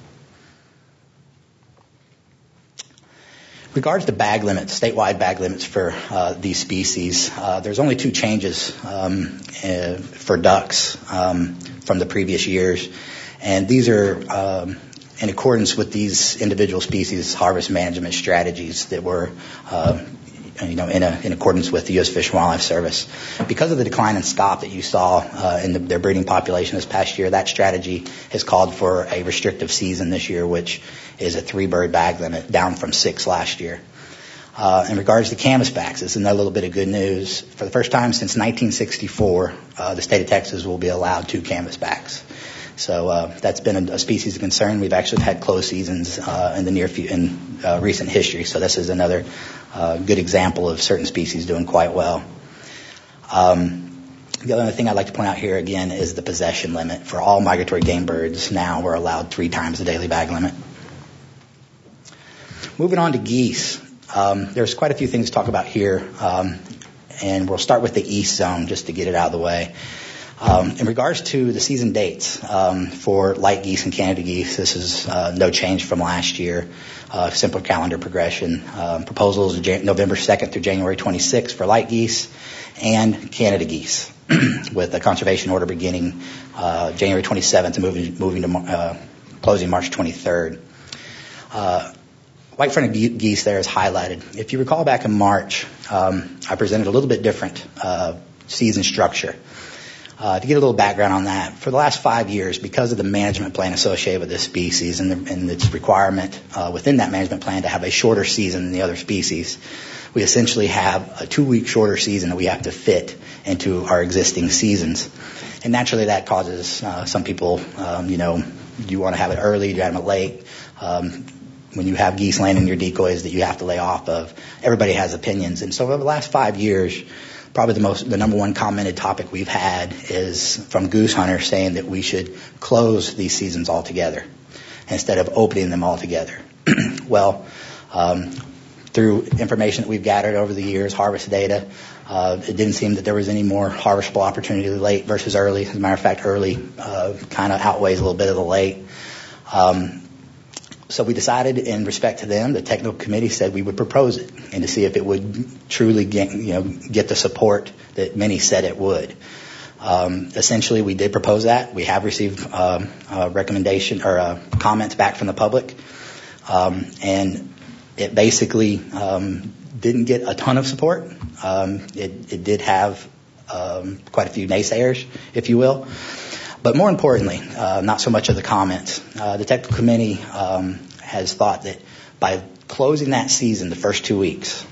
Regards to bag limits, statewide bag limits for uh, these species, uh, there's only two changes um, uh, for ducks um, from the previous years, and these are um, in accordance with these individual species harvest management strategies that were, uh, you know, in, a, in accordance with the U S Fish and Wildlife Service. Because of the decline in scaup that you saw uh, in the, their breeding population this past year, that strategy has called for a restrictive season this year, which is a three-bird bag limit, down from six last year. Uh, in regards to canvasbacks, this is another little bit of good news. For the first time since nineteen sixty-four, uh, the state of Texas will be allowed two canvasbacks. So uh, that's been a, a species of concern. We've actually had closed seasons uh, in the near fu- in uh, recent history. So this is another uh, good example of certain species doing quite well. Um, the other thing I'd like to point out here again is the possession limit. For all migratory game birds, now we're allowed three times the daily bag limit. Moving on to geese. Um, there's quite a few things to talk about here, um, and we'll start with the East Zone just to get it out of the way. Um, in regards to the season dates um, for light geese and Canada geese, this is uh, no change from last year. Uh, simple calendar progression. Um, proposals are Jan- November second through January twenty-sixth for light geese, and Canada geese, with a conservation order beginning uh, January twenty-seventh and moving, moving to uh, closing March twenty-third. Uh, White-fronted geese there is highlighted. If you recall back in March, um, I presented a little bit different uh, season structure. Uh, to get a little background on that, for the last five years, because of the management plan associated with this species and, the, and its requirement uh, within that management plan to have a shorter season than the other species, we essentially have a two-week shorter season that we have to fit into our existing seasons. And naturally that causes uh, some people, um, you know, do you want to have it early, do you have it late? Um, when you have geese landing in your decoys that you have to lay off of, everybody has opinions. And so over the last five years, probably the most, the number one commented topic we've had is from goose hunters saying that we should close these seasons altogether instead of opening them altogether. Well, um, through information that we've gathered over the years, harvest data, uh, it didn't seem that there was any more harvestable opportunity late versus early. As a matter of fact, early uh, kind of outweighs a little bit of the late. Um, So we decided, in respect to them, the technical committee said we would propose it and to see if it would truly get, you know, get the support that many said it would. Um, essentially, we did propose that. We have received um, a recommendation or uh, comments back from the public, um, and it basically um, didn't get a ton of support. Um, it, it did have um, quite a few naysayers, if you will. But more importantly, uh, not so much of the comments. Uh, the technical committee um, has thought that by closing that season the first two weeks,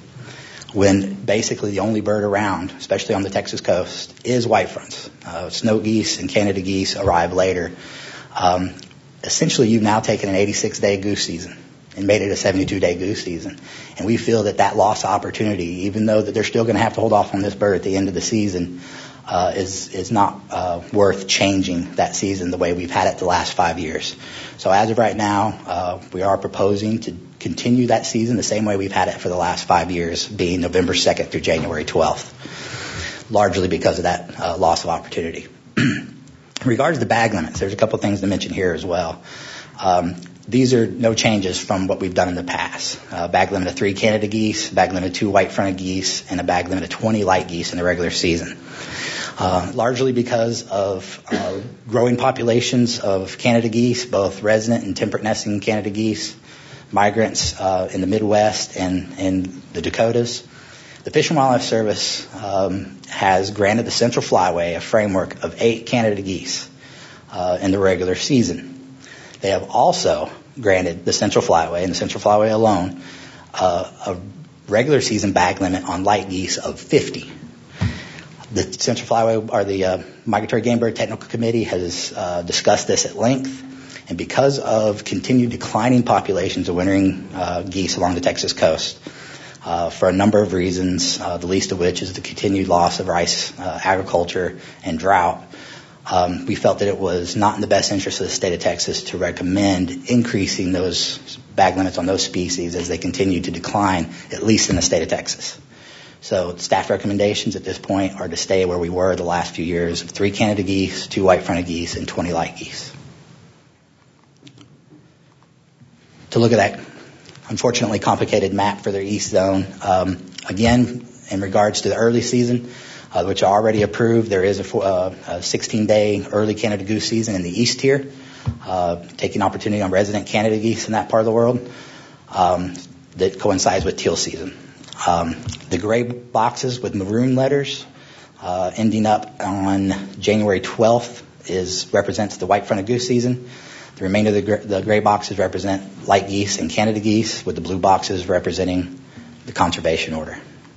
when basically the only bird around, especially on the Texas coast, is white fronts, uh, snow geese and Canada geese arrive later. Um, essentially, you've now taken an eighty-six day goose season and made it a seventy-two day goose season. And we feel that that lost opportunity, even though that they're still going to have to hold off on this bird at the end of the season, Uh, is is not uh, worth changing that season the way we've had it the last five years. So as of right now, uh, we are proposing to continue that season the same way we've had it for the last five years, being November second through January twelfth, largely because of that uh, loss of opportunity. In regards to the bag limits, there's a couple things to mention here as well. Um, these are no changes from what we've done in the past. Uh, bag limit of three Canada geese, bag limit of two white-fronted geese, and a bag limit of twenty light geese in the regular season. Uh, largely because of uh, growing populations of Canada geese, both resident and temperate nesting Canada geese, migrants uh, in the Midwest and in the Dakotas. The Fish and Wildlife Service um, has granted the Central Flyway a framework of eight Canada geese uh, in the regular season. They have also granted the Central Flyway, and the Central Flyway alone, uh, a regular season bag limit on light geese of fifty. The Central Flyway, or the uh, Migratory Game Bird Technical Committee, has uh, discussed this at length, and because of continued declining populations of wintering uh, geese along the Texas coast, uh, for a number of reasons, uh, the least of which is the continued loss of rice uh, agriculture and drought, um, we felt that it was not in the best interest of the state of Texas to recommend increasing those bag limits on those species as they continue to decline, at least in the state of Texas. So staff recommendations at this point are to stay where we were the last few years of three Canada geese, two white-fronted geese, and twenty light geese. To look at that unfortunately complicated map for their east zone, um, again, in regards to the early season, uh, which are already approved, there is a, uh, a sixteen day early Canada goose season in the east tier, uh, taking opportunity on resident Canada geese in that part of the world, um, that coincides with teal season. Um, the gray boxes with maroon letters uh, ending up on January twelfth is represents the white-fronted goose season. The remainder of the, gr- the gray boxes represent light geese and Canada geese, with the blue boxes representing the conservation order.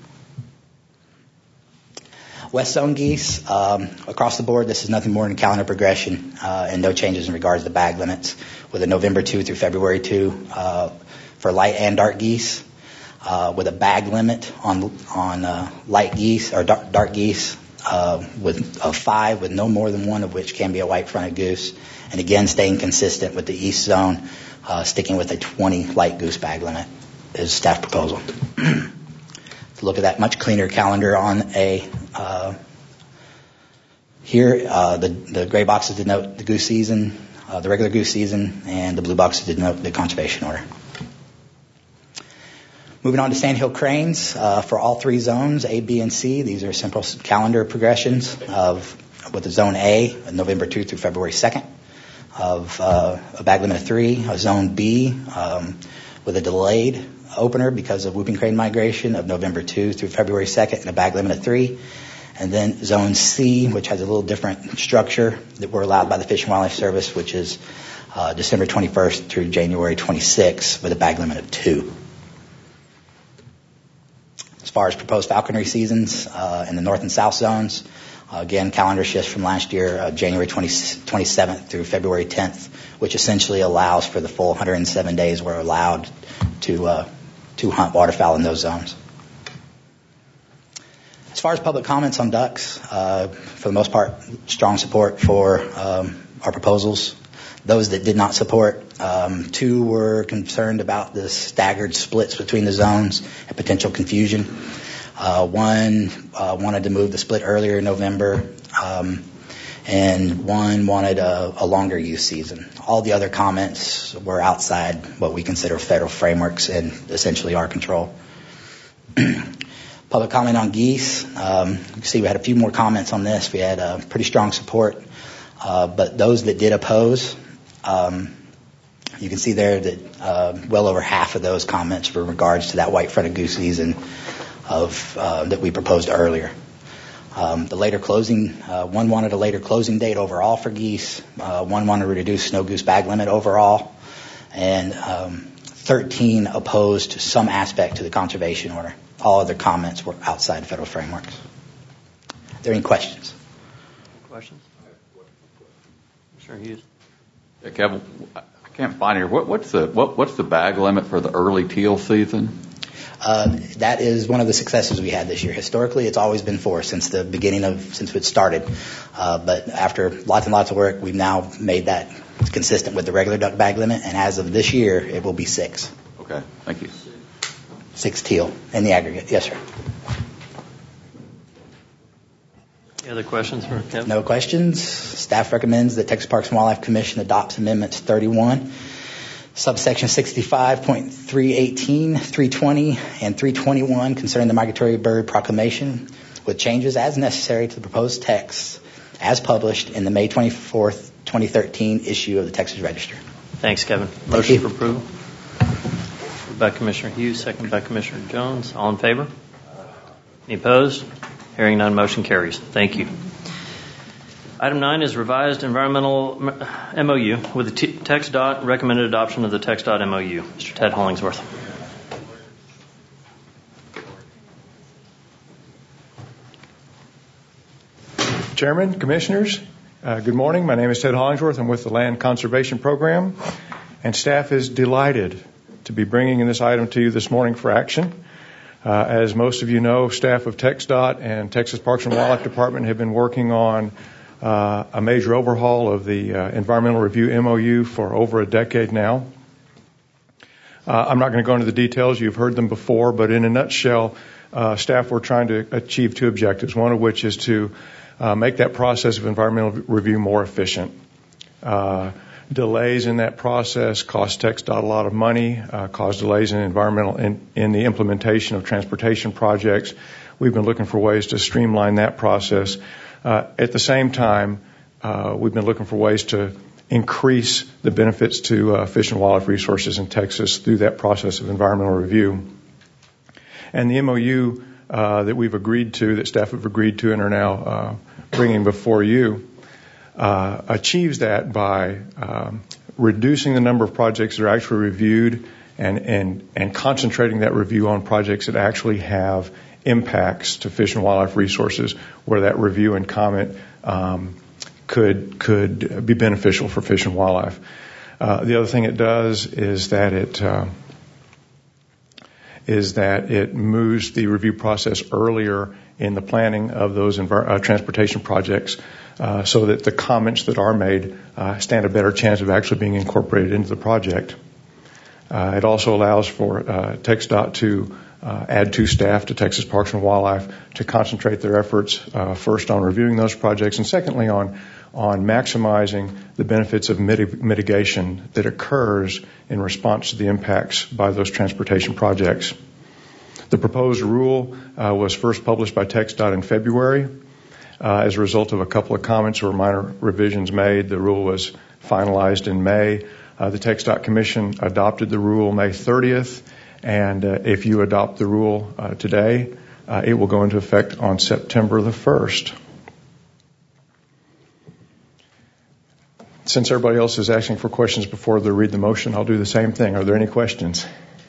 West zone geese, um, across the board, this is nothing more than calendar progression uh, and no changes in regards to bag limits, with a November second through February second uh, for light and dark geese. Uh, with a bag limit on on uh, light geese or dark, dark geese uh, with uh, five, with no more than one of which can be a white-fronted goose, and again staying consistent with the east zone, uh, sticking with a twenty light goose bag limit is staff proposal. To look at that much cleaner calendar on a uh, here, uh, the the gray boxes denote the goose season, uh, the regular goose season, and the blue boxes denote the conservation order. Moving on to Sandhill Cranes, uh, for all three zones, A, B, and C, these are simple calendar progressions of, with the Zone A, November second through February second, of uh, a bag limit of three, a Zone B, um, with a delayed opener because of whooping crane migration of November second through February second, and a bag limit of three, and then Zone C, which has a little different structure that we're allowed by the Fish and Wildlife Service, which is uh, December twenty-first through January twenty-sixth, with a bag limit of two. As far as proposed falconry seasons uh, in the north and south zones, uh, again, calendar shifts from last year, uh, January twenty-seventh through February tenth, which essentially allows for the full one hundred seven days we're allowed to uh, to hunt waterfowl in those zones. As far as public comments on ducks, uh, for the most part, strong support for um, our proposals. Those that did not support, um, two were concerned about the staggered splits between the zones and potential confusion. Uh, one uh, wanted to move the split earlier in November, um, and one wanted a, a longer use season. All the other comments were outside what we consider federal frameworks and essentially our control. Public comment on geese. Um, you can see we had a few more comments on this. We had uh, pretty strong support, uh, but those that did oppose, Um, you can see there that uh, well over half of those comments were in regards to that white-fronted goose season of uh, that we proposed earlier. Um, the later closing, uh, one wanted a later closing date overall for geese. Uh, one wanted to reduce snow goose bag limit overall, and um, thirteen opposed some aspect to the conservation order. All other comments were outside federal frameworks. Are there any questions? Questions? Sure, Hughes. Yeah, Kevin, I can't find here. What, what's the what, what's the bag limit for the early teal season? Uh, that is one of the successes we had this year. Historically, it's always been four since the beginning of since it started. Uh, but after lots and lots of work, we've now made that consistent with the regular duck bag limit. And as of this year, it will be six. Okay, thank you. Six teal in the aggregate. Yes, sir. Any other questions for Kevin? No questions. Staff recommends that Texas Parks and Wildlife Commission adopts amendments thirty-one, subsection sixty-five point three eighteen, three twenty, and three twenty-one concerning the Migratory Bird Proclamation, with changes as necessary to the proposed text as published in the May twenty-fourth, twenty thirteen issue of the Texas Register. Thanks, Kevin. Motion for approval. Moved by Commissioner Hughes, second by Commissioner Jones. All in favor? Any opposed? Hearing none, motion carries. Thank you. Item nine is revised environmental M O U with the T- TxDOT recommended adoption of the TxDOT M O U. Mister Ted Hollingsworth. Chairman, Commissioners, uh, good morning. My name is Ted Hollingsworth. I'm with the Land Conservation Program, and staff is delighted to be bringing this item to you this morning for action. Uh, as most of you know, staff of TxDOT and Texas Parks and Wildlife Department have been working on uh, a major overhaul of the uh, Environmental Review M O U for over a decade now. Uh, I'm not going to go into the details. You've heard them before, but in a nutshell, uh, staff were trying to achieve two objectives, one of which is to uh, make that process of environmental review more efficient. Uh, Delays in that process cost TxDOT a lot of money, uh, cause delays in environmental in, in the implementation of transportation projects. We've been looking for ways to streamline that process. Uh, at the same time, uh, we've been looking for ways to increase the benefits to uh, fish and wildlife resources in Texas through that process of environmental review. And the M O U uh, that we've agreed to, that staff have agreed to and are now uh, bringing before you, Uh, achieves that by um, reducing the number of projects that are actually reviewed and, and, and concentrating that review on projects that actually have impacts to fish and wildlife resources, where that review and comment um, could could be beneficial for fish and wildlife. Uh, the other thing it does is that it uh, is that it moves the review process earlier in the planning of those envir- uh, transportation projects, uh, so that the comments that are made uh, stand a better chance of actually being incorporated into the project. Uh, it also allows for uh, TxDOT to uh, add two staff to Texas Parks and Wildlife to concentrate their efforts uh, first on reviewing those projects, and secondly on on maximizing the benefits of mitig- mitigation that occurs in response to the impacts by those transportation projects. The proposed rule uh, was first published by TxDOT in February. Uh, as a result of a couple of comments or minor revisions made, the rule was finalized in May. Uh, the TxDOT Commission adopted the rule May thirtieth, and uh, if you adopt the rule uh, today, uh, it will go into effect on September the first. Since everybody else is asking for questions before they read the motion, I'll do the same thing. Are there any questions?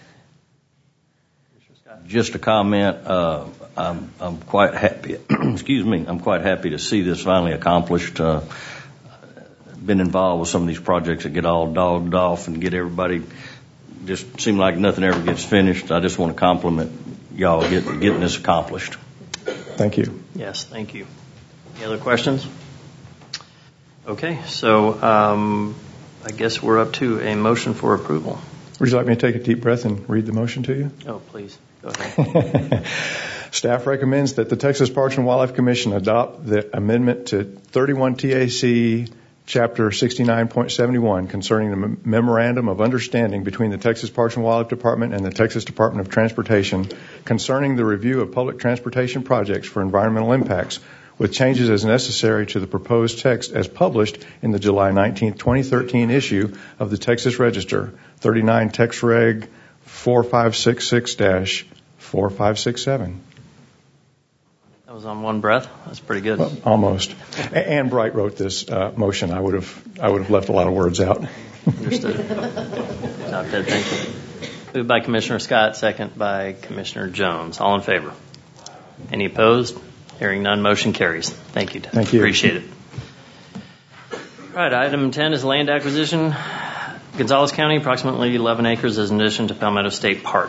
Just a comment. Uh, I'm, I'm quite happy. excuse me. I'm quite happy to see this finally accomplished. Uh, been involved with some of these projects that get all dogged off and get everybody. Just seem like nothing ever gets finished. I just want to compliment y'all getting getting this accomplished. Thank you. Yes, thank you. Any other questions? Okay, so um, I guess we're up to a motion for approval. Would you like me to take a deep breath and read the motion to you? Oh, please. Go ahead. Staff recommends that the Texas Parks and Wildlife Commission adopt the amendment to thirty-one T A C Chapter sixty-nine point seventy-one concerning the Memorandum of Understanding between the Texas Parks and Wildlife Department and the Texas Department of Transportation concerning the review of public transportation projects for environmental impacts, with changes as necessary to the proposed text as published in the July nineteenth, twenty thirteen issue of the Texas Register, thirty-nine Tex Reg four five six six dash four five six seven. That was on one breath. That's pretty good. Well, almost. Ann Bright wrote this uh, motion. I would have I would have left a lot of words out. Understood. Not bad, thank you. Moved by Commissioner Scott, second by Commissioner Jones. All in favor? Any opposed? Hearing none, motion carries. Thank you. Thank you. Appreciate it. All right, item ten is land acquisition. Gonzales County, approximately eleven acres as an addition to Palmetto State Park.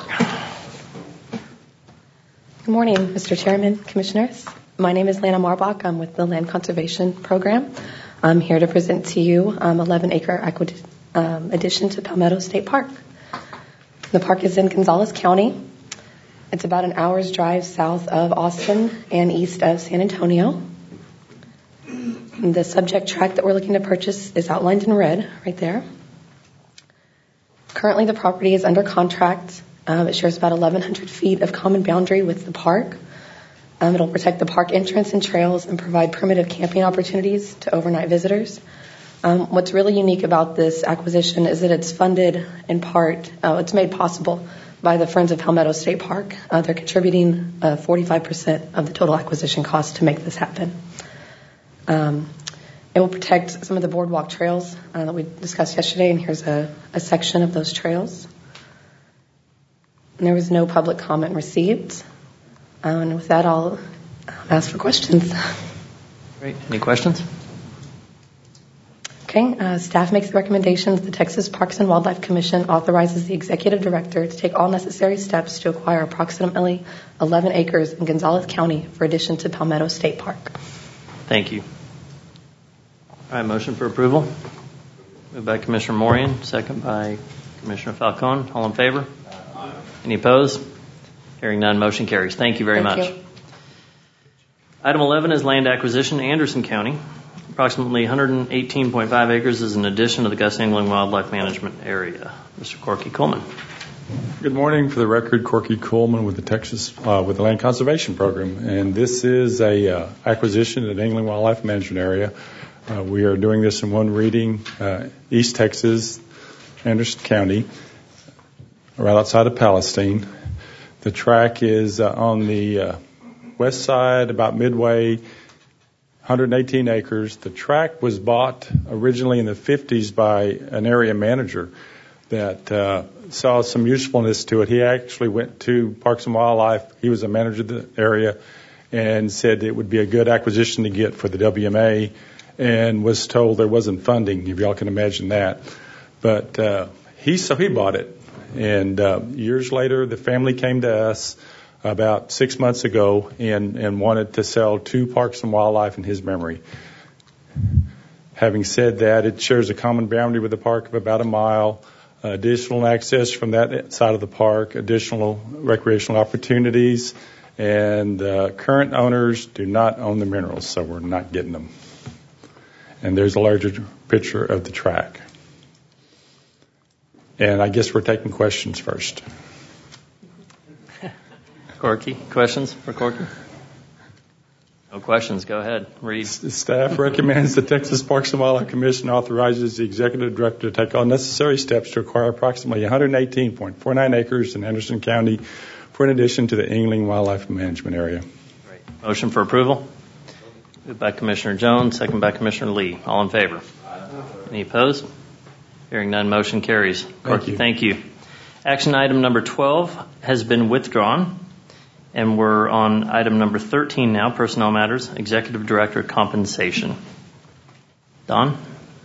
Good morning, Mister Chairman, Commissioners. My name is Lana Marbach. I'm with the Land Conservation Program. I'm here to present to you um, eleven acre acqui- um, addition to Palmetto State Park. The park is in Gonzales County. It's about an hour's drive south of Austin and east of San Antonio. The subject tract that we're looking to purchase is outlined in red right there. Currently, the property is under contract. Um, it shares about eleven hundred feet of common boundary with the park. Um, it'll protect the park entrance and trails and provide primitive camping opportunities to overnight visitors. Um, what's really unique about this acquisition is that it's funded in part, uh, it's made possible by the Friends of Palmetto State Park. Uh, they're contributing uh, forty-five percent of the total acquisition cost to make this happen. Um, it will protect some of the boardwalk trails uh, that we discussed yesterday, and here's a, a section of those trails. And there was no public comment received. Um, and with that, I'll ask for questions. Great. Any questions? Okay. Uh, staff makes the recommendation that the Texas Parks and Wildlife Commission authorizes the executive director to take all necessary steps to acquire approximately eleven acres in Gonzales County for addition to Palmetto State Park. Thank you. All right, motion for approval. Moved by Commissioner Morian, second by Commissioner Falcone. All in favor? Any opposed? Hearing none, motion carries. Thank you very Thank much. you. Item eleven is land acquisition, Anderson County. Approximately one hundred eighteen point five acres is an addition to the Gus Engeling Wildlife Management Area. Mister Corky Coleman. Good morning. For the record, Corky Coleman with the Texas uh, with the Land Conservation Program, and this is a uh, acquisition at Engeling Wildlife Management Area. Uh, we are doing this in one reading, uh, East Texas, Anderson County, right outside of Palestine. The track is uh, on the uh, west side, about midway, one hundred eighteen acres. The track was bought originally in the fifties by an area manager that uh, saw some usefulness to it. He actually went to Parks and Wildlife. He was a manager of the area and said it would be a good acquisition to get for the W M A, and was told there wasn't funding, if y'all can imagine that. But uh, he so he bought it. And uh, years later, the family came to us about six months ago and, and wanted to sell two Parks and Wildlife in his memory. Having said that, it shares a common boundary with the park of about a mile, uh, additional access from that side of the park, additional recreational opportunities, and uh, current owners do not own the minerals, so we're not getting them. And there's a larger picture of the track. And I guess we're taking questions first. Corky, questions for Corky? No questions. Go ahead. Read. Staff recommends the Texas Parks and Wildlife Commission authorizes the executive director to take all necessary steps to acquire approximately one hundred eighteen point four nine acres in Anderson County for an addition to the Angling Wildlife Management Area. Great. Motion for approval. Moved by Commissioner Jones, second by Commissioner Lee. All in favor? Any opposed? Hearing none, motion carries. Corky, thank you. Action item number twelve has been withdrawn. And we're on item number thirteen now, personnel matters, executive director compensation. Don?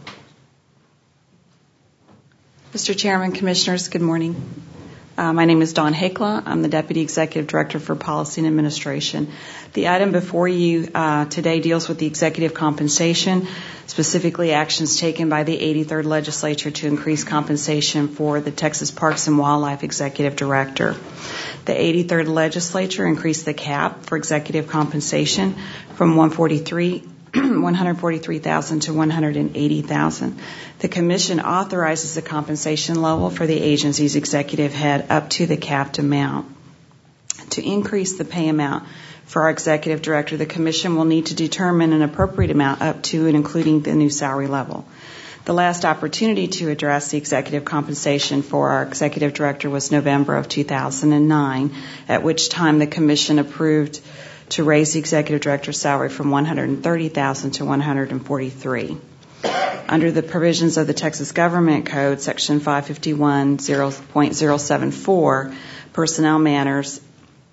Mister Chairman, Commissioners, good morning. Uh, my name is Dawn Hakla. I'm the Deputy Executive Director for Policy and Administration. The item before you uh, today deals with the executive compensation, specifically actions taken by the eighty-third Legislature to increase compensation for the Texas Parks and Wildlife Executive Director. The eighty-third Legislature increased the cap for executive compensation from one hundred forty-three thousand dollars to one hundred eighty thousand dollars. The Commission authorizes the compensation level for the agency's executive head up to the capped amount. To increase the pay amount for our executive director, the Commission will need to determine an appropriate amount up to and including the new salary level. The last opportunity to address the executive compensation for our executive director was November of two thousand nine, at which time the Commission approved to raise the executive director's salary from one hundred thirty thousand dollars to one hundred forty-three thousand dollars. Under the provisions of the Texas Government Code, Section five fifty-one point zero seven four, Personnel Matters,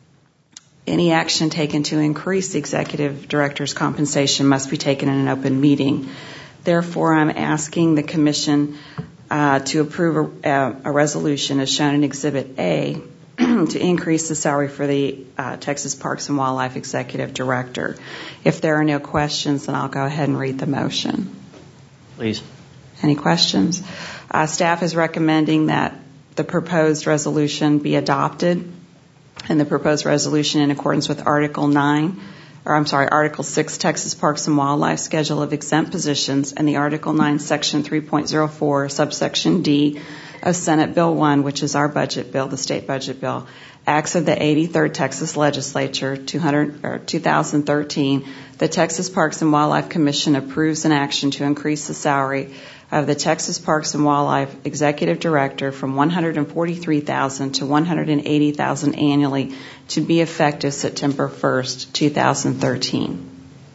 any action taken to increase the executive director's compensation must be taken in an open meeting. Therefore, I'm asking the Commission uh, to approve a, a resolution as shown in Exhibit A to increase the salary for the uh, Texas Parks and Wildlife Executive Director. If there are no questions, then I'll go ahead and read the motion. Please. Any questions? Uh, staff is recommending that the proposed resolution be adopted, and the proposed resolution in accordance with Article nine, or I'm sorry, Article six, Texas Parks and Wildlife Schedule of Exempt Positions, and the Article nine, Section three point oh four, subsection D of Senate Bill one, which is our budget bill, the state budget bill, acts of the eighty-third Texas Legislature, two hundred, or two thousand thirteen, the Texas Parks and Wildlife Commission approves an action to increase the salary of the Texas Parks and Wildlife Executive Director from one hundred forty-three thousand dollars to one hundred eighty thousand dollars annually to be effective September first, two thousand thirteen.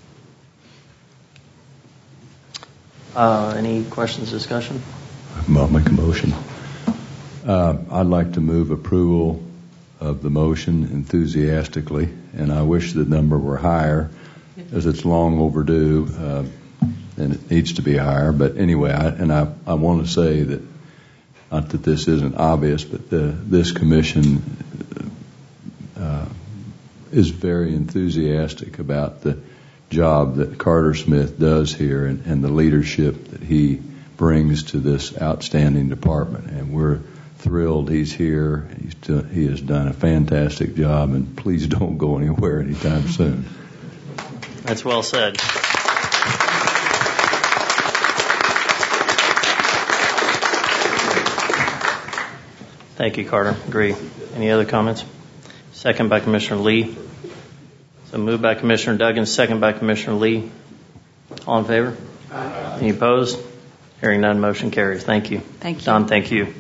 Uh, any questions, discussion? I'll make a motion. Uh, I'd like to move approval of the motion enthusiastically, and I wish the number were higher, as it's long overdue, uh, and it needs to be higher. But anyway, I, and I, I want to say that, not that this isn't obvious, but the, this commission uh, is very enthusiastic about the job that Carter Smith does here and, and the leadership that he brings to this outstanding department. And we're thrilled he's here. He's do, he has done a fantastic job, and please don't go anywhere anytime soon. That's well said. Thank you, Carter. Agree. Any other comments? Second by Commissioner Lee. So moved by Commissioner Duggan, second by Commissioner Lee. All in favor? Aye. Any opposed? Hearing none, motion carries. Thank you. Thank you. Don, thank you.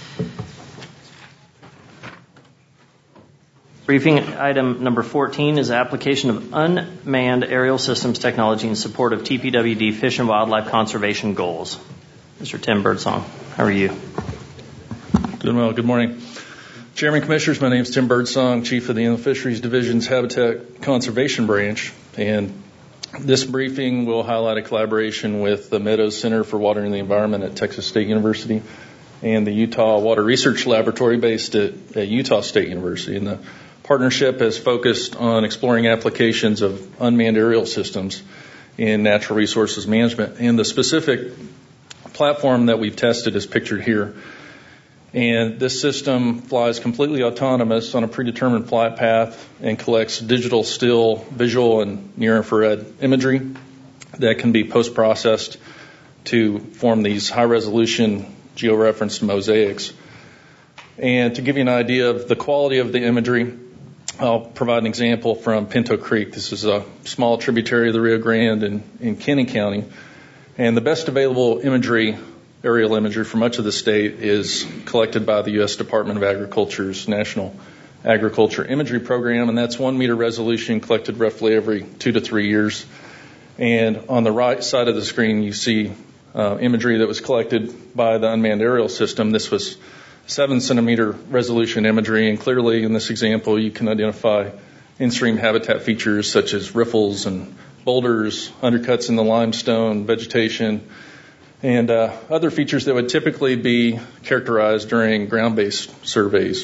Briefing item number fourteen is application of unmanned aerial systems technology in support of T P W D fish and wildlife conservation goals. Mister Tim Birdsong, how are you? Doing well. Good morning. Chairman, Commissioners, my name is Tim Birdsong, Chief of the Inland Fisheries Division's Habitat Conservation Branch, and this briefing will highlight a collaboration with the Meadows Center for Water and the Environment at Texas State University and the Utah Water Research Laboratory based at, at Utah State University. And the partnership has focused on exploring applications of unmanned aerial systems in natural resources management. And the specific platform that we've tested is pictured here. And this system flies completely autonomous on a predetermined flight path and collects digital, still, visual, and near-infrared imagery that can be post-processed to form these high-resolution georeferenced mosaics. And to give you an idea of the quality of the imagery, I'll provide an example from Pinto Creek. This is a small tributary of the Rio Grande in, in Kenny County. And the best available imagery, aerial imagery for much of the state is collected by the U S Department of Agriculture's National Agriculture Imagery Program, and that's one meter resolution collected roughly every two to three years. And on the right side of the screen, you see uh, imagery that was collected by the unmanned aerial system. This was seven centimeter resolution imagery, and clearly in this example you can identify in-stream habitat features such as riffles and boulders, undercuts in the limestone, vegetation, and uh, other features that would typically be characterized during ground-based surveys.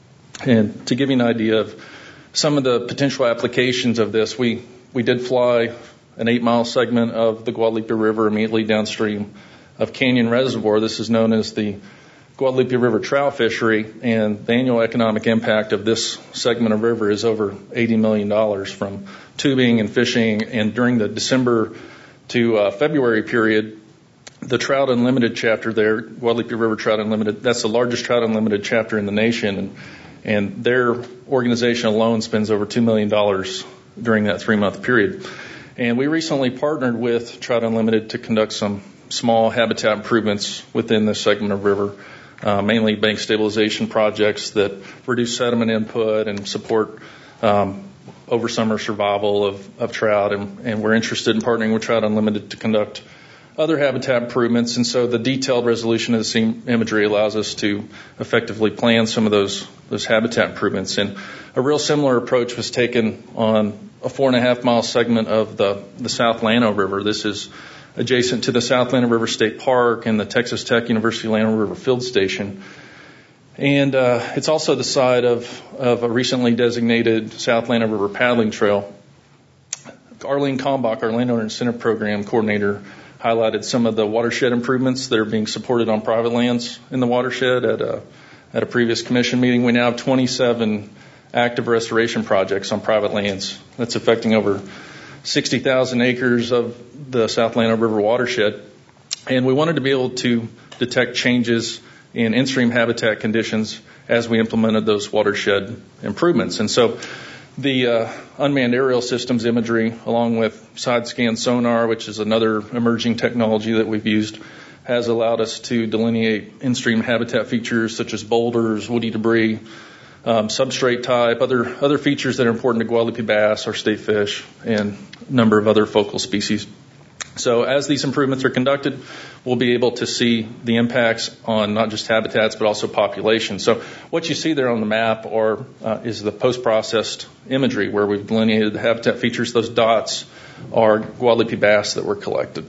And to give you an idea of some of the potential applications of this, we, we did fly an eight-mile segment of the Guadalupe River immediately downstream of Canyon Reservoir. This is known as the Guadalupe River trout fishery, and the annual economic impact of this segment of river is over eighty million dollars from tubing and fishing. And during the December to uh, February period, the Trout Unlimited chapter there, Guadalupe River Trout Unlimited, that's the largest Trout Unlimited chapter in the nation, and, and their organization alone spends over two million dollars during that three-month period. And we recently partnered with Trout Unlimited to conduct some small habitat improvements within this segment of river. Uh, mainly bank stabilization projects that reduce sediment input and support um, over summer survival of, of trout. And, and we're interested in partnering with Trout Unlimited to conduct other habitat improvements. And so the detailed resolution of the scene imagery allows us to effectively plan some of those those habitat improvements. And a real similar approach was taken on a four and a half mile segment of the, the South Llano River. This is adjacent to the South Llano River State Park and the Texas Tech University Llano River Field Station. And uh, it's also the site of, of a recently designated South Llano River paddling trail. Arlene Kalmbach, our Landowner Incentive Program coordinator, highlighted some of the watershed improvements that are being supported on private lands in the watershed at a, at a previous commission meeting. We now have twenty-seven active restoration projects on private lands. That's affecting over sixty thousand acres of the South Llano River watershed. And we wanted to be able to detect changes in in-stream habitat conditions as we implemented those watershed improvements. And so the uh, unmanned aerial systems imagery, along with side-scan sonar, which is another emerging technology that we've used, has allowed us to delineate in-stream habitat features such as boulders, woody debris, Um, substrate type, other other features that are important to Guadalupe bass, our state fish, and a number of other focal species. So as these improvements are conducted, we'll be able to see the impacts on not just habitats but also population. So what you see there on the map are, uh, is the post-processed imagery where we've delineated the habitat features. Those dots are Guadalupe bass that were collected.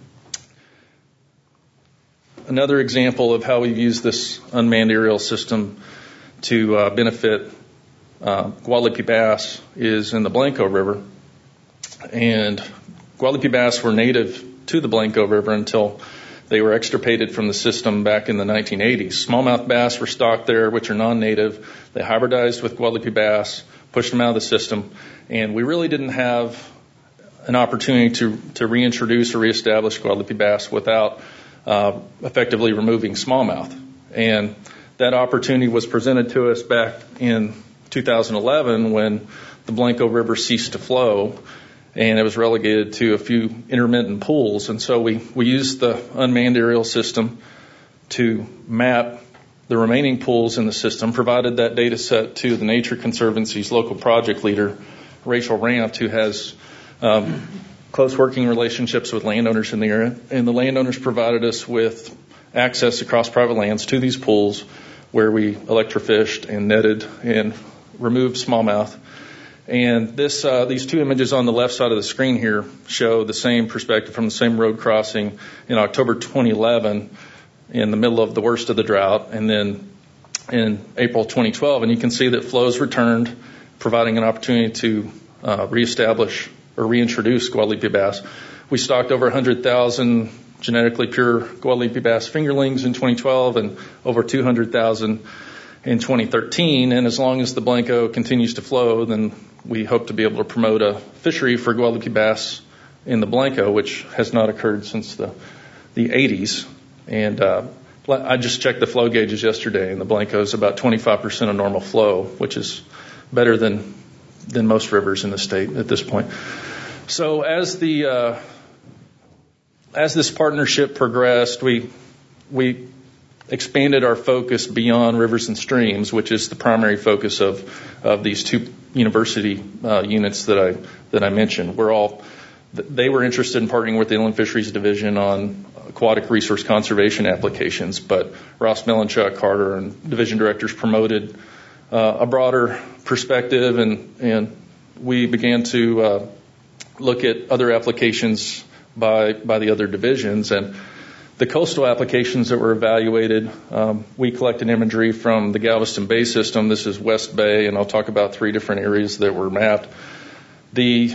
Another example of how we've used this unmanned aerial system to uh, benefit uh, Guadalupe bass is in the Blanco River. And Guadalupe bass were native to the Blanco River until they were extirpated from the system back in the nineteen eighties. Smallmouth bass were stocked there, which are non-native. They hybridized with Guadalupe bass, pushed them out of the system, and we really didn't have an opportunity to, to reintroduce or reestablish Guadalupe bass without uh, effectively removing smallmouth. And that opportunity was presented to us back in two thousand eleven when the Blanco River ceased to flow, and it was relegated to a few intermittent pools. And so we, we used the unmanned aerial system to map the remaining pools in the system, provided that data set to the Nature Conservancy's local project leader, Rachel Rampt, who has um, close working relationships with landowners in the area. And the landowners provided us with access across private lands to these pools where we electrofished and netted and removed smallmouth. And this, uh, these two images on the left side of the screen here show the same perspective from the same road crossing in October twenty eleven in the middle of the worst of the drought, and then in April twenty twelve. And you can see that flows returned, providing an opportunity to uh, reestablish or reintroduce Guadalupe bass. We stocked over one hundred thousand genetically pure Guadalupe bass fingerlings in twenty twelve and over two hundred thousand in twenty thirteen. And as long as the Blanco continues to flow, then we hope to be able to promote a fishery for Guadalupe bass in the Blanco, which has not occurred since the, the eighties. And uh, I just checked the flow gauges yesterday, and the Blanco is about twenty-five percent of normal flow, which is better than than most rivers in the state at this point. So as the uh, as this partnership progressed, we we expanded our focus beyond rivers and streams, which is the primary focus of of these two university uh, units that I that I mentioned. We're all they were interested in partnering with the Inland Fisheries Division on aquatic resource conservation applications, but Ross Melanchuk, Carter, and division directors promoted uh, a broader perspective, and and we began to uh, look at other applications by by the other divisions. And the coastal applications that were evaluated, um, we collected imagery from the Galveston Bay system. This is West Bay, and I'll talk about three different areas that were mapped. The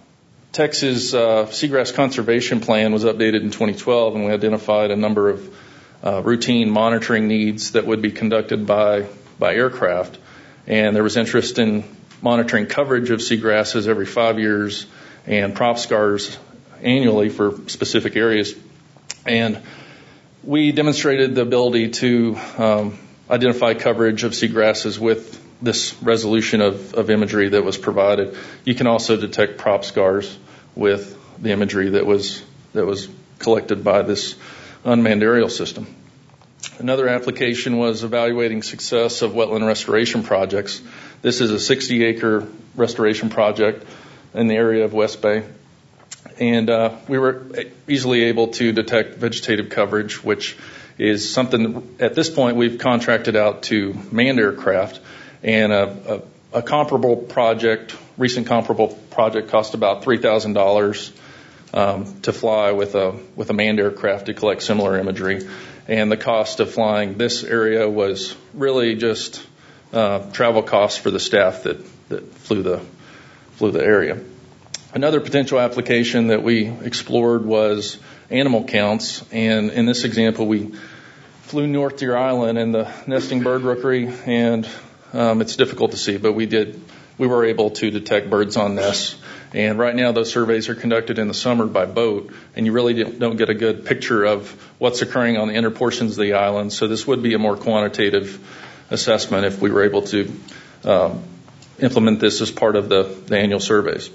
Texas uh, Seagrass Conservation Plan was updated in twenty twelve, and we identified a number of uh, routine monitoring needs that would be conducted by by aircraft. And there was interest in monitoring coverage of seagrasses every five years and prop scars annually for specific areas. And we demonstrated the ability to um, identify coverage of seagrasses with this resolution of, of imagery that was provided. You can also detect prop scars with the imagery that was that was collected by this unmanned aerial system. Another application was evaluating success of wetland restoration projects. This is a sixty acre restoration project in the area of West Bay. And uh, we were easily able to detect vegetative coverage, which is something at this point we've contracted out to manned aircraft. And a, a, a comparable project, recent comparable project, cost about three thousand dollars um, to fly with a with a manned aircraft to collect similar imagery. And the cost of flying this area was really just uh, travel costs for the staff that, that flew the flew the area. Another potential application that we explored was animal counts, and in this example, we flew north Deer Island and the nesting bird rookery, and um, it's difficult to see, but we did we were able to detect birds on nests. And right now, those surveys are conducted in the summer by boat, and you really don't get a good picture of what's occurring on the inner portions of the island. So this would be a more quantitative assessment if we were able to um, implement this as part of the, the annual surveys.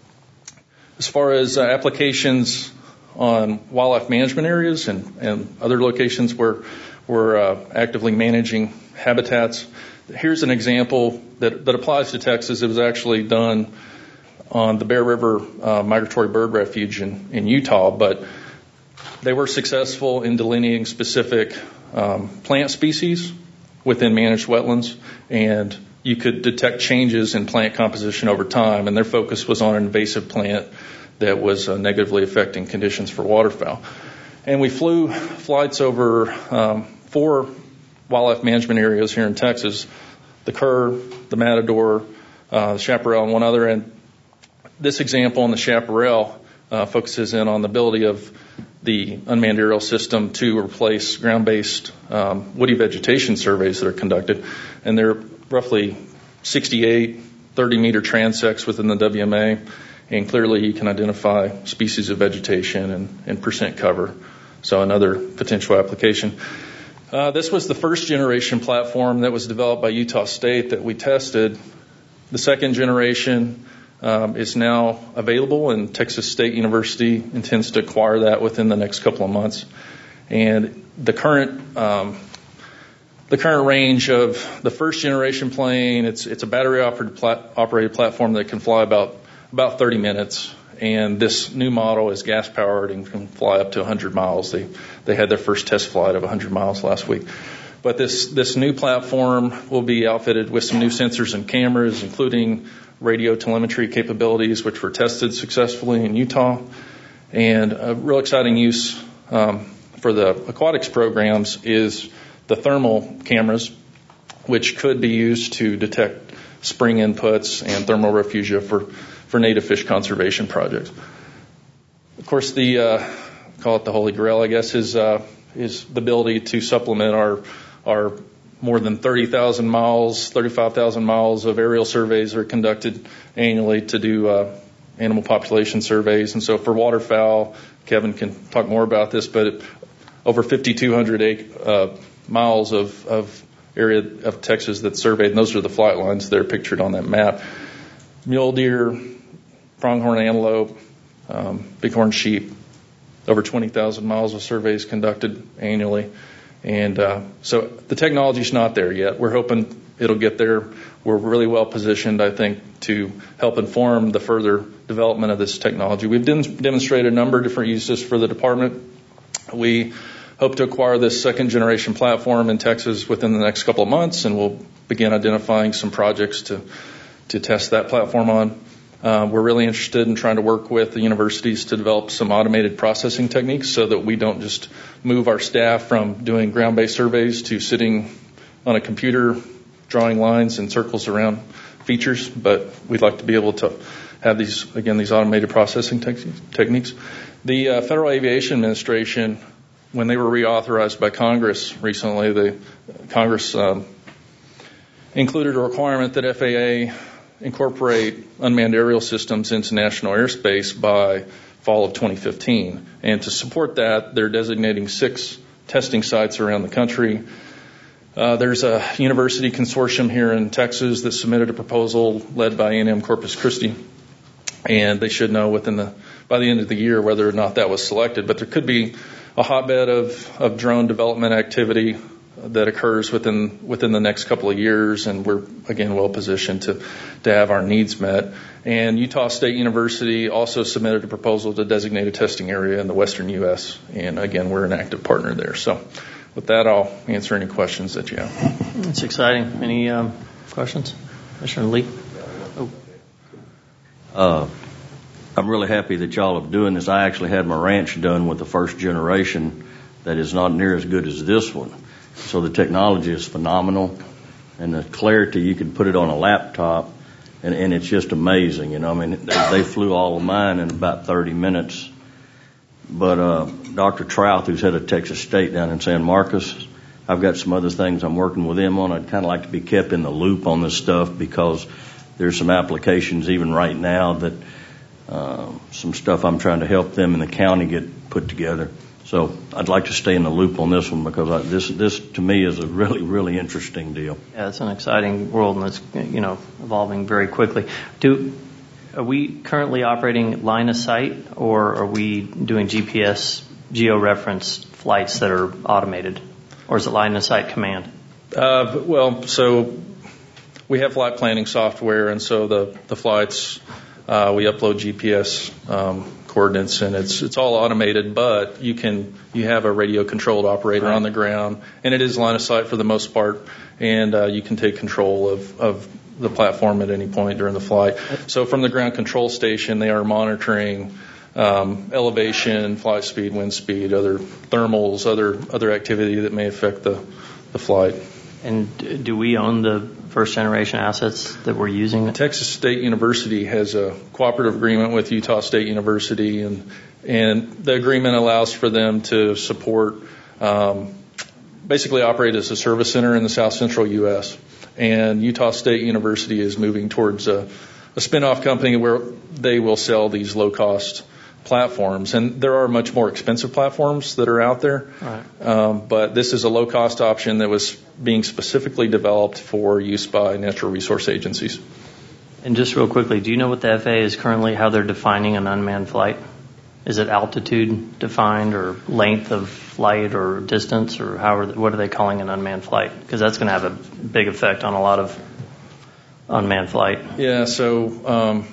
As far as uh, applications on wildlife management areas and, and other locations where we're uh, actively managing habitats, here's an example that, that applies to Texas. It was actually done on the Bear River uh, Migratory Bird Refuge in, in Utah, but they were successful in delineating specific um, plant species within managed wetlands, and you could detect changes in plant composition over time, and their focus was on an invasive plant that was uh, negatively affecting conditions for waterfowl. And we flew flights over um, four wildlife management areas here in Texas, the Kerr, the Matador, uh, the Chaparral, and one other. And this example on the Chaparral uh, focuses in on the ability of the unmanned aerial system to replace ground-based um, woody vegetation surveys that are conducted. And they're roughly sixty-eight thirty-meter transects within the W M A, and clearly you can identify species of vegetation and, and percent cover. So another potential application. Uh, this was the first generation platform that was developed by Utah State that we tested. The second generation um, is now available, and Texas State University intends to acquire that within the next couple of months. And the current um, the current range of the first generation plane, it's it's a battery operated, plat- operated platform that can fly about about thirty minutes. And this new model is gas powered and can fly up to one hundred miles. They they had their first test flight of one hundred miles last week. But this this new platform will be outfitted with some new sensors and cameras, including radio telemetry capabilities, which were tested successfully in Utah. And a real exciting use um, for the aquatics programs is the thermal cameras, which could be used to detect spring inputs and thermal refugia for, for native fish conservation projects. Of course, the uh, call it the Holy Grail, I guess, is uh, is the ability to supplement our our more than thirty thousand miles, thirty-five thousand miles of aerial surveys that are conducted annually to do uh, animal population surveys. And so for waterfowl, Kevin can talk more about this, but over fifty-two hundred uh, miles of, of area of Texas that's surveyed, and those are the flight lines that are pictured on that map. Mule deer, pronghorn antelope, um, bighorn sheep, over twenty thousand miles of surveys conducted annually. And uh, so the technology's not there yet. We're hoping it'll get there. We're really well positioned, I think, to help inform the further development of this technology. We've dem- demonstrated a number of different uses for the department. We hope to acquire this second generation platform in Texas within the next couple of months, and we'll begin identifying some projects to, to test that platform on. Uh, we're really interested in trying to work with the universities to develop some automated processing techniques so that we don't just move our staff from doing ground-based surveys to sitting on a computer drawing lines and circles around features, but we'd like to be able to have these, again, these automated processing te- techniques. The uh, Federal Aviation Administration, when they were reauthorized by Congress recently, the Congress um, included a requirement that F A A incorporate unmanned aerial systems into national airspace by fall of twenty fifteen. And to support that, they're designating six testing sites around the country. Uh, there's a university consortium here in Texas that submitted a proposal led by A and M Corpus Christi, and they should know within the by the end of the year whether or not that was selected. But there could be a hotbed of, of drone development activity that occurs within within the next couple of years, and we're again well positioned to to have our needs met. And Utah State University also submitted a proposal to designate a testing area in the western U S, and again we're an active partner there. So with that, I'll answer any questions that you have. It's exciting. Any um, questions? Commissioner Lee? Oh. Uh, I'm really happy that y'all are doing this. I actually had my ranch done with the first generation that is not near as good as this one. So the technology is phenomenal, and the clarity, you can put it on a laptop, and, and it's just amazing. You know, I mean, they, they flew all of mine in about thirty minutes. But uh, Doctor Trouth, who's head of Texas State down in San Marcos, I've got some other things I'm working with him on. I'd kind of like to be kept in the loop on this stuff because there's some applications even right now that uh, some stuff I'm trying to help them in the county get put together. So I'd like to stay in the loop on this one because I, this, this to me is a really, really interesting deal. Yeah, it's an exciting world, and it's, you know, evolving very quickly. Do are we currently operating line of sight, or are we doing G P S geo-referenced flights that are automated, or is it line of sight command? Uh, well, so we have flight planning software, and so the the flights uh, we upload G P S um, coordinates, and it's it's all automated, but you can you have a radio controlled operator right on the ground, and it is line of sight for the most part, and uh, you can take control of, of the platform at any point during the flight. So from the ground control station, they are monitoring um, elevation, flight speed, wind speed, other thermals, other other activity that may affect the, the flight. And do we own the first generation assets that we're using? Texas State University has a cooperative agreement with Utah State University, and and the agreement allows for them to support, um, basically operate as a service center in the south central U S. And Utah State University is moving towards a, a spin-off company where they will sell these low-cost platforms. And there are much more expensive platforms that are out there. Right. Um, but this is a low-cost option that was being specifically developed for use by natural resource agencies. And just real quickly, do you know what the F A A is currently, how they're defining an unmanned flight? Is it altitude defined, or length of flight, or distance, or how are they, what are they calling an unmanned flight? Because that's going to have a big effect on a lot of unmanned flight. Yeah, so um,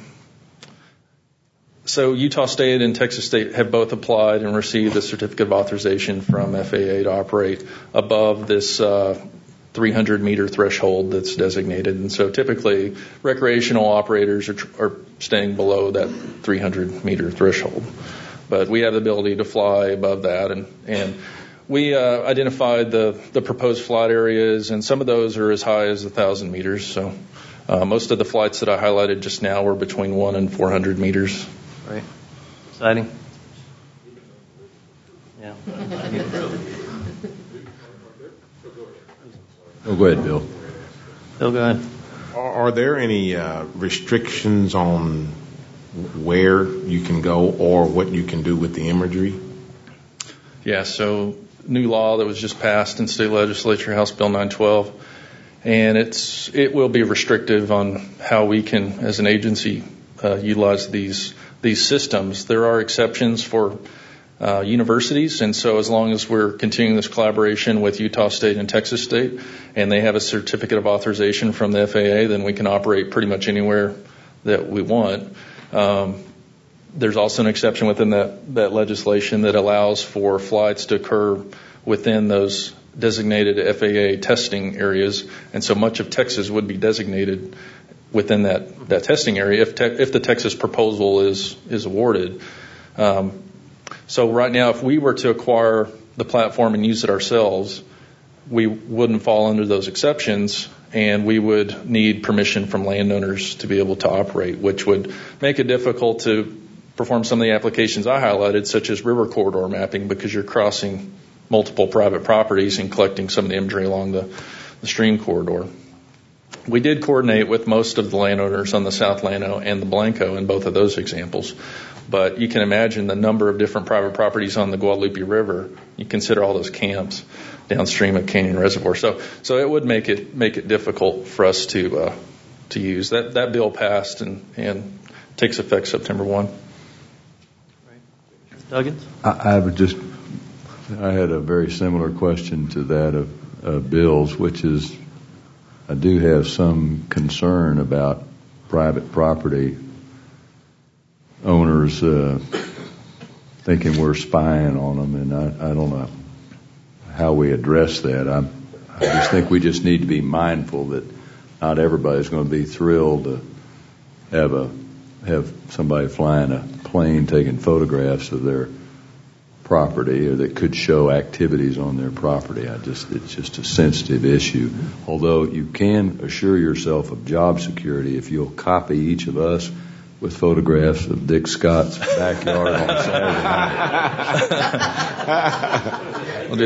so Utah State and Texas State have both applied and received a certificate of authorization from F A A to operate above this uh, three hundred meter threshold that's designated. And so typically recreational operators are, tr- are staying below that three hundred meter threshold. But we have the ability to fly above that, and, and we uh, identified the, the proposed flight areas, and some of those are as high as one thousand meters. So uh, most of the flights that I highlighted just now were between one and four hundred meters. Right. Exciting. Yeah. Oh, go ahead, Bill. Bill, go ahead. Are, are there any uh, restrictions on where you can go or what you can do with the imagery? Yeah, so new law that was just passed in state legislature, House Bill nine twelve, and it's it will be restrictive on how we can, as an agency, uh, utilize these these systems. There are exceptions for uh, universities, and so as long as we're continuing this collaboration with Utah State and Texas State, and they have a certificate of authorization from the F A A, then we can operate pretty much anywhere that we want. Um, there's also an exception within that, that legislation that allows for flights to occur within those designated F A A testing areas, and so much of Texas would be designated within that, that testing area if, te- if the Texas proposal is, is awarded. Um, so right now, if we were to acquire the platform and use it ourselves, we wouldn't fall under those exceptions, and we would need permission from landowners to be able to operate, which would make it difficult to perform some of the applications I highlighted, such as river corridor mapping, because you're crossing multiple private properties and collecting some of the imagery along the, the stream corridor. We did coordinate with most of the landowners on the South Llano and the Blanco in both of those examples, but you can imagine the number of different private properties on the Guadalupe River. You consider all those camps downstream of Canyon Reservoir, so so it would make it make it difficult for us to uh, to use. That that bill passed and and takes effect September first. Duggins? I, I would just, I had a very similar question to that of uh, Bill's, which is, I do have some concern about private property owners uh, thinking we're spying on them, and I, I don't know how we address that. I, I just think we just need to be mindful that not everybody's going to be thrilled to have a have somebody flying a plane taking photographs of their property, or that could show activities on their property. I just it's just a sensitive issue. Although you can assure yourself of job security if you'll copy each of us with photographs of Dick Scott's backyard on Saturday night. We'll do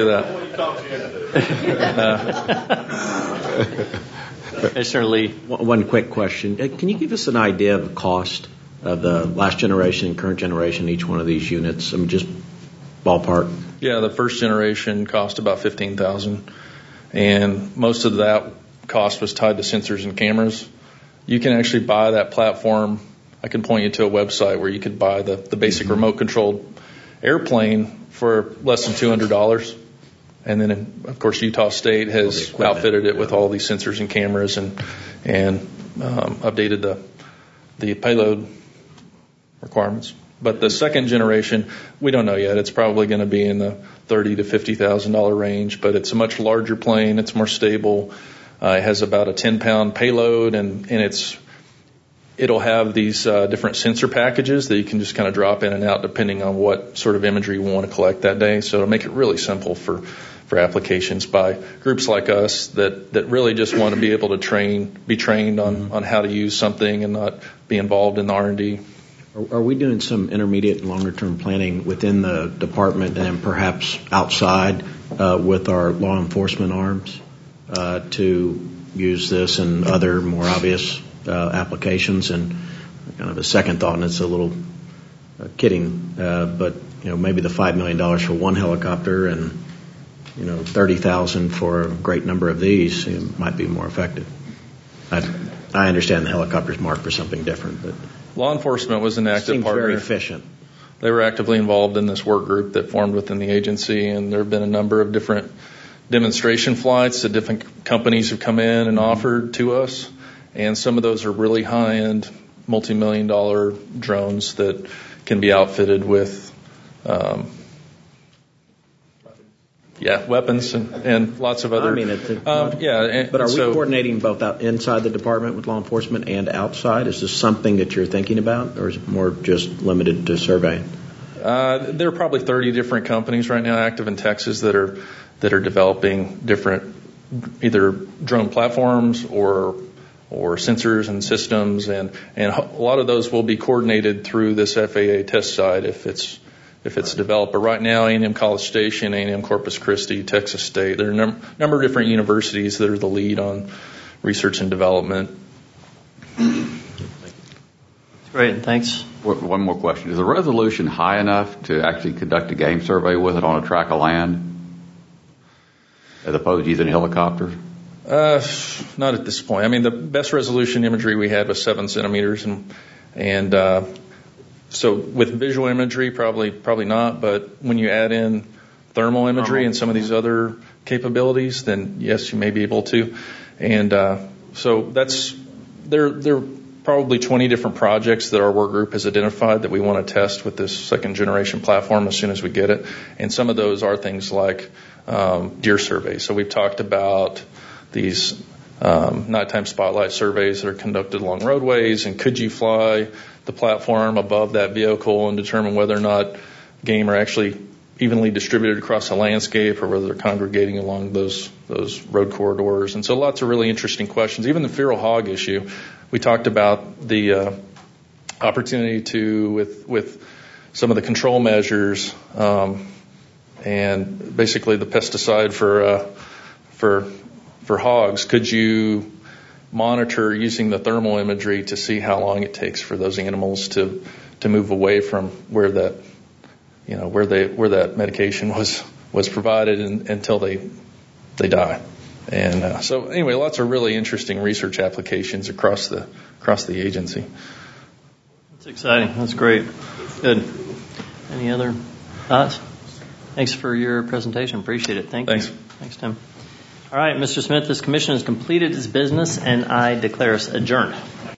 that. uh. Commissioner Lee. One quick question. Can you give us an idea of the cost of the last generation and current generation, each one of these units? I mean, just ballpark. Yeah, the first generation cost about fifteen thousand dollars, and most of that cost was tied to sensors and cameras. You can actually buy that platform. I can point you to a website where you could buy the, the basic mm-hmm. remote-controlled airplane for less than two hundred dollars. And then, of course, Utah State has outfitted it with all these sensors and cameras and and um, updated the the payload requirements. But the second generation, we don't know yet. It's probably going to be in the thirty to fifty thousand dollar range. But it's a much larger plane. It's more stable. Uh, it has about a ten pound payload, and and it's it'll have these uh, different sensor packages that you can just kind of drop in and out depending on what sort of imagery you want to collect that day. So it'll make it really simple for. for applications by groups like us that, that really just want to be able to train, be trained on, mm-hmm. on how to use something and not be involved in the R and D. Are, are we doing some intermediate and longer term planning within the department and perhaps outside uh, with our law enforcement arms uh, to use this and other more obvious uh, applications? And kind of a second thought, and it's a little uh, kidding, uh, but you know maybe the five million dollars for one helicopter and you know, thirty thousand for a great number of these, it might be more effective. I, I understand the helicopter's marked for something different, but law enforcement was an active seems partner. Very efficient. They were actively involved in this work group that formed within the agency, and there have been a number of different demonstration flights that different companies have come in and mm-hmm. offered to us, and some of those are really high-end, multi-million dollar drones that can be outfitted with um, Yeah, weapons and, and lots of other. I mean, it's, um, yeah. And, but are so, we coordinating both out inside the department with law enforcement and outside? Is this something that you're thinking about, or is it more just limited to surveying? Uh, there are probably thirty different companies right now active in Texas that are that are developing different either drone platforms or or sensors and systems, and and a lot of those will be coordinated through this F A A test site if it's. If it's developed. But right now, A and M College Station, A and M Corpus Christi, Texas State, there are a num- number of different universities that are the lead on research and development. Great, thanks. One more question. Is the resolution high enough to actually conduct a game survey with it on a tract of land as opposed to using a helicopter? Uh, not at this point. I mean, the best resolution imagery we had was seven centimeters, and and uh, so with visual imagery, probably probably not. But when you add in thermal imagery and some of these other capabilities, then yes, you may be able to. And uh, so that's there. There are probably twenty different projects that our work group has identified that we want to test with this second generation platform as soon as we get it. And some of those are things like um, deer surveys. So we've talked about these um, nighttime spotlight surveys that are conducted along roadways, and could you fly the platform above that vehicle and determine whether or not game are actually evenly distributed across the landscape, or whether they're congregating along those those road corridors. And so lots of really interesting questions. Even the feral hog issue, we talked about the uh, opportunity to, with with some of the control measures, um, and basically the pesticide for uh, for for hogs, could you monitor using the thermal imagery to see how long it takes for those animals to to move away from where that you know where they where that medication was was provided and, until they they die. And uh, so anyway, lots of really interesting research applications across the across the agency. That's exciting. That's great. Good. Any other thoughts? Thanks for your presentation. Appreciate it. Thank Thanks. you. Thanks, Tim. All right, Mister Smith, this commission has completed its business, and I declare us adjourned.